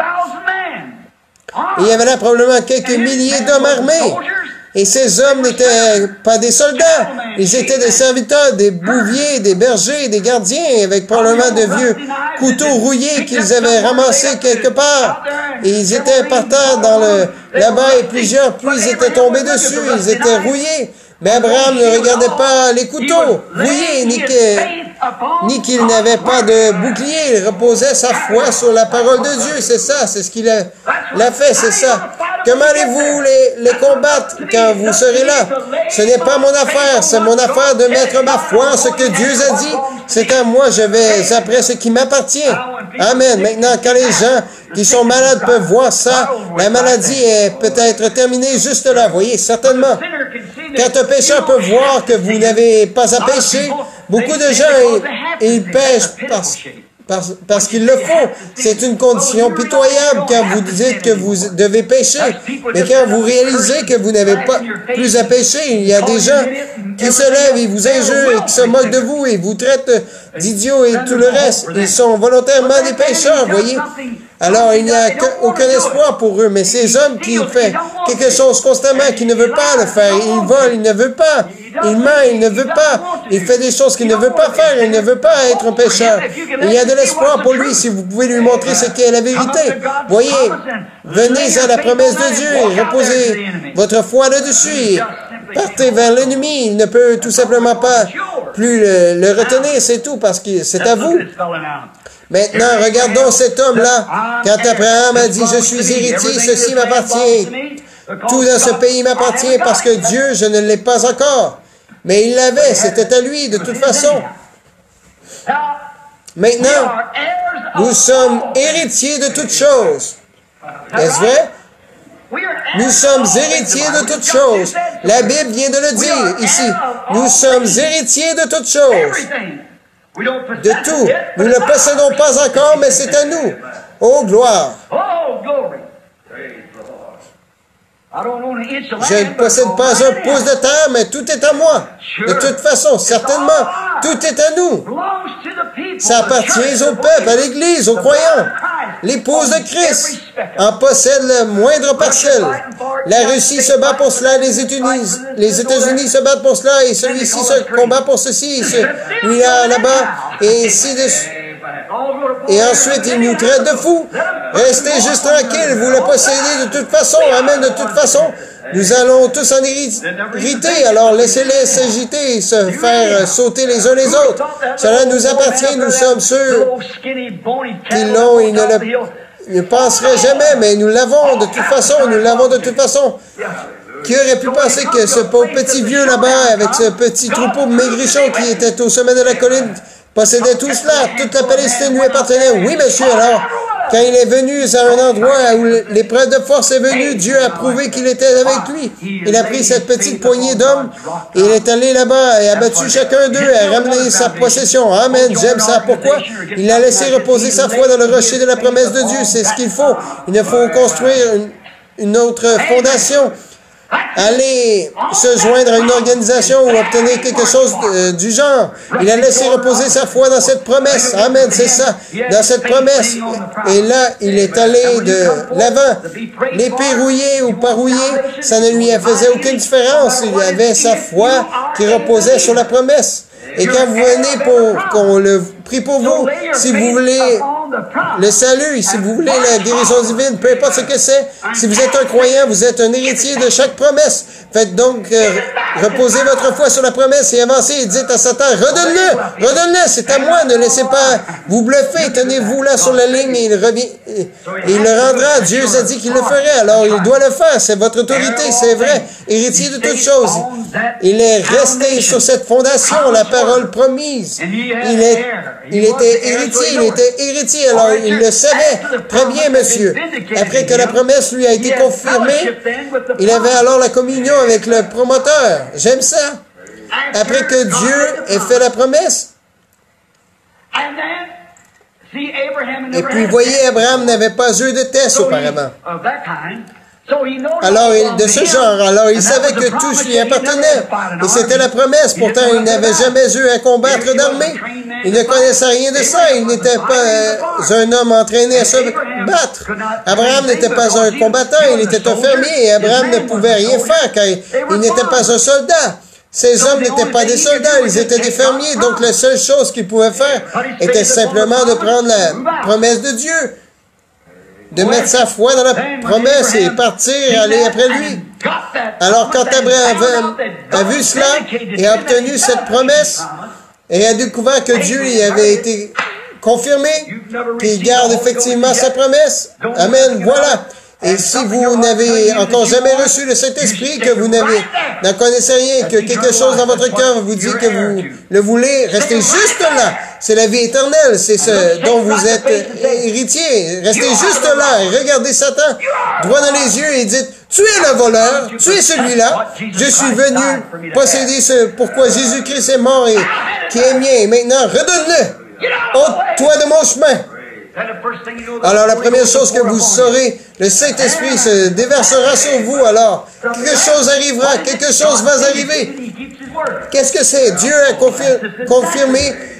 Et il y avait là probablement quelques milliers d'hommes armés. Et ces hommes n'étaient pas des soldats. Ils étaient des serviteurs, des bouviers, des bergers, des gardiens, avec probablement de vieux couteaux rouillés qu'ils avaient ramassés quelque part. Et ils étaient par terre dans le, là-bas et plusieurs pluies étaient tombées dessus. Ils étaient rouillés. Mais Abraham ne regardait pas les couteaux rouillés, ni que, ni qu'il n'avait pas de bouclier. Il reposait sa foi sur la parole de Dieu. C'est ça, c'est ce qu'il a, l'a fait, c'est ça. Comment allez-vous les, les combattre quand vous serez là? Ce n'est pas mon affaire, c'est mon affaire de mettre ma foi en ce que Dieu a dit. C'est à moi, je vais après ce qui m'appartient. Amen. Maintenant, quand les gens qui sont malades peuvent voir ça, la maladie est peut-être terminée juste là. Voyez, certainement. Quand un pécheur peut voir que vous n'avez pas à pécher, beaucoup de gens, ils, ils pêchent parce, parce, parce qu'ils le font. C'est une condition pitoyable quand vous dites que vous devez pécher. Mais quand vous réalisez que vous n'avez pas plus à pécher, il y a des gens qui se lèvent, ils vous injurent et qui se moquent de vous et vous traitent d'idiots et tout le reste. Ils sont volontairement des pécheurs, voyez. Alors, il n'y a aucun espoir pour eux. Mais ces hommes qui font quelque chose constamment, qui ne veulent pas le faire, ils volent, ils ne veulent pas. il ment, il ne veut pas. Il fait des choses qu'il ne veut pas faire. Il ne veut pas être un pécheur. Il y a de l'espoir pour lui si vous pouvez lui montrer ce qu'est la vérité. Voyez, venez à la promesse de Dieu et reposez votre foi là-dessus. Partez vers l'ennemi. Il ne peut tout simplement pas plus le, le retenir, c'est tout, parce que c'est à vous. Maintenant, regardons cet homme-là. Quand Abraham a dit, je suis héritier, ceci m'appartient. Tout dans ce pays m'appartient parce que Dieu, je ne l'ai pas encore. Mais il l'avait, c'était à lui de toute façon. Maintenant, nous sommes héritiers de toutes choses. Est-ce vrai? Nous sommes héritiers de toutes choses. La Bible vient de le dire ici. Nous sommes héritiers de toutes choses. De tout. Nous ne le possédons pas encore, mais c'est à nous. Oh, gloire. Je ne possède pas un pouce de terre, mais tout est à moi. De toute façon, certainement, tout est à nous. Ça appartient au peuple, à l'Église, aux croyants. L'épouse de Christ en possède le moindre parcelle. La Russie se bat pour cela, les États-Unis, les États-Unis se battent pour cela, et celui-ci se combat pour ceci, celui-là là-bas, et ainsi de suite. Et ensuite, il nous traite de fous. Restez juste tranquille, vous le possédez de toute façon. Amen, de toute façon. Nous allons tous en hériter, alors laissez-les s'agiter et se faire sauter les uns les autres. Cela nous appartient, nous sommes sûrs qu'ils l'ont, ils ne le ne penseraient jamais, mais nous l'avons de toute façon, nous l'avons de toute façon. Qui aurait pu penser que ce pauvre petit vieux là-bas, avec ce petit troupeau maigrichon qui était au sommet de la colline, possédait tout cela, toute la Palestine lui appartenait. Oui, monsieur, alors, quand il est venu à un endroit où l'épreuve de force est venue, Dieu a prouvé qu'il était avec lui. Il a pris cette petite poignée d'hommes et il est allé là-bas et a battu chacun d'eux et a ramené sa possession. Amen, j'aime ça. Pourquoi? Il a laissé reposer sa foi dans le rocher de la promesse de Dieu. C'est ce qu'il faut. Il faut construire une, une autre fondation. Aller se joindre à une organisation ou obtenir quelque chose de, du genre. Il a laissé reposer sa foi dans cette promesse. Amen, c'est ça, dans cette promesse. Et là, il est allé de l'avant. L'épée rouillée ou pas rouillée, ça ne lui faisait aucune différence. Il avait sa foi qui reposait sur la promesse. Et quand vous venez pour qu'on le prie pour vous, si vous voulez le salut, si vous voulez la guérison divine, peu importe ce que c'est, si vous êtes un croyant, vous êtes un héritier de chaque promesse. Faites donc, euh, reposez votre foi sur la promesse et avancez et dites à Satan, redonne-le, redonne-le, c'est à moi, ne laissez pas vous bluffer, tenez-vous là sur la ligne et il revient, et il le rendra. Dieu a dit qu'il le ferait, alors il doit le faire, c'est votre autorité, c'est vrai, héritier de toutes choses. Il est resté sur cette fondation, la parole promise. Il, est, il était héritier, il était héritier, alors il le savait. Très bien, monsieur. Après que la promesse lui a été confirmée, il avait alors la communion avec le promoteur. J'aime ça. Après que Dieu ait fait la promesse. Et puis, voyez, Abraham n'avait pas eu de test auparavant. Alors, de ce genre, alors il savait que tout lui appartenait. Et c'était la promesse. Pourtant, il n'avait jamais eu à combattre d'armée. Il ne connaissait rien de ça. Il n'était pas euh, un homme entraîné à se battre. Abraham n'était pas un combattant. Il était un fermier. Et Abraham ne pouvait rien faire car il, il n'était pas un soldat. Ces hommes n'étaient pas des soldats, ils étaient des fermiers. Donc, la seule chose qu'ils pouvaient faire était simplement de prendre la promesse de Dieu, de mettre sa foi dans la promesse et partir, aller après lui. Alors, quand Abraham a vu cela et a obtenu cette promesse et a découvert que Dieu y avait été confirmé, qu'il garde effectivement sa promesse, amen, voilà. Et si vous n'avez encore jamais reçu le Saint-Esprit, que vous n'avez, n'en connaissez rien, que quelque chose dans votre cœur vous dit que vous le voulez, restez juste là. C'est la vie éternelle, c'est ce dont vous êtes héritier. Restez juste là et regardez Satan droit dans les yeux et dites, tu es le voleur, tu es celui-là. Je suis venu posséder ce pourquoi Jésus-Christ est mort et qui est mien. Et maintenant, redonne-le. Ôte-toi de mon chemin. Alors, la première chose que vous saurez, le Saint-Esprit se déversera sur vous, alors quelque chose arrivera, quelque chose va arriver. Qu'est-ce que c'est? Dieu a confir- confirmé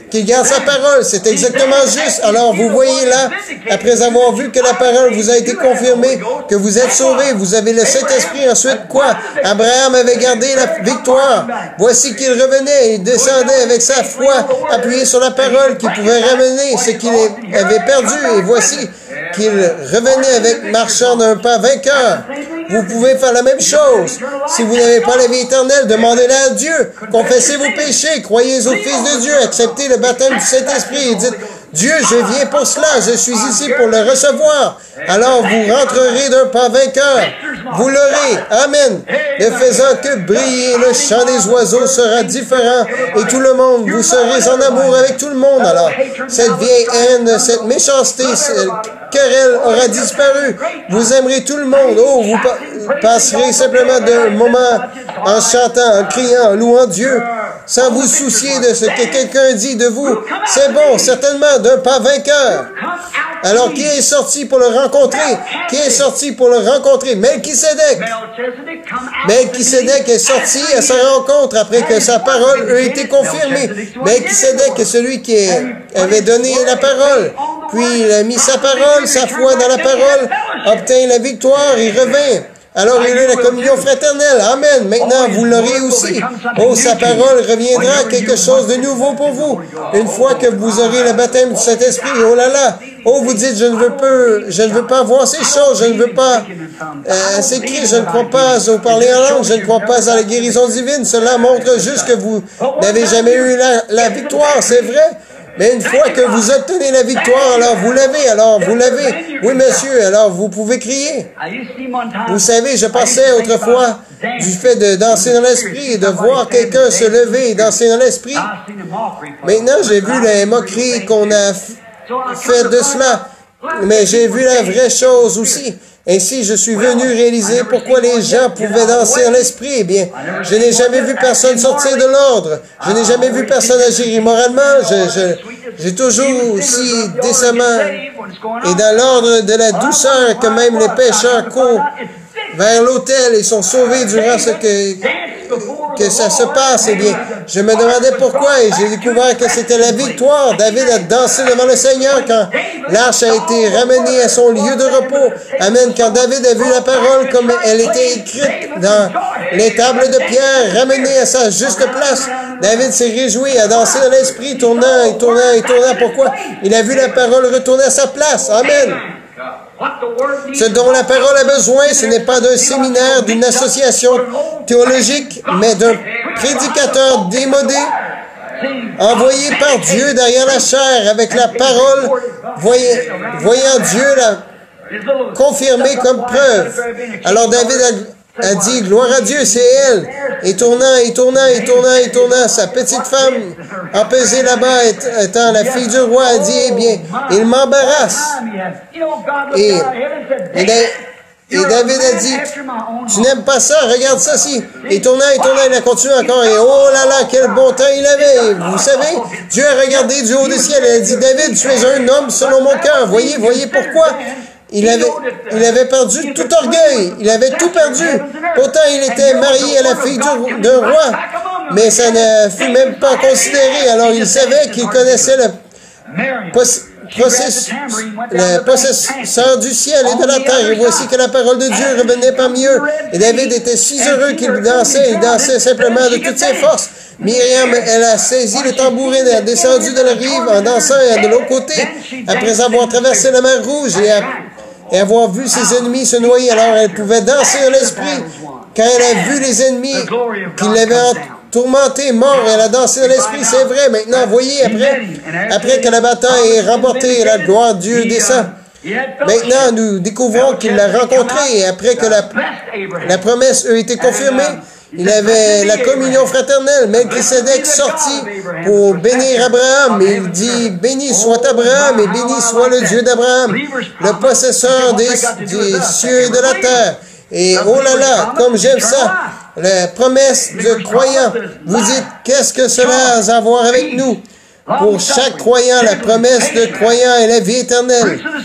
qu'il garde sa parole. C'est exactement juste. Alors vous voyez là, après avoir vu que la parole vous a été confirmée, que vous êtes sauvés, vous avez le Saint-Esprit. Ensuite, quoi? Abraham avait gardé la victoire. Voici qu'il revenait, il descendait avec sa foi appuyée sur la parole qui pouvait ramener ce qu'il avait perdu. Et voici qu'il revenait avec marchant d'un pas vainqueur. Vous pouvez faire la même chose. Si vous n'avez pas la vie éternelle, demandez-la à Dieu. Confessez vos péchés, croyez au Fils de Dieu, acceptez le baptême du Saint-Esprit et dites, Dieu, je viens pour cela, je suis ici pour le recevoir. Alors vous rentrerez d'un pas vainqueur. Vous l'aurez. Amen. Ne faisant que briller, le chant des oiseaux sera différent et tout le monde, vous serez en amour avec tout le monde. Alors, cette vieille haine, cette méchanceté, cette querelle aura disparu. Vous aimerez tout le monde. Oh, vous pa passerez simplement d'un moment en chantant, en criant, en louant Dieu, sans vous soucier de ce que quelqu'un dit de vous. C'est bon, certainement, d'un pas vainqueur. Alors, qui est sorti pour le rencontrer? Qui est sorti pour le rencontrer? Melchisédek. Melchisédek est sorti à sa rencontre après que sa parole a été confirmée. Melchisédek est celui qui avait donné la parole. Puis il a mis sa parole, sa foi dans la parole, obtint la victoire, il revint. Alors il a la communion fraternelle. Amen. Maintenant, vous l'aurez aussi. Oh, sa parole reviendra quelque chose de nouveau pour vous. Une fois que vous aurez le baptême du Saint-Esprit, oh là là. Oh, vous dites, je ne veux pas, je ne veux pas voir ces choses, je ne veux pas euh, s'écrire, je ne crois pas au parler en langue, je ne crois pas à la guérison divine. Cela montre juste que vous n'avez jamais eu la, la victoire, c'est vrai. Mais une fois que vous obtenez la victoire, alors vous l'avez, alors vous l'avez. Oui, monsieur, alors vous pouvez crier. Vous savez, je pensais autrefois du fait de danser dans l'esprit et de voir quelqu'un se lever et danser dans l'esprit. Maintenant, j'ai vu les moqueries qu'on a fait de cela, mais j'ai vu la vraie chose aussi. Ainsi, je suis venu réaliser pourquoi les gens pouvaient danser en l'esprit. Eh bien, je n'ai jamais vu personne sortir de l'ordre. Je n'ai jamais vu personne agir immoralement. Je, je, j'ai toujours aussi décemment et dans l'ordre de la douceur que même les pécheurs courent vers l'autel et sont sauvés durant ce que, que ça se passe. Eh bien, je me demandais pourquoi et j'ai découvert que c'était la victoire. David a dansé devant le Seigneur quand l'arche a été ramenée à son lieu de repos. Amen. Quand David a vu la parole comme elle était écrite dans les tables de pierre, ramenée à sa juste place, David s'est réjoui, a dansé dans l'esprit, tournant et tournant et tournant. Pourquoi? Il a vu la parole retourner à sa place. Amen. Ce dont la parole a besoin, ce n'est pas d'un séminaire, d'une association théologique, mais d'un prédicateur démodé, envoyé par Dieu derrière la chair avec la parole, voyant, voyant Dieu la confirmer comme preuve. Alors David a, a dit, gloire à Dieu, c'est elle. Et tournant, et tournant, et tournant, et tournant, sa petite femme, empesée là-bas, étant la fille du roi, a dit, eh bien, il m'embarrasse. Et, et, et David a dit, tu n'aimes pas ça, regarde ça ci. Et tournant, et tournant, il a continué encore. Et oh là là, quel bon temps il avait. Et vous savez, Dieu a regardé du haut du ciel et a dit, David, tu es un homme selon mon cœur. Voyez, voyez pourquoi? Il avait, il avait perdu tout orgueil. Il avait tout perdu. Pourtant, il était marié à la fille d'un roi. Mais ça ne fut même pas considéré. Alors, il savait qu'il connaissait le processus. Le possesseur du ciel et de la terre. Et voici que la parole de Dieu revenait parmi eux. Et David était si heureux qu'il dansait. Il dansait simplement de toutes ses forces. Myriam, elle a saisi le tambourin, elle a descendu de la rive en dansant de l'autre côté. Après avoir traversé la mer Rouge et, à, et avoir vu ses ennemis se noyer, alors elle pouvait danser dans l'esprit. Quand elle a vu les ennemis qui l'avaient tourmenté, mort, elle a dansé dans l'esprit, c'est vrai. Maintenant, voyez, après, après que la bataille est remportée, la gloire de Dieu descend. Maintenant, nous découvrons qu'il l'a rencontré et après que la, la promesse a été confirmée, il avait la communion fraternelle. Melchisédek sortit pour bénir Abraham. Et il dit, béni soit Abraham et béni soit le Dieu d'Abraham, le possesseur des, des cieux et de la terre. Et oh là là, comme j'aime ça, la promesse de croyant. Vous dites, qu'est-ce que cela a à voir avec nous? Pour chaque croyant, la promesse de croyant est la vie éternelle.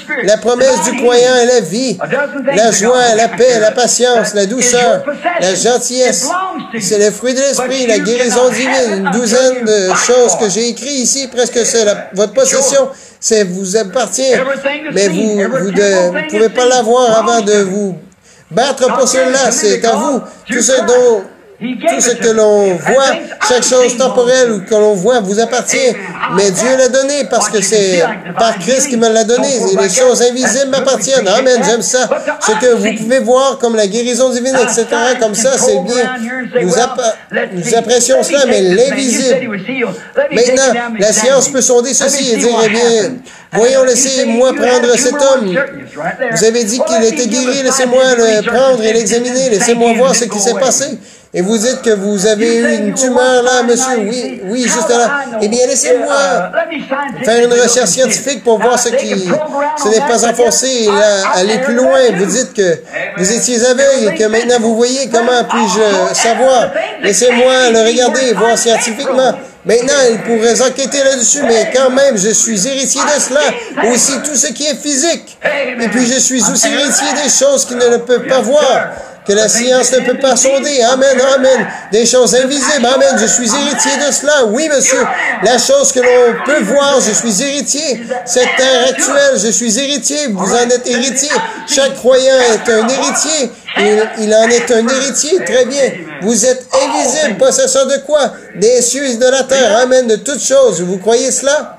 La promesse du croyant est la vie, la joie, la paix, la patience, la douceur, la gentillesse. C'est le fruit de l'esprit, la guérison divine. Une douzaine de choses que j'ai écrites ici, presque c'est la- votre possession. C'est vous appartient, mais vous vous ne pouvez pas l'avoir avant de vous battre pour cela. C'est à vous. Tout ce dont Tout ce que l'on voit, chaque chose temporelle ou que l'on voit vous appartient. Mais Dieu l'a donné parce que c'est par Christ qui me l'a donné. Et les choses invisibles m'appartiennent. Amen, j'aime ça. Ce que vous pouvez voir comme la guérison divine, et cetera, comme ça, c'est bien. Nous, appa- nous apprécions cela, mais l'invisible. Maintenant, la science peut sonder ceci et dire, eh bien, voyons, laissez-moi prendre cet homme. Vous avez dit qu'il était guéri, laissez-moi le prendre et l'examiner. Laissez-moi voir ce qui s'est passé. Et vous dites que vous avez eu une tumeur là, monsieur. Oui, oui, juste là. Eh bien, laissez-moi faire une recherche scientifique pour voir ce qui... Ce n'est pas enfoncé et là, aller plus loin. Vous dites que vous étiez aveugle et que maintenant vous voyez. Comment puis-je savoir? Laissez-moi le regarder et voir scientifiquement. Maintenant, il pourrait enquêter là-dessus, mais quand même, je suis héritier de cela. Aussi, tout ce qui est physique. Et puis, je suis aussi héritier des choses qu'il ne le peut pas voir, que la science ne peut pas sonder. Amen, amen. Des choses invisibles. Amen. Je suis héritier de cela. Oui, monsieur. La chose que l'on peut voir, je suis héritier. Cette terre actuelle, je suis héritier. Vous en êtes héritier. Chaque croyant est un héritier. Il, il en est un héritier. Très bien. Vous êtes invisible, possesseur de quoi? Des cieux et de la terre. Amen. De toutes choses. Vous croyez cela?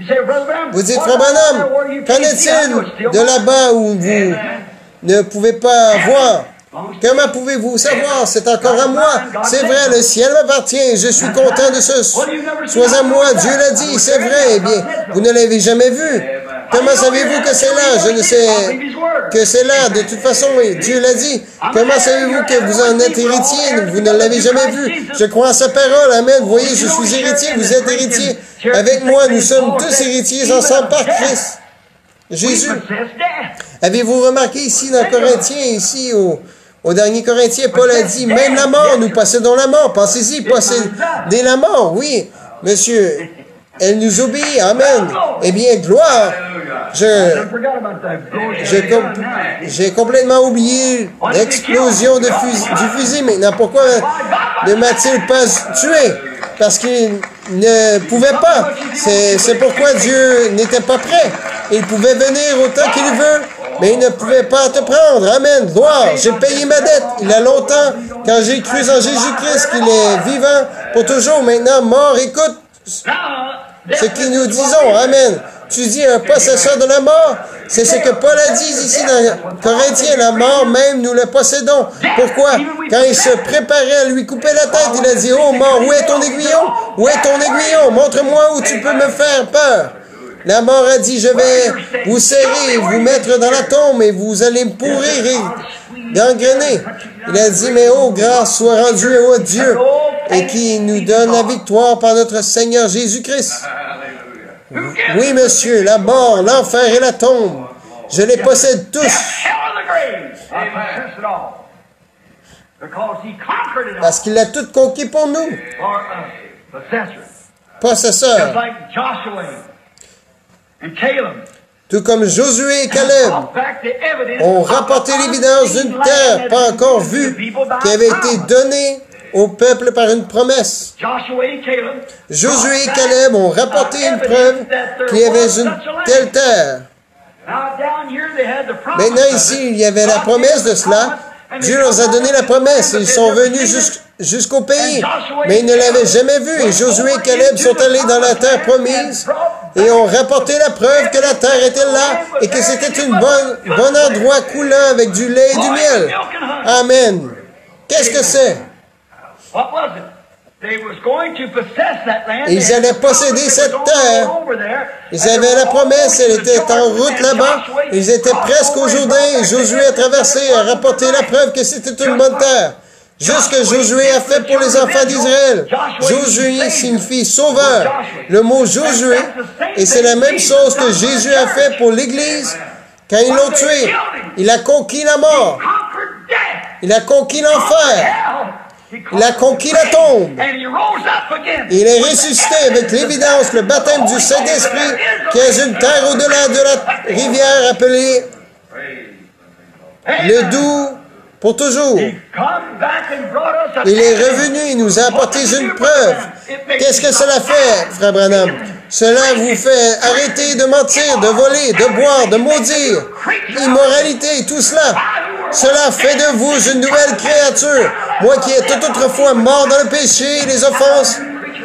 Vous dites, Frère Branham, qu'en est-il de là-bas où vous ne pouvez pas voir? Comment pouvez-vous savoir? C'est encore à moi. C'est vrai, le ciel m'appartient. Je suis content de ce. Sois à moi. Dieu l'a dit. C'est vrai. Eh bien, vous ne l'avez jamais vu. Comment savez-vous que c'est là? Je ne sais que c'est là. De toute façon, oui, Dieu l'a dit. Comment savez-vous que vous en êtes héritier? Vous ne l'avez jamais vu. Je crois en sa parole. Amen. Vous voyez, je suis héritier. Vous êtes héritier. Avec moi, nous sommes tous héritiers ensemble par Christ. Jésus. Avez-vous remarqué ici dans Corinthiens, ici au... Au dernier Corinthien, Paul a dit, même la mort, nous possédons la mort. Pensez-y, posséder la mort, oui. Monsieur, elle nous obéit, amen. Eh bien, gloire. Je, je com j'ai complètement oublié l'explosion de fusil, du fusil. Maintenant, pourquoi ne m'a-t-il pas tué? Parce qu'il ne pouvait pas. C'est pourquoi Dieu n'était pas prêt. Il pouvait venir autant qu'il veut. Mais il ne pouvait pas te prendre. Amen. Gloire. J'ai payé ma dette. Il y a longtemps, quand j'ai cru en Jésus-Christ, qu'il est vivant pour toujours. Maintenant, mort, écoute ce que nous disons. Amen. Tu dis un possesseur de la mort. C'est ce que Paul a dit ici dans Corinthiens. La mort même, nous le possédons. Pourquoi? Quand il se préparait à lui couper la tête, il a dit, oh mort, où est ton aiguillon? Où est ton aiguillon? Montre-moi où tu peux me faire peur. La mort a dit, je vais vous serrer, vous mettre dans la tombe et vous allez me pourrir et gangrener. Il a dit, mais oh, grâce soit rendue au Dieu et qui nous donne la victoire par notre Seigneur Jésus-Christ. Oui, monsieur, la mort, l'enfer et la tombe, je les possède tous. Parce qu'il a tout conquis pour nous. Possesseur. Tout comme Josué et Caleb ont rapporté l'évidence d'une terre pas encore vue qui avait été donnée au peuple par une promesse. Josué et Caleb ont rapporté une preuve qu'il y avait une telle terre. Maintenant ici, il y avait la promesse de cela. Dieu leur a donné la promesse. Ils sont venus jusqu'au pays, mais ils ne l'avaient jamais vu. Et Josué et Caleb sont allés dans la terre promise et ont rapporté la preuve que la terre était là et que c'était un bon, bon endroit coulant avec du lait et du miel. Amen. Qu'est-ce que c'est? Ils allaient posséder cette terre. Ils avaient la promesse, elle était en route là-bas. Ils étaient presque au Jourdain et Josué a traversé et a rapporté la preuve que c'était une bonne terre. Juste ce que Josué a fait pour les enfants d'Israël. Josué signifie sauveur. Le mot Josué, et c'est la même chose que Jésus a fait pour l'Église quand ils l'ont tué. Il a conquis la mort. Il a conquis l'enfer. Il a conquis la tombe. Il est ressuscité avec l'évidence, le baptême du Saint-Esprit, qui est une terre au-delà de la rivière appelée le doux pour toujours. Il est revenu et nous a apporté une preuve. Qu'est-ce que cela fait, frère Branham? Cela vous fait arrêter de mentir, de voler, de boire, de maudire, immoralité, tout cela. Cela fait de vous une nouvelle créature. Moi qui étais autrefois mort dans le péché et les offenses,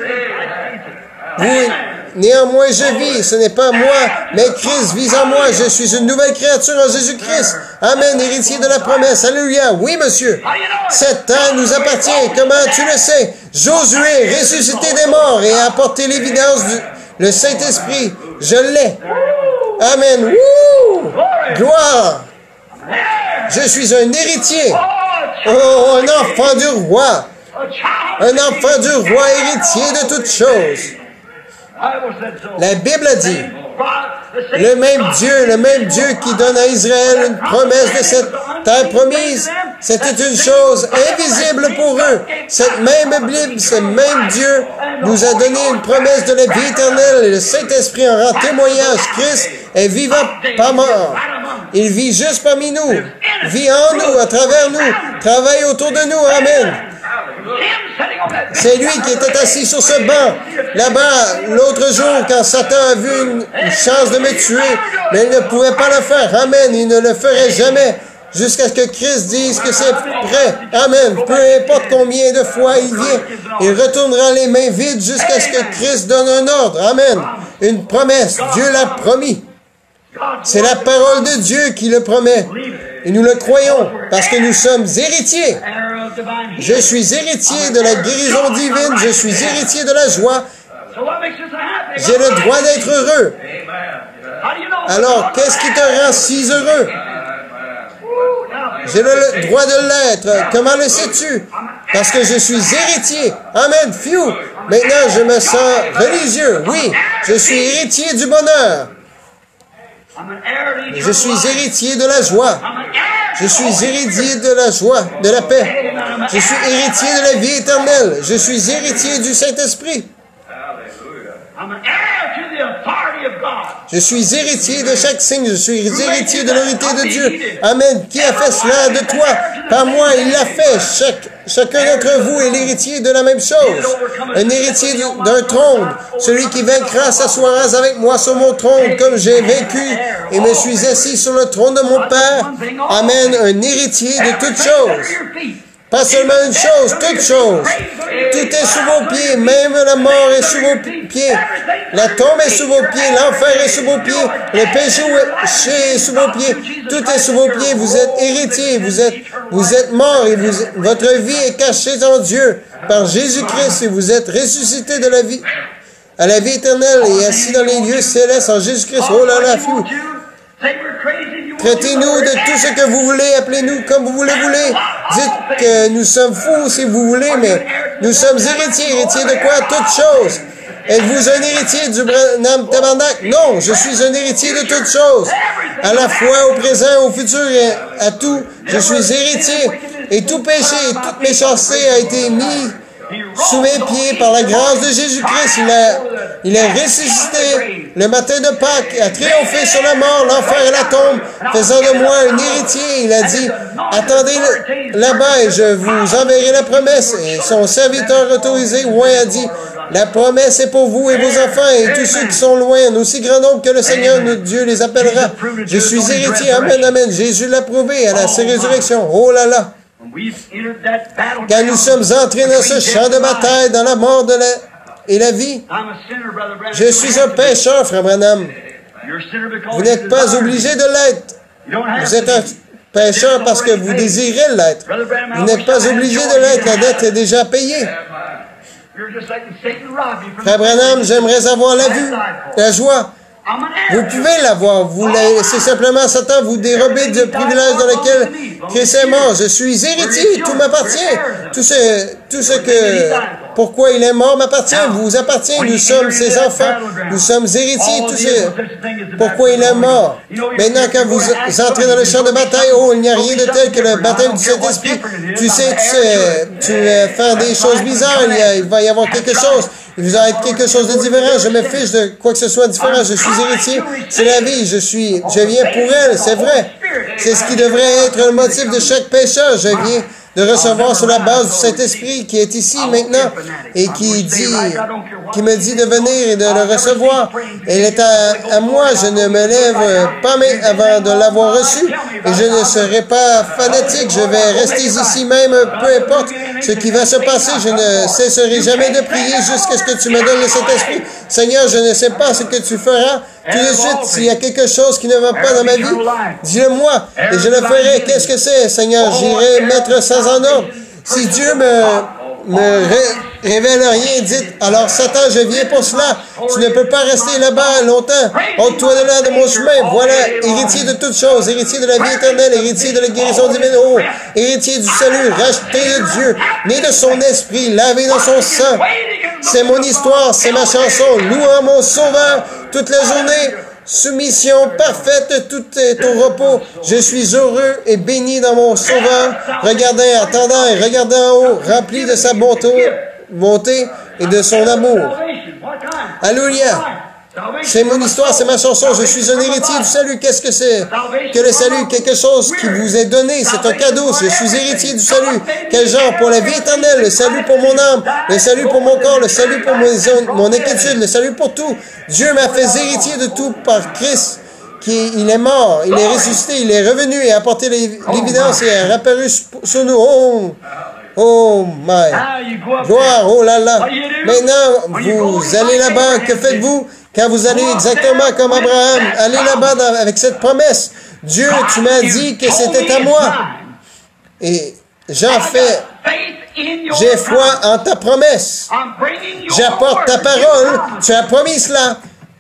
vous, néanmoins je vis. Ce n'est pas moi, mais Christ vit en moi. Je suis une nouvelle créature en Jésus-Christ. Amen, héritier de la promesse. Alléluia. Oui, monsieur. Cette terre nous appartient. Comment tu le sais? Josué, ressuscité des morts et a apporté l'évidence du le Saint-Esprit. Je l'ai. Amen. Woo! Gloire. Je suis un héritier. Oh, un enfant du roi. Un enfant du roi héritier de toutes choses. La Bible a dit, le même Dieu, le même Dieu qui donne à Israël une promesse de cette terre promise, c'était une chose invisible pour eux. Cette même Bible, ce même Dieu nous a donné une promesse de la vie éternelle et le Saint-Esprit en rend témoignage. Christ est vivant, pas mort. Il vit juste parmi nous, vit en nous, à travers nous, travaille autour de nous. Amen. C'est lui qui était assis sur ce banc, là-bas, l'autre jour, quand Satan a vu une, une chance de me tuer, mais il ne pouvait pas le faire. Amen. Il ne le ferait jamais, jusqu'à ce que Christ dise que c'est prêt. Amen. Peu importe combien de fois il vient, il retournera les mains vides jusqu'à ce que Christ donne un ordre. Amen. Une promesse. Dieu l'a promis. C'est la parole de Dieu qui le promet. Et nous le croyons, parce que nous sommes héritiers. Je suis héritier de la guérison divine, je suis héritier de la joie. J'ai le droit d'être heureux. Alors, qu'est-ce qui te rend si heureux? J'ai le droit de l'être. Comment le sais-tu? Parce que je suis héritier. Amen. Phew. Maintenant, je me sens religieux. Oui, je suis héritier du bonheur. Je suis héritier de la joie. Je suis héritier de la joie, de la paix. Je suis héritier de la vie éternelle. Je suis héritier du Saint-Esprit. Je suis héritier de chaque signe. Je suis héritier de l'autorité de Dieu. Amen. Qui a fait cela de toi? Pas moi, il l'a fait. Chaque, chacun d'entre vous est l'héritier de la même chose. Un héritier d'un trône. Celui qui vaincra s'assoira avec moi sur mon trône, comme j'ai vaincu et me suis assis sur le trône de mon Père. Amen. Un héritier de toutes choses. Pas seulement une chose, toutes choses. Tout est sous vos pieds, même la mort est sous vos pieds. La tombe est sous vos pieds, l'enfer est sous vos pieds, le péché est sous vos pieds. Tout est sous vos pieds. Vous êtes héritiers, vous êtes, vous êtes morts et vous, votre vie est cachée en Dieu par Jésus-Christ et vous êtes ressuscités de la vie à la vie éternelle et assis dans les lieux célestes en Jésus-Christ. Oh là là, fou. Traitez-nous de tout ce que vous voulez, appelez-nous comme vous le voulez. Dites que nous sommes fous si vous voulez, mais nous sommes héritiers. Héritiers de quoi? Toutes choses. Êtes-vous un héritier du Branham Tabernacle? Non, je suis un héritier de toutes choses. À la fois au présent, au futur et à tout, je suis héritier. Et tout péché et toute méchanceté a été mis sous mes pieds par la grâce de Jésus-Christ. Il a, il a ressuscité le matin de Pâques, a triomphé sur la mort, l'enfer et la tombe, faisant de moi un héritier. Il a dit, attendez là-bas et je vous enverrai la promesse. Et son serviteur autorisé, Ouin, a dit, la promesse est pour vous et vos enfants et tous ceux qui sont loin, en aussi grand nombre que le Seigneur, notre Dieu, les appellera. Je suis héritier. Amen, amen. Jésus l'a prouvé à la résurrection. Oh là là. Quand nous sommes entrés dans ce champ de bataille, dans la mort de la, et la vie, je suis un pécheur, frère Branham. Vous n'êtes pas obligé de l'être. Vous êtes un pécheur parce que vous désirez l'être. Vous n'êtes pas obligé de l'être. La dette est déjà payée. Frère Branham, j'aimerais avoir la vue, la joie. Vous pouvez l'avoir. Vous laissez simplement Satan vous dérober du privilège dans lequel Christ est mort. Je suis héritier. Tout m'appartient. Tout ce, tout ce que Pourquoi il est mort m'appartient, vous appartient, nous sommes ses enfants, nous sommes héritiers, tout ça. Pourquoi il est mort? Maintenant, quand vous entrez dans le champ de bataille, oh, il n'y a rien de tel que le baptême du Saint-Esprit. Tu sais, tu sais, tu vas faire des choses bizarres, il, y a, il va y avoir quelque chose. Il va y avoir quelque chose de différent. Je me fiche de quoi que ce soit différent. Je suis héritier. C'est la vie. Je suis, je viens pour elle. C'est vrai. C'est ce qui devrait être le motif de chaque pécheur. Je viens de recevoir sur la base du Saint-Esprit qui est ici maintenant et qui dit, qui me dit de venir et de le recevoir. Elle est à, à moi. Je ne me lève pas avant de l'avoir reçu et je ne serai pas fanatique. Je vais rester ici même, peu importe ce qui va se passer. Je ne cesserai jamais de prier jusqu'à ce que tu me donnes le Saint-Esprit. Seigneur, je ne sais pas ce que tu feras. Tout de suite, s'il y a quelque chose qui ne va pas dans ma vie, dis-le-moi et je le ferai. Qu'est-ce que c'est, Seigneur? J'irai mettre ça en ordre. Si Dieu me, me ré, révèle rien, dites, alors Satan, je viens pour cela. Tu ne peux pas rester là-bas longtemps. Ôte-toi de là de mon chemin. Voilà, héritier de toutes choses, héritier de la vie éternelle, héritier de la guérison divine, oh, héritier du salut, racheté de Dieu, né de son esprit, lavé dans son sang. C'est mon histoire, c'est ma chanson, louant mon sauveur toute la journée. Soumission parfaite, tout est au repos. Je suis heureux et béni dans mon sauveur. Regardez, attendant et regardant en haut, rempli de sa bonté, bonté et de son amour. Alléluia. C'est mon histoire, c'est ma chanson. Je suis un héritier du salut. Qu'est-ce que c'est que le salut? Quelque chose qui vous est donné. C'est un cadeau. Je suis héritier du salut. Quel genre? Pour la vie éternelle. Le salut pour mon âme. Le salut pour mon corps. Le salut pour mon, mon inquiétude. Le salut pour tout. Dieu m'a fait héritier de tout par Christ. Qui, il est mort. Il est ressuscité. Il est revenu et a apporté l'évidence et a réapparu sur nous. Oh! Oh my! Gloire! Oh là là! Maintenant, vous allez là-bas. Que faites-vous? Quand vous allez exactement comme Abraham, allez là-bas avec cette promesse. Dieu, tu m'as dit que c'était à moi. Et j'en fais, j'ai foi en ta promesse. J'apporte ta parole. Tu as promis cela.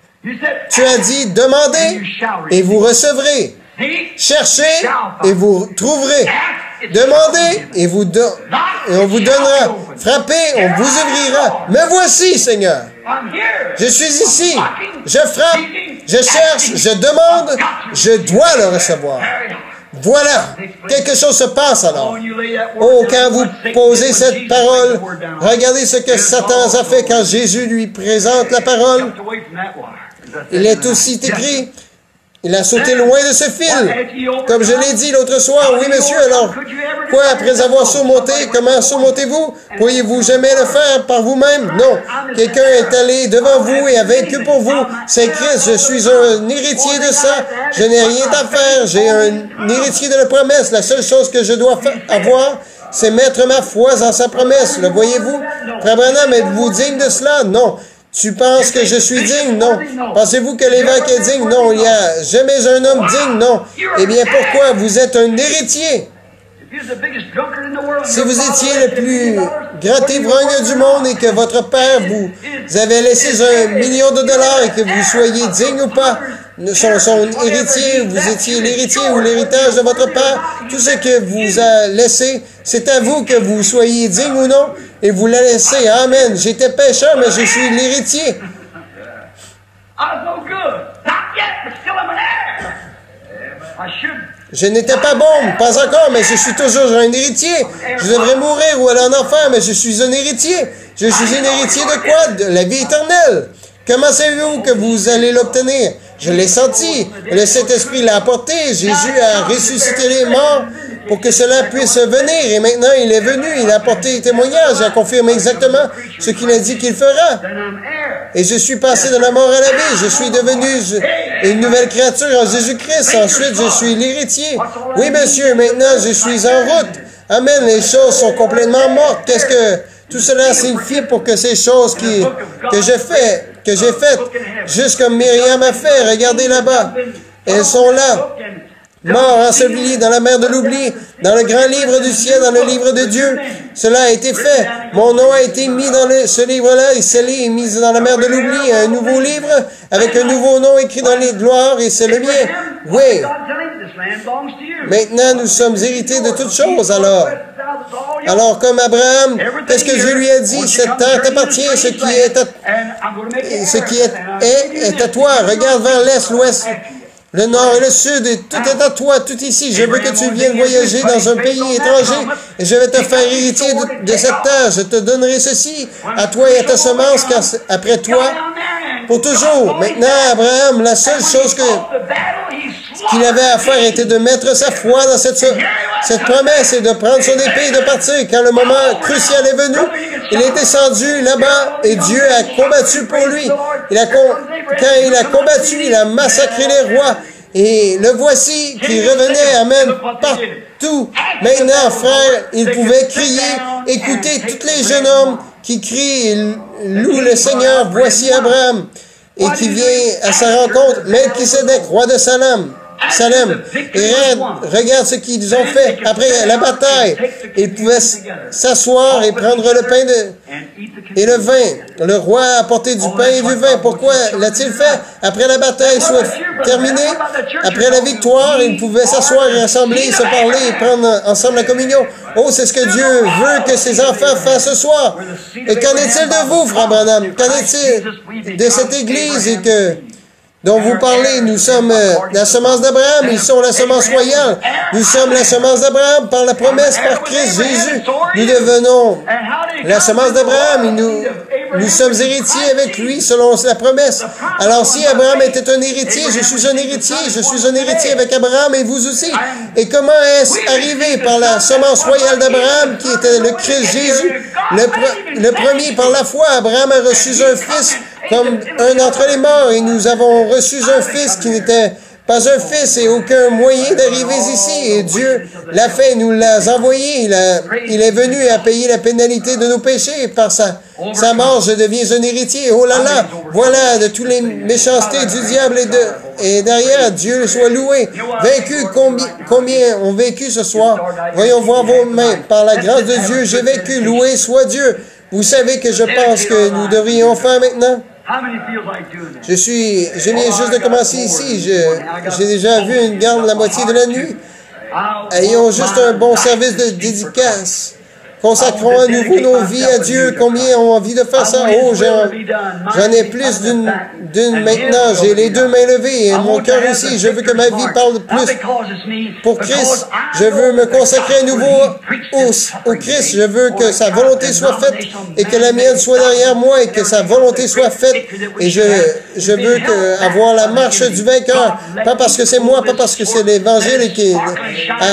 Tu as dit, demandez et vous recevrez. Cherchez et vous trouverez. Demandez et, vous do et on vous donnera. Frappez, on vous ouvrira. Me voici, Seigneur. Je suis ici. Je frappe, je cherche, je demande. Je dois le recevoir. Voilà. Quelque chose se passe alors. Oh, quand vous posez cette parole, regardez ce que Satan a fait quand Jésus lui présente la parole. Il est aussi écrit. Il a sauté loin de ce fil. Comme je l'ai dit l'autre soir, oui, monsieur, alors, quoi, après avoir surmonté, comment surmontez-vous? Pourriez-vous jamais le faire par vous-même? Non. Quelqu'un est allé devant vous et a vaincu pour vous. C'est Christ, je suis un héritier de ça. Je n'ai rien à faire. J'ai un héritier de la promesse. La seule chose que je dois avoir, c'est mettre ma foi dans sa promesse. Le voyez-vous? Frère Branham, êtes-vous digne de cela? Non. Tu penses que je suis digne? Non. Pensez-vous que l'évêque est digne? Non. Il n'y a jamais un homme digne? Non. Eh bien, pourquoi? Vous êtes un héritier. Si vous étiez le plus grand ivrogne du monde et que votre père vous avait laissé un million de dollars et que vous soyez digne ou pas, son, son héritier, vous étiez l'héritier ou l'héritage de votre père, tout ce que vous a laissé, c'est à vous que vous soyez digne ou non, et vous la laissez. Amen. J'étais pécheur, mais je suis l'héritier. Je n'étais pas bon, pas encore, mais je suis toujours un héritier. Je devrais mourir ou aller en enfer, mais je suis un héritier. Je suis un héritier de quoi? De la vie éternelle. Comment savez-vous que vous allez l'obtenir? Je l'ai senti. Le Saint-Esprit l'a apporté. Jésus a ressuscité les morts pour que cela puisse venir. Et maintenant, il est venu. Il a apporté témoignage. Il a confirmé exactement ce qu'il a dit qu'il fera. Et je suis passé de la mort à la vie. Je suis devenu une nouvelle créature en Jésus-Christ. Ensuite, je suis l'héritier. Oui, monsieur, maintenant, je suis en route. Amen. Les choses sont complètement mortes. Qu'est-ce que tout cela signifie pour que ces choses qui, que je fais, que j'ai faites, juste comme Myriam a fait, regardez là-bas, elles sont là, morts, ensevelis dans la mer de l'oubli, dans le grand livre du ciel, dans le livre de Dieu. Cela a été fait. Mon nom a été mis dans le, ce livre-là, et scellé et mis dans la mer de l'oubli, un nouveau livre, avec un nouveau nom écrit dans les gloires, et c'est le mien. Oui. Maintenant, nous sommes hérités de toutes choses, alors. Alors, comme Abraham, qu'est-ce que Dieu lui a dit? Cette terre t'appartient, ce qui est à, ce qui est, est, est à toi. Regarde vers l'est, l'ouest, le nord et le sud, et tout est à toi, tout ici. Je veux que tu viennes voyager dans un pays étranger, et je vais te faire héritier de, de cette terre. Je te donnerai ceci à toi et à ta semence, car après toi, pour toujours. Maintenant, Abraham, la seule chose que qu'il avait à faire était de mettre sa foi dans cette, cette promesse et de prendre son épée et de partir. Quand le moment crucial est venu, il est descendu là-bas et Dieu a combattu pour lui. Il a, quand il a combattu, il a massacré les rois. Et le voici qui revenait, amen, partout. Maintenant, frère, il pouvait crier, écoutez tous les jeunes hommes qui crient, louent le Seigneur, voici Abraham, et qui vient à sa rencontre, Melchisédek, roi de Salem. Salem. Et regarde, regarde ce qu'ils ont fait après la bataille. Ils pouvaient s'asseoir et prendre le pain de, et le vin. Le roi a apporté du pain et du vin. Pourquoi l'a-t-il fait? Après la bataille soit terminée, après la victoire, ils pouvaient s'asseoir et assembler, se parler et prendre ensemble la communion. Oh, c'est ce que Dieu veut que ses enfants fassent ce soir. Et qu'en est-il de vous, frère Branham? Qu'en est-il de cette Église et que dont vous parlez? Nous sommes euh, la semence d'Abraham, ils sont la semence royale. Nous sommes la semence d'Abraham par la promesse par Christ Jésus. Nous devenons la semence d'Abraham et nous, nous sommes héritiers avec lui selon la promesse. Alors si Abraham était un héritier, je suis un héritier, je suis un héritier avec Abraham et vous aussi. Et comment est-ce arrivé? Par la semence royale d'Abraham qui était le Christ Jésus. Le, pre, le premier par la foi, Abraham a reçu un fils comme un d'entre les morts, et nous avons reçu un fils qui n'était pas un fils et aucun moyen d'arriver ici. Et Dieu l'a fait, nous l'a envoyé. Il, a, il est venu et a payé la pénalité de nos péchés. Par sa, sa mort, je deviens un héritier. Oh là là, voilà de toutes les méchancetés du diable et, de, et derrière, Dieu soit loué. Vaincu, combien, combien ont vécu ce soir? Voyons voir vos mains. Par la grâce de Dieu, j'ai vécu. Loué soit Dieu. Vous savez que je pense que nous devrions faire maintenant? Je suis, je viens juste de commencer ici. Je, j'ai déjà vu une garde la moitié de la nuit. Ayons juste un bon service de dédicace. Consacrons à nouveau nos vies à Dieu. Combien ont envie de faire ça? Oh, j'en, j'en ai plus d'une, d'une maintenant. J'ai les deux mains levées et mon cœur aussi. Je veux que ma vie parle plus pour Christ. Je veux me consacrer à nouveau au, au Christ. Je veux que sa volonté soit faite et que la mienne soit derrière moi et que sa volonté soit faite. Et je, je veux que, avoir la marche du vainqueur. Pas parce que c'est moi, pas parce que c'est l'Évangile qui est à,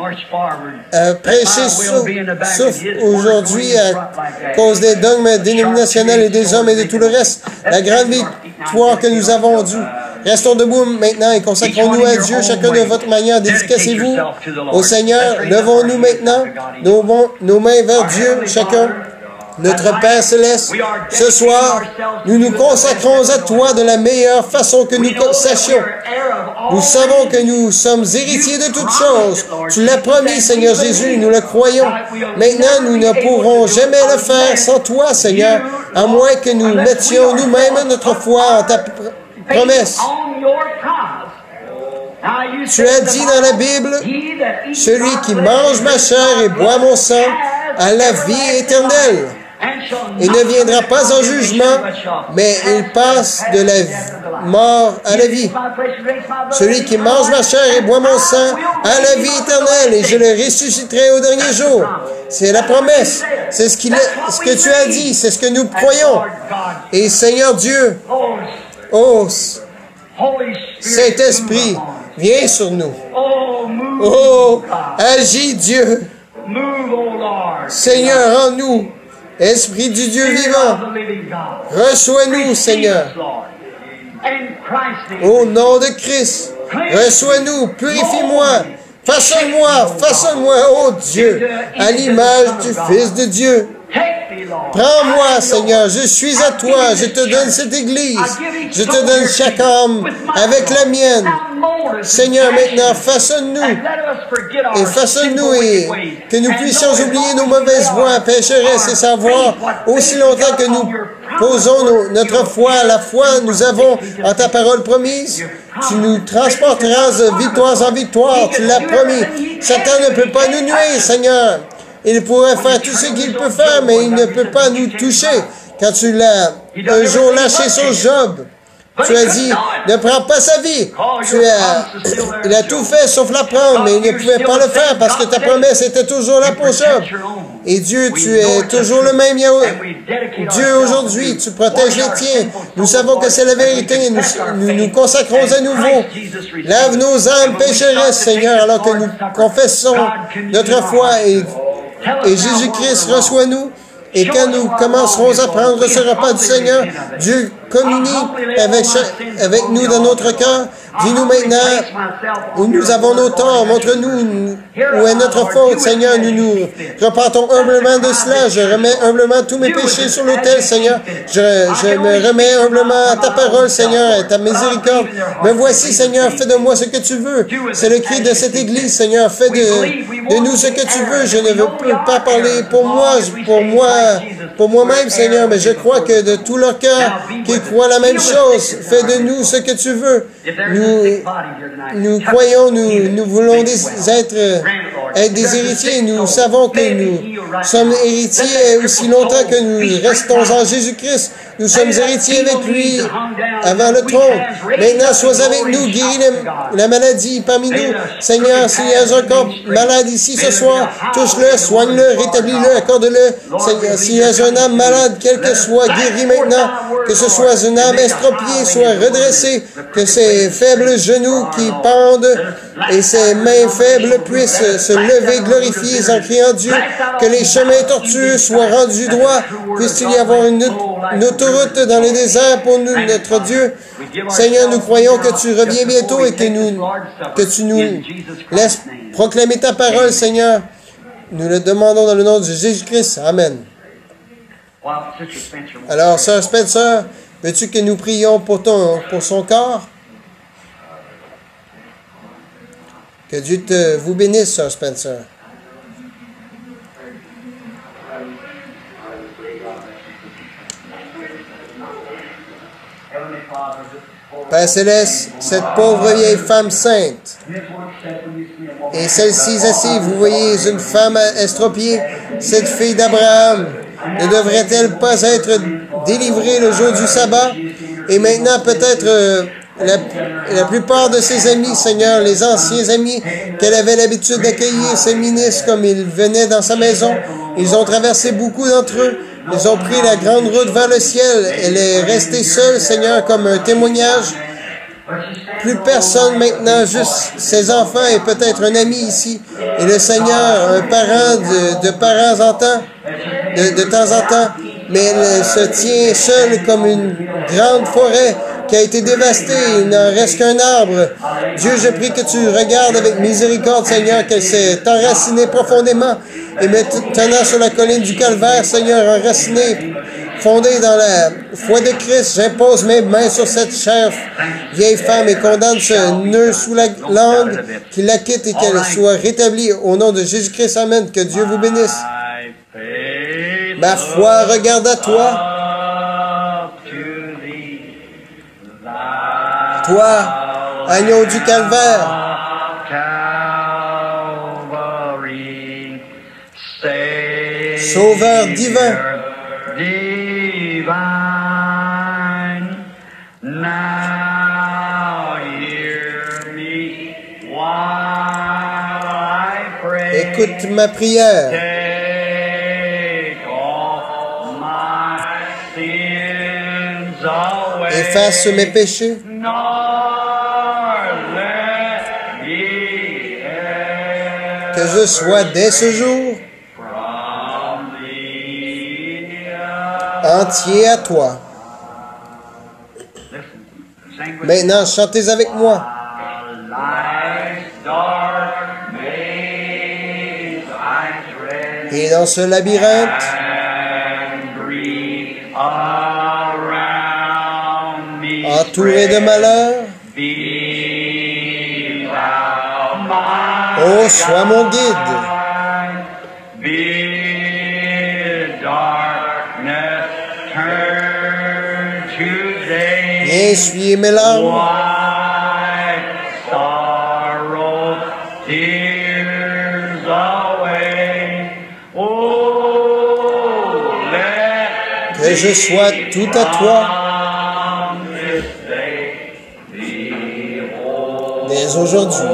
à prêcher sauf aujourd'hui à cause des dogmes dénominationnels et des hommes et de tout le reste. La grande victoire que nous avons due. Restons debout maintenant et consacrons-nous à Dieu, chacun de votre manière. Dédicacez-vous au Seigneur. Levons-nous maintenant, nos, nos mains vers Dieu, chacun. Notre Père Céleste, ce soir, nous nous consacrons à toi de la meilleure façon que nous sachions. Nous savons que nous sommes héritiers de toutes choses. Tu l'as promis, Seigneur Jésus, nous le croyons. Maintenant, nous ne pourrons jamais le faire sans toi, Seigneur, à moins que nous mettions nous-mêmes notre foi en ta promesse. Tu as dit dans la Bible, celui qui mange ma chair et boit mon sang a la vie éternelle. Il ne viendra pas en jugement, mais il passe de la mort à la vie. Celui qui mange ma chair et boit mon sang a la vie éternelle, et je le ressusciterai au dernier jour. C'est la promesse. C'est ce, qu'il a, ce que tu as dit. C'est ce que nous croyons. Et Seigneur Dieu, oh, Saint-Esprit, viens sur nous. Oh, agis Dieu. Seigneur, en nous. Esprit du Dieu vivant, reçois-nous, Seigneur. Au nom de Christ, reçois-nous, purifie-moi, façonne-moi, façonne-moi, ô Dieu, à l'image du Fils de Dieu. Prends-moi, Seigneur, je suis à toi, je te donne cette Église, je te donne chaque âme avec la mienne. Seigneur, maintenant, façonne-nous, et façonne-nous, et que nous puissions oublier nos mauvaises voies, pécheresses, et savoir aussi longtemps que nous posons nos, notre foi à la foi, nous avons en ta parole promise. Tu nous transporteras de victoire en victoire, tu l'as promis. Satan ne peut pas nous nuire, Seigneur. Il pourrait faire tout ce qu'il peut faire, mais il ne peut pas nous toucher. Quand tu l'as un jour lâché sur Job, tu as dit, ne prends pas sa vie. Tu as, il a tout fait sauf la prendre, mais il ne pouvait pas le faire parce que ta promesse était toujours là pour Job. Et Dieu, tu es toujours le même. Dieu, aujourd'hui, tu protèges les tiens. Nous savons que c'est la vérité. Nous, nous nous consacrons à nouveau. Lave nos âmes pécheresses, Seigneur, alors que nous confessons notre foi et, et Jésus-Christ reçoit-nous. Et quand nous commencerons à prendre ce repas du Seigneur, Dieu communie avec, avec nous dans notre cœur. Dis-nous maintenant où nous avons nos torts. Montre-nous où est notre faute, Seigneur. Nous nous repentons humblement de cela. Je remets humblement tous mes péchés sur l'autel, Seigneur. Je, je me remets humblement à ta parole, Seigneur, à ta miséricorde. Me voici, Seigneur. Fais de moi ce que tu veux. C'est le cri de cette Église, Seigneur. Fais de, de nous ce que tu veux. Je ne veux pas parler pour moi, pour moi, pour moi-même, Seigneur, mais je crois que de tout leur cœur, qu'ils croient la même chose. Fais de nous ce que tu veux. Nous, nous croyons, nous, nous voulons des, être, être des héritiers. Nous savons que nous sommes héritiers aussi longtemps que nous restons en Jésus-Christ. Nous sommes héritiers avec lui avant le trône. Maintenant, sois avec nous, guéris la, la maladie parmi nous. Seigneur, s'il y a un corps malade ici ce soir, touche-le, soigne-le, rétablis-le, accorde-le. Seigneur, s'il y a un âme malade, quel que soit, guéris maintenant. Que ce soit une âme estropiée, soit redressée, que ses faibles genoux qui pendent et ses mains faibles puissent se lever, glorifier en criant Dieu, que les chemins tortueux soient rendus droits, puisse-t-il y avoir une, une autoroute dans le désert pour nous, notre Dieu. Seigneur, nous croyons que tu reviens bientôt et que, nous, que tu nous laisses proclamer ta parole, Seigneur. Nous le demandons dans le nom de Jésus-Christ. Amen. Alors, Sœur Spencer, veux-tu que nous prions pour, ton, pour son corps? Que Dieu te, vous bénisse, Sœur Spencer. Père Céleste, cette pauvre vieille femme sainte, et celle-ci assise, vous voyez une femme estropiée, cette fille d'Abraham, ne devrait-elle pas être délivrée le jour du sabbat? Et maintenant, peut-être euh, la, la plupart de ses amis, Seigneur, les anciens amis qu'elle avait l'habitude d'accueillir, ces ministres, comme ils venaient dans sa maison, ils ont traversé beaucoup d'entre eux. Ils ont pris la grande route vers le ciel. Elle est restée seule, Seigneur, comme un témoignage. Plus personne maintenant, juste ses enfants et peut-être un ami ici. Et le Seigneur, un parent de, de parents en temps, de, de temps en temps. Mais elle se tient seule comme une grande forêt qui a été dévastée. Il n'en reste qu'un arbre. Dieu, je prie que tu regardes avec miséricorde, Seigneur, qu'elle s'est enracinée profondément. Et maintenant sur la colline du Calvaire, Seigneur, enracinée, fondée dans la foi de Christ, j'impose mes mains sur cette chère vieille femme et condamne ce nœud sous la langue, qu'il la quitte et qu'elle soit rétablie au nom de Jésus-Christ. Amen. Que Dieu vous bénisse. Ma foi regarde à toi. Toi, agneau du Calvaire. Sauveur divin. Écoute ma prière. Efface mes péchés. Que je sois dès ce jour entier à toi. Maintenant, chantez avec moi. Et dans ce labyrinthe, entouré de malheur, oh, sois mon guide. Viens essuyer mes larmes. que je sois tout à toi dès aujourd'hui.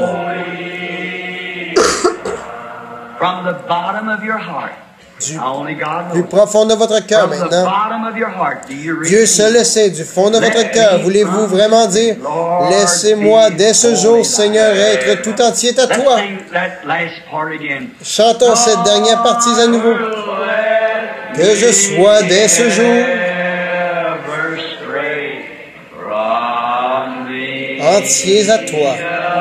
From the bottom of your heart. Du Only God plus knows. profond de votre cœur From the maintenant, bottom of your heart, do you Dieu really seul le sait, du fond de votre cœur, voulez-vous vraiment dire, laissez-moi dès ce jour, Seigneur, être tout entier à Let's toi. sing that last part again. Chantons cette dernière partie à nouveau. Que je sois dès ce jour Ever straight from thee. entier à toi.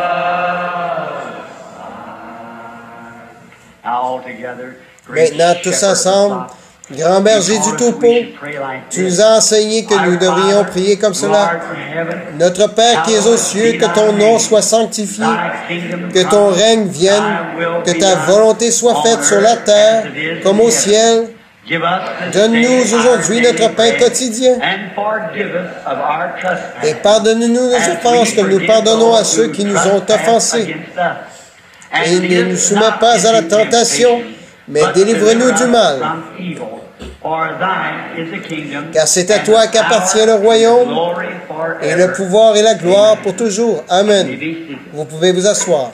All together. Great Maintenant, tous shepherd of the ensemble, flock. grand berger You du taught us we troupeau, should pray like tu this. nous as enseigné que nous devrions prier comme cela. Notre Père qui es aux cieux, que ton nom soit sanctifié, que ton règne vienne, que ta volonté soit faite sur la terre comme au ciel. Donne-nous aujourd'hui notre pain quotidien et pardonne-nous nos offenses comme nous pardonnons à ceux qui nous ont offensés. Et ne nous soumets pas à la tentation, mais délivre-nous du mal. Car c'est à toi qu'appartient le royaume et le pouvoir et la gloire pour toujours. Amen. Vous pouvez vous asseoir.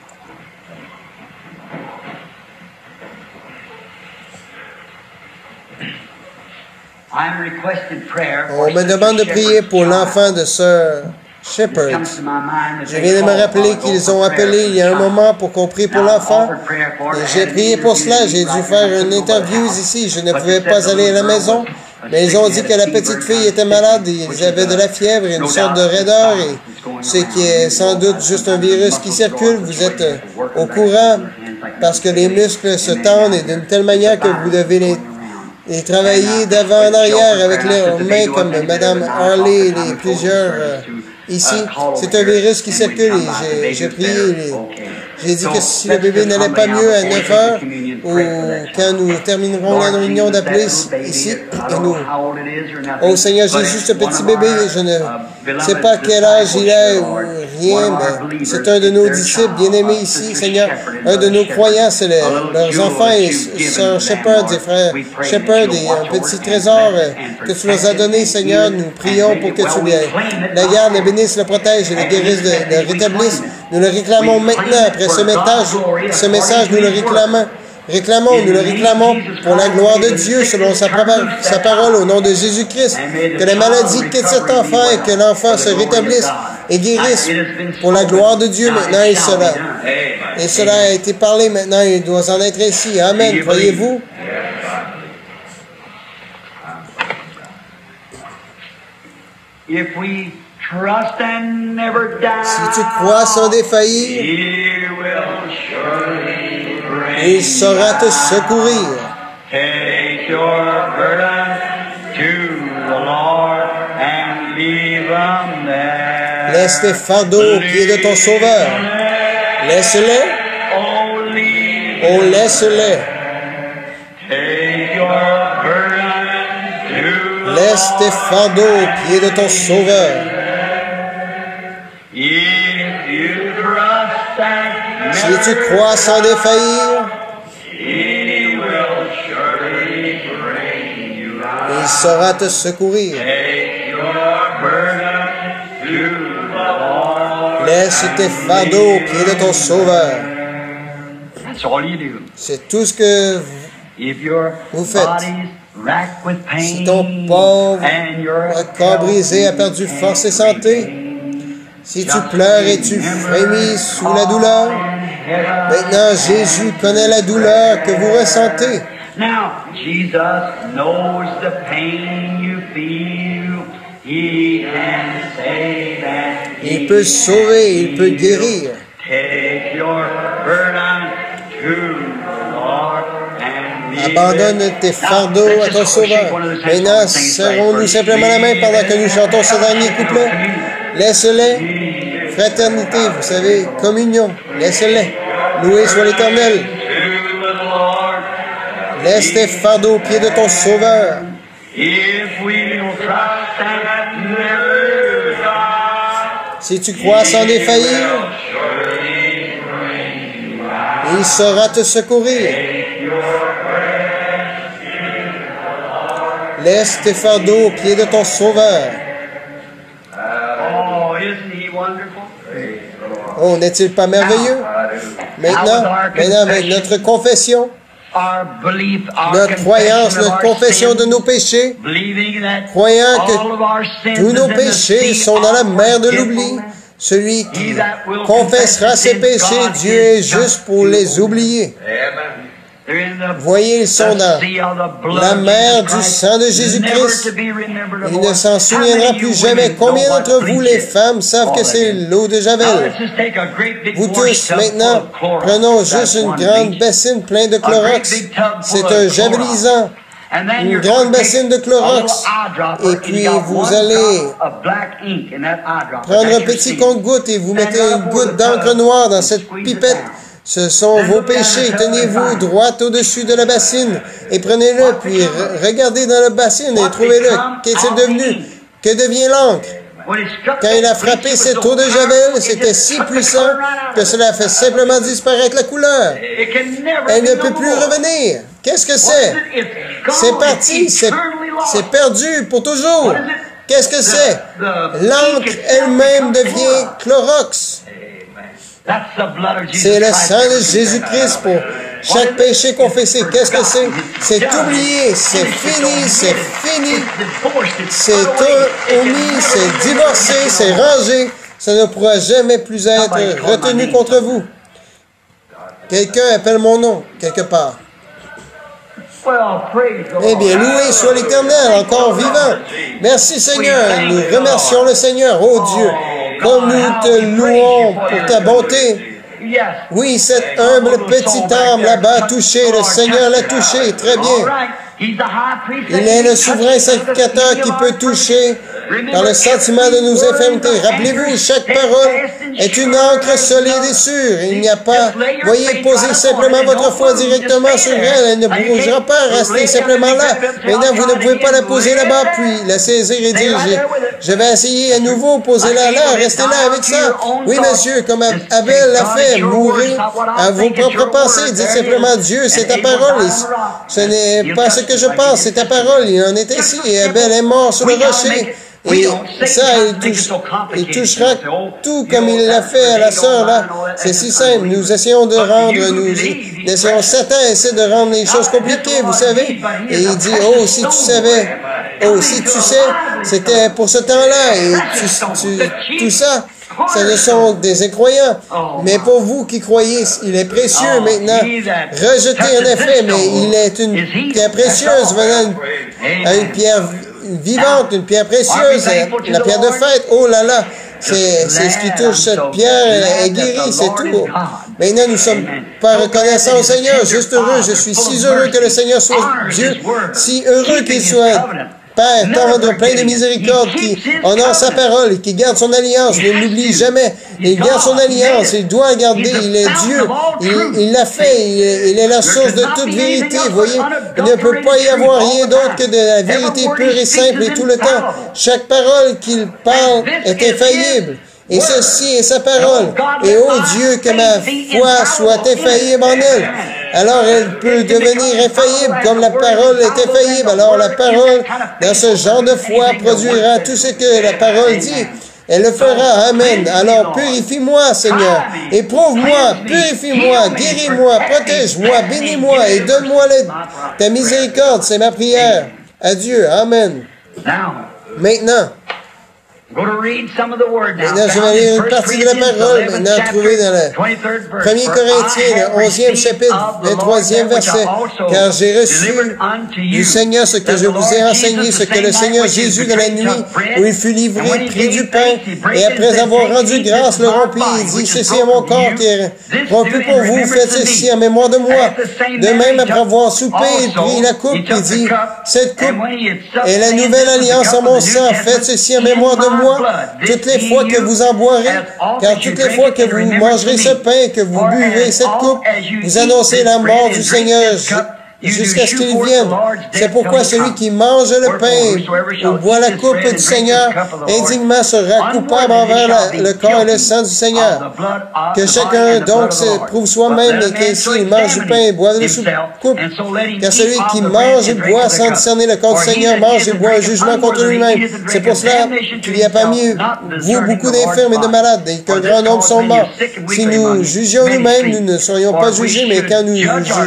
On me demande de prier pour l'enfant de Sœur Shepherd. Je viens de me rappeler qu'ils ont appelé il y a un moment pour qu'on prie pour l'enfant. Et j'ai prié pour cela. J'ai dû faire une interview ici. Je ne pouvais pas aller à la maison. Mais ils ont dit que la petite fille était malade. Ils avaient de la fièvre et une sorte de raideur. Et ce qui est sans doute juste un virus qui circule. Vous êtes au courant parce que les muscles se tendent et d'une telle manière que vous devez les et travailler d'avant en arrière avec leurs mains comme Mme Harley et les plusieurs euh, ici. C'est un virus qui circule et j'ai prié. Les, j'ai dit que si le bébé n'allait pas mieux à neuf heures ou quand nous terminerons la réunion d'appeler ici, et nous, oh Seigneur Jésus, ce petit bébé, je ne sais pas quel âge il a ou rien, mais c'est un de nos disciples bien-aimés ici, Seigneur, un de nos croyants, c'est le, leurs enfants et Sœur Shepherd et frère Shepherd et un petit trésor que tu leur as donné, Seigneur. Nous prions pour que tu les, la gardes, les bénisses, le protèges et le guérisses, le, le rétablisses. Nous le réclamons maintenant après ce message, ce message, nous le réclamons. Réclamons, nous le réclamons pour la gloire de Dieu selon sa, sa parole au nom de Jésus-Christ. Que la maladie quitte cet enfant et que l'enfant se rétablisse et guérisse pour la gloire de Dieu maintenant et cela. Et cela a été parlé maintenant et il doit en être ainsi. Amen. Croyez-vous? If we trust and never die, si tu crois sans défaillir, He will surely bring il saura te secourir. Take your burden to the Lord and leave them there. Laisse tes fardeaux aux pieds de ton Sauveur. Laisse-les. Oh, leave Oh, laisse-les. Take your burden to the Laisse tes fardeaux aux pieds de ton Sauveur. If you trust and Si tu crois sans défaillir, He will surely bring you out. il saura te secourir. Take your burden to the Lord. Laisse tes fardeaux aux pieds de ton Sauveur. That's all you do. C'est tout ce que vous, If your vous faites. body's racked with pain Si ton pauvre and your corps brisé a perdu force et santé, si tu pleures et tu frémis sous la douleur, maintenant Jésus connaît la douleur que vous ressentez. Now, Jesus knows the pain you feel. He can save and Il peut sauver, il peut guérir. Take your burden to the Lord and leave Abandonne it. tes Now, fardeaux let's à ton just worship Sauveur. one of the Maintenant, saints things serrons-nous first. simplement la main pendant que nous chantons ce dernier couplet. Laisse-les. Fraternité, vous savez, communion. Laisse-les. Loué soit l'Éternel. To the Lord, Laisse tes fardeaux aux pieds de ton Sauveur. if we trust and never die, Si tu crois sans défaillir, il saura te secourir. Laisse tes fardeaux aux pieds de ton Sauveur. Oh, isn't he wonderful? Oh, n'est-il pas merveilleux? Maintenant, maintenant avec notre confession, Our belief, our notre croyance, confession of notre our confession de sins, nos péchés, believing that croyant all of que our sins tous nos is in the péchés sea sont dans la of mer de l'oubli. forgetfulness. Celui qui confessera ses péchés, Dieu est juste pour les oublier. They're in the- Voyez, ils sont the dans sea of the blood la of mer Jesus du Christ, sang de never Jésus-Christ. to be remembered Il more. ne s'en How souviendra many of plus you jamais. women Combien know d'entre what vous, bleach les is? femmes, savent que All c'est of you. l'eau de Now, Javel? let's just take a great big Vous wash tous, tub maintenant, full of Clorox. prenons That's juste une one grande bleach. bassine pleine de A great Clorox. big tub full C'est of un Clorox. javelisant. And then Une you're grande going to take bassine de a Clorox. little eyedropper, Et and puis, you got vous one allez drop of black ink in that eyedropper. Prendre That's un your petit sin. compte-goutte et vous Then mettez right une over goutte the d'encre tub noire dans and cette squeeze it pipette. down. Ce sont vos péchés. Tenez-vous droit au-dessus de la bassine et prenez-le, puis re- regardez dans la bassine et trouvez-le. Qu'est-il devenu? Que devient l'encre? When it struck Quand il a that frappé bleach, it cette was so eau de powerful, Javel, it c'était just si took the puissant color right out que of it. cela a fait simplement disparaître la couleur. It can never Elle ne be peut no plus more. revenir. Qu'est-ce que What c'est? is it? It's gone. C'est parti, It's c'est eternally lost. c'est perdu pour toujours. What is it? Qu'est-ce que c'est? the L'encre ink itself elle-même becomes devient Clorox. That's the blood of Jesus C'est le Christ. sang de Jésus-Christ pour chaque péché confessé. Qu'est-ce que c'est? C'est oublié, c'est fini, c'est fini, c'est omis, c'est divorcé, c'est rangé. Ça ne pourra jamais plus être retenu contre vous. Quelqu'un appelle mon nom, quelque part. Eh bien, loué soit l'Éternel, encore vivant. Merci Seigneur, nous remercions le Seigneur, oh Dieu, comme nous te louons pour ta bonté. Oui, cette humble petite âme là-bas touchée, le Seigneur l'a touchée, très bien. Il est le souverain sacrificateur qui peut toucher par le sentiment de nos infirmités. Rappelez-vous, chaque parole est une encre solide et sûre. Il n'y a pas, voyez, posez simplement votre foi directement sur elle. Elle ne bougera pas, restez simplement là. Maintenant, vous ne pouvez pas la poser là-bas, puis la saisir et dire, je, je vais essayer à nouveau, posez-la là, restez là avec ça. Oui, monsieur, comme Abel l'a fait, mourrez à vos propres pensées. Dites simplement, Dieu, c'est ta parole. Ce n'est pas ce que je pense, c'est ta parole. Il en est ainsi. Et Abel est mort sur le rocher. Et ça, il, touche, il touchera tout comme il l'a fait à la sœur, là. C'est si simple. Nous essayons de rendre, nous essayons, Satan essaie de rendre les choses compliquées, vous savez. Et il dit, oh, si tu savais, oh, si tu sais, c'était pour ce temps-là. Et tu, tu, tout ça, ce ne sont des incroyants. Mais pour vous qui croyez, il est précieux maintenant. Rejeté en effet, mais il est une pierre précieuse venant à une pierre vivante, une pierre précieuse, la pierre de fête. Oh là là, c'est ce qui touche cette pierre est guéri, c'est tout. Maintenant, nous ne sommes pas reconnaissants au Seigneur, juste heureux. Je suis si heureux que le Seigneur soit Dieu, si heureux qu'il soit Père, tendre, plein de miséricorde, qui honore sa parole et qui garde son alliance, ne l'oublie jamais. Il garde son alliance, il doit garder, il est Dieu, il l'a fait, il est, il est la source de toute vérité, vous voyez. Il ne peut pas y avoir rien d'autre que de la vérité pure et simple et tout le temps. Chaque parole qu'il parle est infaillible. Et ceci est sa parole. Et oh Dieu, que ma foi soit infaillible en elle. Alors elle peut devenir infaillible comme la parole est infaillible. Alors la parole, dans ce genre de foi, produira tout ce que la parole dit. Elle le fera. Amen. Alors purifie-moi, Seigneur. Éprouve-moi, purifie-moi, guéris-moi, protège-moi, bénis-moi et donne-moi ta miséricorde. C'est ma prière. Adieu. Amen. Maintenant, Maintenant, je vais lire une partie de la parole, maintenant trouvée dans le premier Corinthiens, le onzième chapitre, vingt-troisième verset. Car j'ai reçu du Seigneur ce que je vous ai enseigné, ce que le Seigneur Jésus, dans la nuit où il fut livré, prit du pain, et après avoir rendu grâce, le rompit, il dit, ceci est mon corps qui est rompu pour vous, faites ceci en mémoire de moi. De même, après avoir soupé, il prit la coupe, et dit, cette coupe est la nouvelle alliance en mon sang, faites ceci en mémoire de moi. Toutes les fois que vous en boirez, car toutes les fois que vous mangerez ce pain, que vous buvez cette coupe, vous annoncez la mort du Seigneur jusqu'à ce qu'il vienne. C'est pourquoi celui qui mange le pain ou boit la coupe du Seigneur indignement sera coupable envers la, le corps et le sang du Seigneur. Que chacun donc se prouve soi-même et qu'ainsi il mange du pain et boit de la coupe. Car celui qui mange et boit sans discerner le corps du Seigneur mange et boit un jugement contre lui-même. C'est pour cela qu'il y a parmi vous beaucoup d'infirmes et de malades et qu'un grand nombre sont morts. Si nous jugions nous-mêmes, nous ne serions pas jugés, mais quand nous,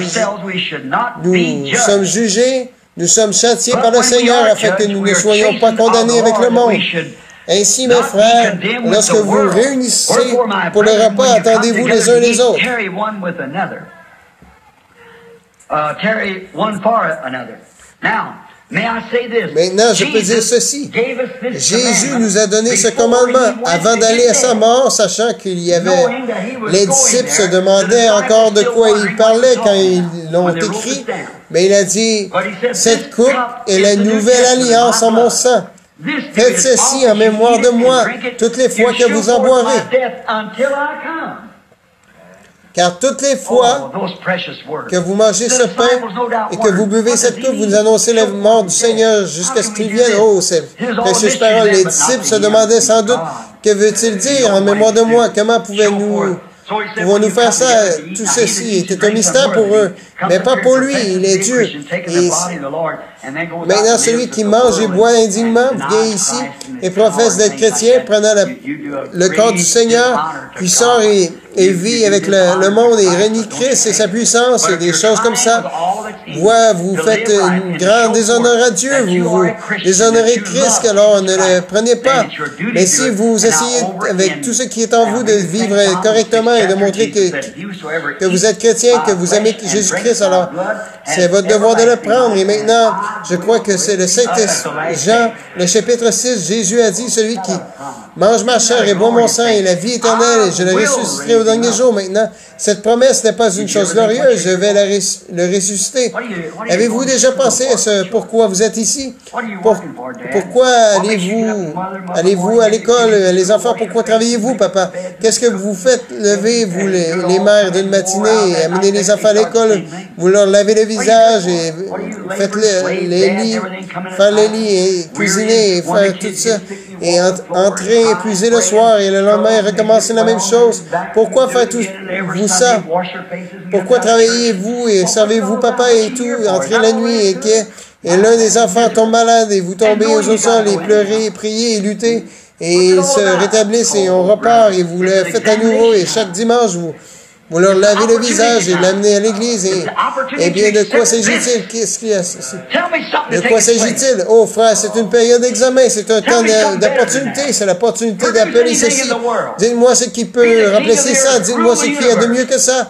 nous sommes jugés, nous sommes châtiés par le Seigneur afin que nous ne soyons pas condamnés avec le monde. Ainsi, mes frères, lorsque vous réunissez pour le repas, attendez-vous les uns les autres. Maintenant, je peux dire ceci. Jésus nous a donné ce commandement avant d'aller à sa mort, sachant qu'il y avait... Les disciples se demandaient encore de quoi il parlait quand ils l'ont écrit, mais il a dit, « Cette coupe est la nouvelle alliance en mon sang. Faites ceci en mémoire de moi toutes les fois que vous en boirez. » Car toutes les fois que vous mangez ce pain et que vous buvez cette coupe, vous nous annoncez la mort du Seigneur jusqu'à ce qu'il vienne. Oh, ces précieuses paroles. Les disciples se demandaient sans doute, que veut-il dire en mémoire de moi? Comment pouvons-nous pouvons-nous faire ça? Tout ceci était un mystère pour eux, mais pas pour lui. Il est Dieu. Et maintenant, celui qui mange et boit indignement vient ici et professe d'être chrétien, prenant la, le corps du Seigneur, puis sort et, et vit avec le, le monde et renie Christ et sa puissance et des choses comme ça. Voix, vous faites un grand déshonneur à Dieu, vous, vous déshonorez Christ, alors ne le prenez pas. Mais si vous essayez avec tout ce qui est en vous de vivre correctement et de montrer que, que vous êtes chrétien, que vous aimez Jésus-Christ, alors c'est votre devoir de le prendre. Et maintenant, je crois que c'est le Saint Jean, le chapitre six, Jésus a dit, celui qui mange ma chair et boit mon sang et la vie éternelle, et je le ressusciterai au dernier jour. Maintenant, cette promesse n'est pas une chose glorieuse, je vais la res, le ressusciter. Avez-vous déjà pensé à ce pourquoi vous êtes ici? Pour, pourquoi allez-vous allez-vous à l'école, les enfants, pourquoi travaillez-vous, papa? Qu'est-ce que vous faites lever, vous, les, les mères, d'une matinée, et amener les enfants à l'école, vous leur lavez le visage et faites les, les lits, faire les lits et cuisiner et faire tout ça, et ent entrer, épuiser le soir et le lendemain recommencer la même chose. Pourquoi faites-vous ça? Pourquoi travaillez-vous et servez-vous papa et tout, entrez la nuit et que et l'un des enfants tombe malade et vous tombez au sol et pleurez, et priez et luttez et ils se rétablissent et on repart et vous le faites à nouveau et chaque dimanche vous Vous leur lavez le visage et l'amenez à l'église. Et, eh bien, de quoi s'agit-il? Qu'est-ce qu'il y a? De quoi s'agit-il? Oh, frère, c'est une période d'examen. C'est un temps d'opportunité. C'est l'opportunité d'appeler ceci. Dites-moi ce qui peut remplacer ça. Dites-moi ce qu'il y a de mieux que ça.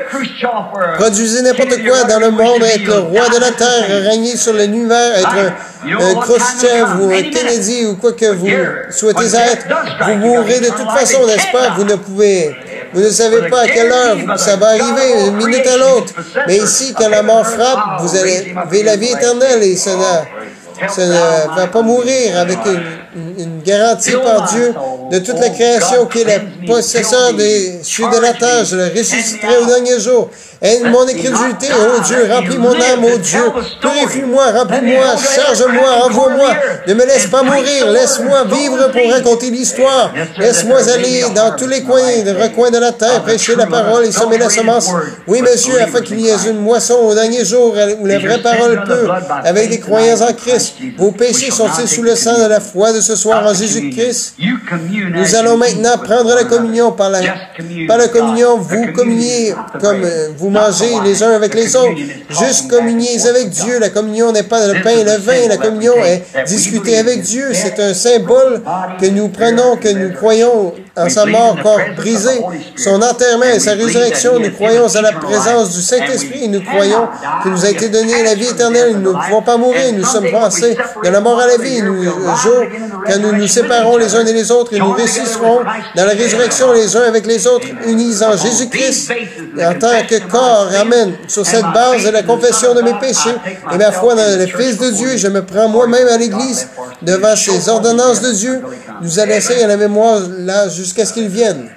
Produisez n'importe quoi dans le monde, être le roi de la terre, régner sur l'univers, être un, un Khrushchev ou un Kennedy ou quoi que vous souhaitez être. Vous mourrez de toute façon, n'est-ce pas? Vous ne pouvez... Vous ne savez pas à quelle heure ça va arriver, une minute à l'autre. Mais ici, quand la mort frappe, vous avez la vie éternelle et ça ne, ça ne va pas mourir avec une, une garantie par Dieu de toute la création qui est le possesseur des cieux de la terre. Je le ressusciterai au dernier jour. Aide mon incrédulité, ô Dieu, remplis mon âme, ô Dieu. Purifie-moi, remplis-moi, charge-moi, envoie-moi. Ne me laisse pas mourir, laisse-moi vivre pour raconter l'histoire. Laisse-moi aller dans tous les coins, les recoins de la terre, prêcher la parole et semer la semence. Oui, monsieur, afin qu'il y ait une moisson au dernier jour où la vraie parole peut, avec des croyants en Christ. Vos péchés sont-ils sous le sang de la foi de ce soir en Jésus-Christ? Nous allons maintenant prendre la communion. Par la, par la communion, vous communiez comme vous mangez les uns avec les autres. Juste communiez avec Dieu. La communion n'est pas le pain et le vin. La communion est discuter avec Dieu. C'est un symbole que nous prenons, que nous croyons en sa mort, corps brisé, son enterrement et sa résurrection. Nous croyons à la présence du Saint-Esprit et nous croyons qu'il nous a été donné la vie éternelle. Nous ne pouvons pas mourir. Nous sommes passés de la mort à la vie. Nous, un jour, quand nous nous séparons les uns et les autres et nous ressusciterons dans la résurrection les uns avec les autres, unis en Jésus-Christ en tant que corps. Amen. Sur cette base de la confession de mes péchés et ma foi dans le Fils de Dieu, je me prends moi-même à l'Église devant ces ordonnances de Dieu. Nous a laissé à la mémoire là jusqu'à ce qu'il vienne.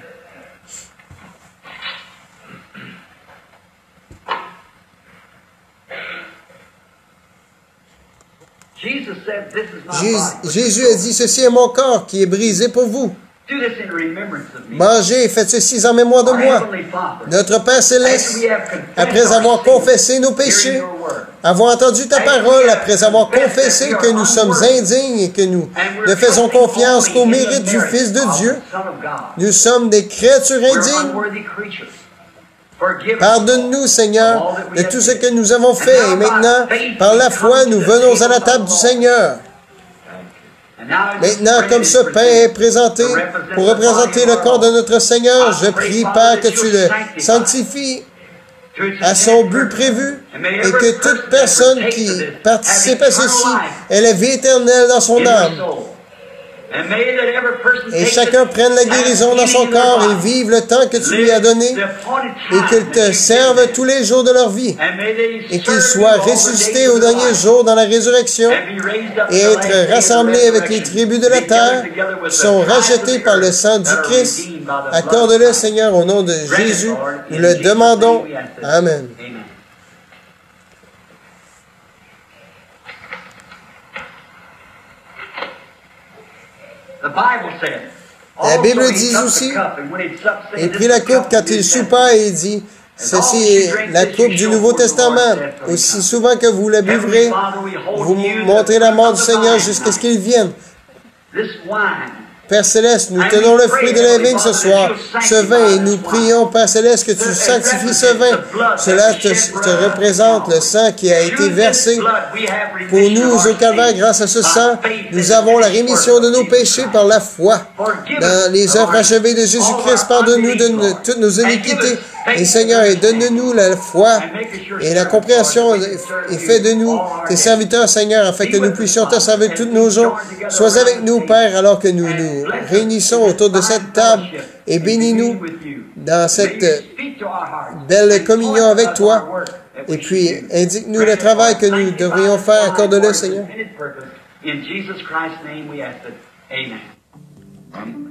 Jesus said, "This is my Jésus, body." Jésus a dit, ceci est mon corps qui est brisé pour vous. Do this in remembrance of me. Mangez et faites ceci en mémoire de Our moi. Heavenly Father, Notre Père Céleste, after we have confessed après our avoir sins, confessé nos hearing péchés, your word, avoir entendu ta parole, après avoir confessé que nous sommes indignes et que nous ne faisons confiance qu'au mérite du Fils de Dieu, nous sommes des créatures indignes. Pardonne-nous, Seigneur, de tout ce que nous avons fait. Et maintenant, par la foi, nous venons à la table du Seigneur. Maintenant, comme ce pain est présenté pour représenter le corps de notre Seigneur, je prie, Père, que tu le sanctifies à son but prévu et que toute personne qui participe à ceci ait la vie éternelle dans son âme. Et chacun prenne la guérison dans son corps et vive le temps que tu lui as donné et qu'il te serve tous les jours de leur vie et qu'ils soient ressuscités au dernier jour dans la résurrection et être rassemblés avec les tribus de la terre qui sont rachetés par le sang du Christ. Accorde-le, Seigneur, au nom de Jésus. Nous le demandons. Amen. La Bible dit aussi, il prit la coupe quand il soupa et il dit, ceci est la coupe du Nouveau Testament. Aussi souvent que vous la buvrez, vous montrez la mort du Seigneur jusqu'à ce qu'il vienne. Père Céleste, nous tenons le fruit de la vigne ce soir, ce vin, et nous prions, Père Céleste, que tu sanctifies ce vin. Cela te, te représente le sang qui a été versé pour nous au Calvaire. Grâce à ce sang, nous avons la rémission de nos péchés par la foi. Dans les œuvres achevées de Jésus-Christ, pardonne-nous de nos, toutes nos iniquités. Et Seigneur, et donne-nous la foi et la compréhension et fais de nous tes serviteurs, Seigneur, afin que nous puissions te servir tous nos jours. Sois avec nous, Père, alors que nous nous réunissons autour de cette table et bénis-nous dans cette belle communion avec toi. Et puis, indique-nous le travail que nous devrions faire. Accorde-le, Seigneur. In Jesus Christ's name we ask it. Amen.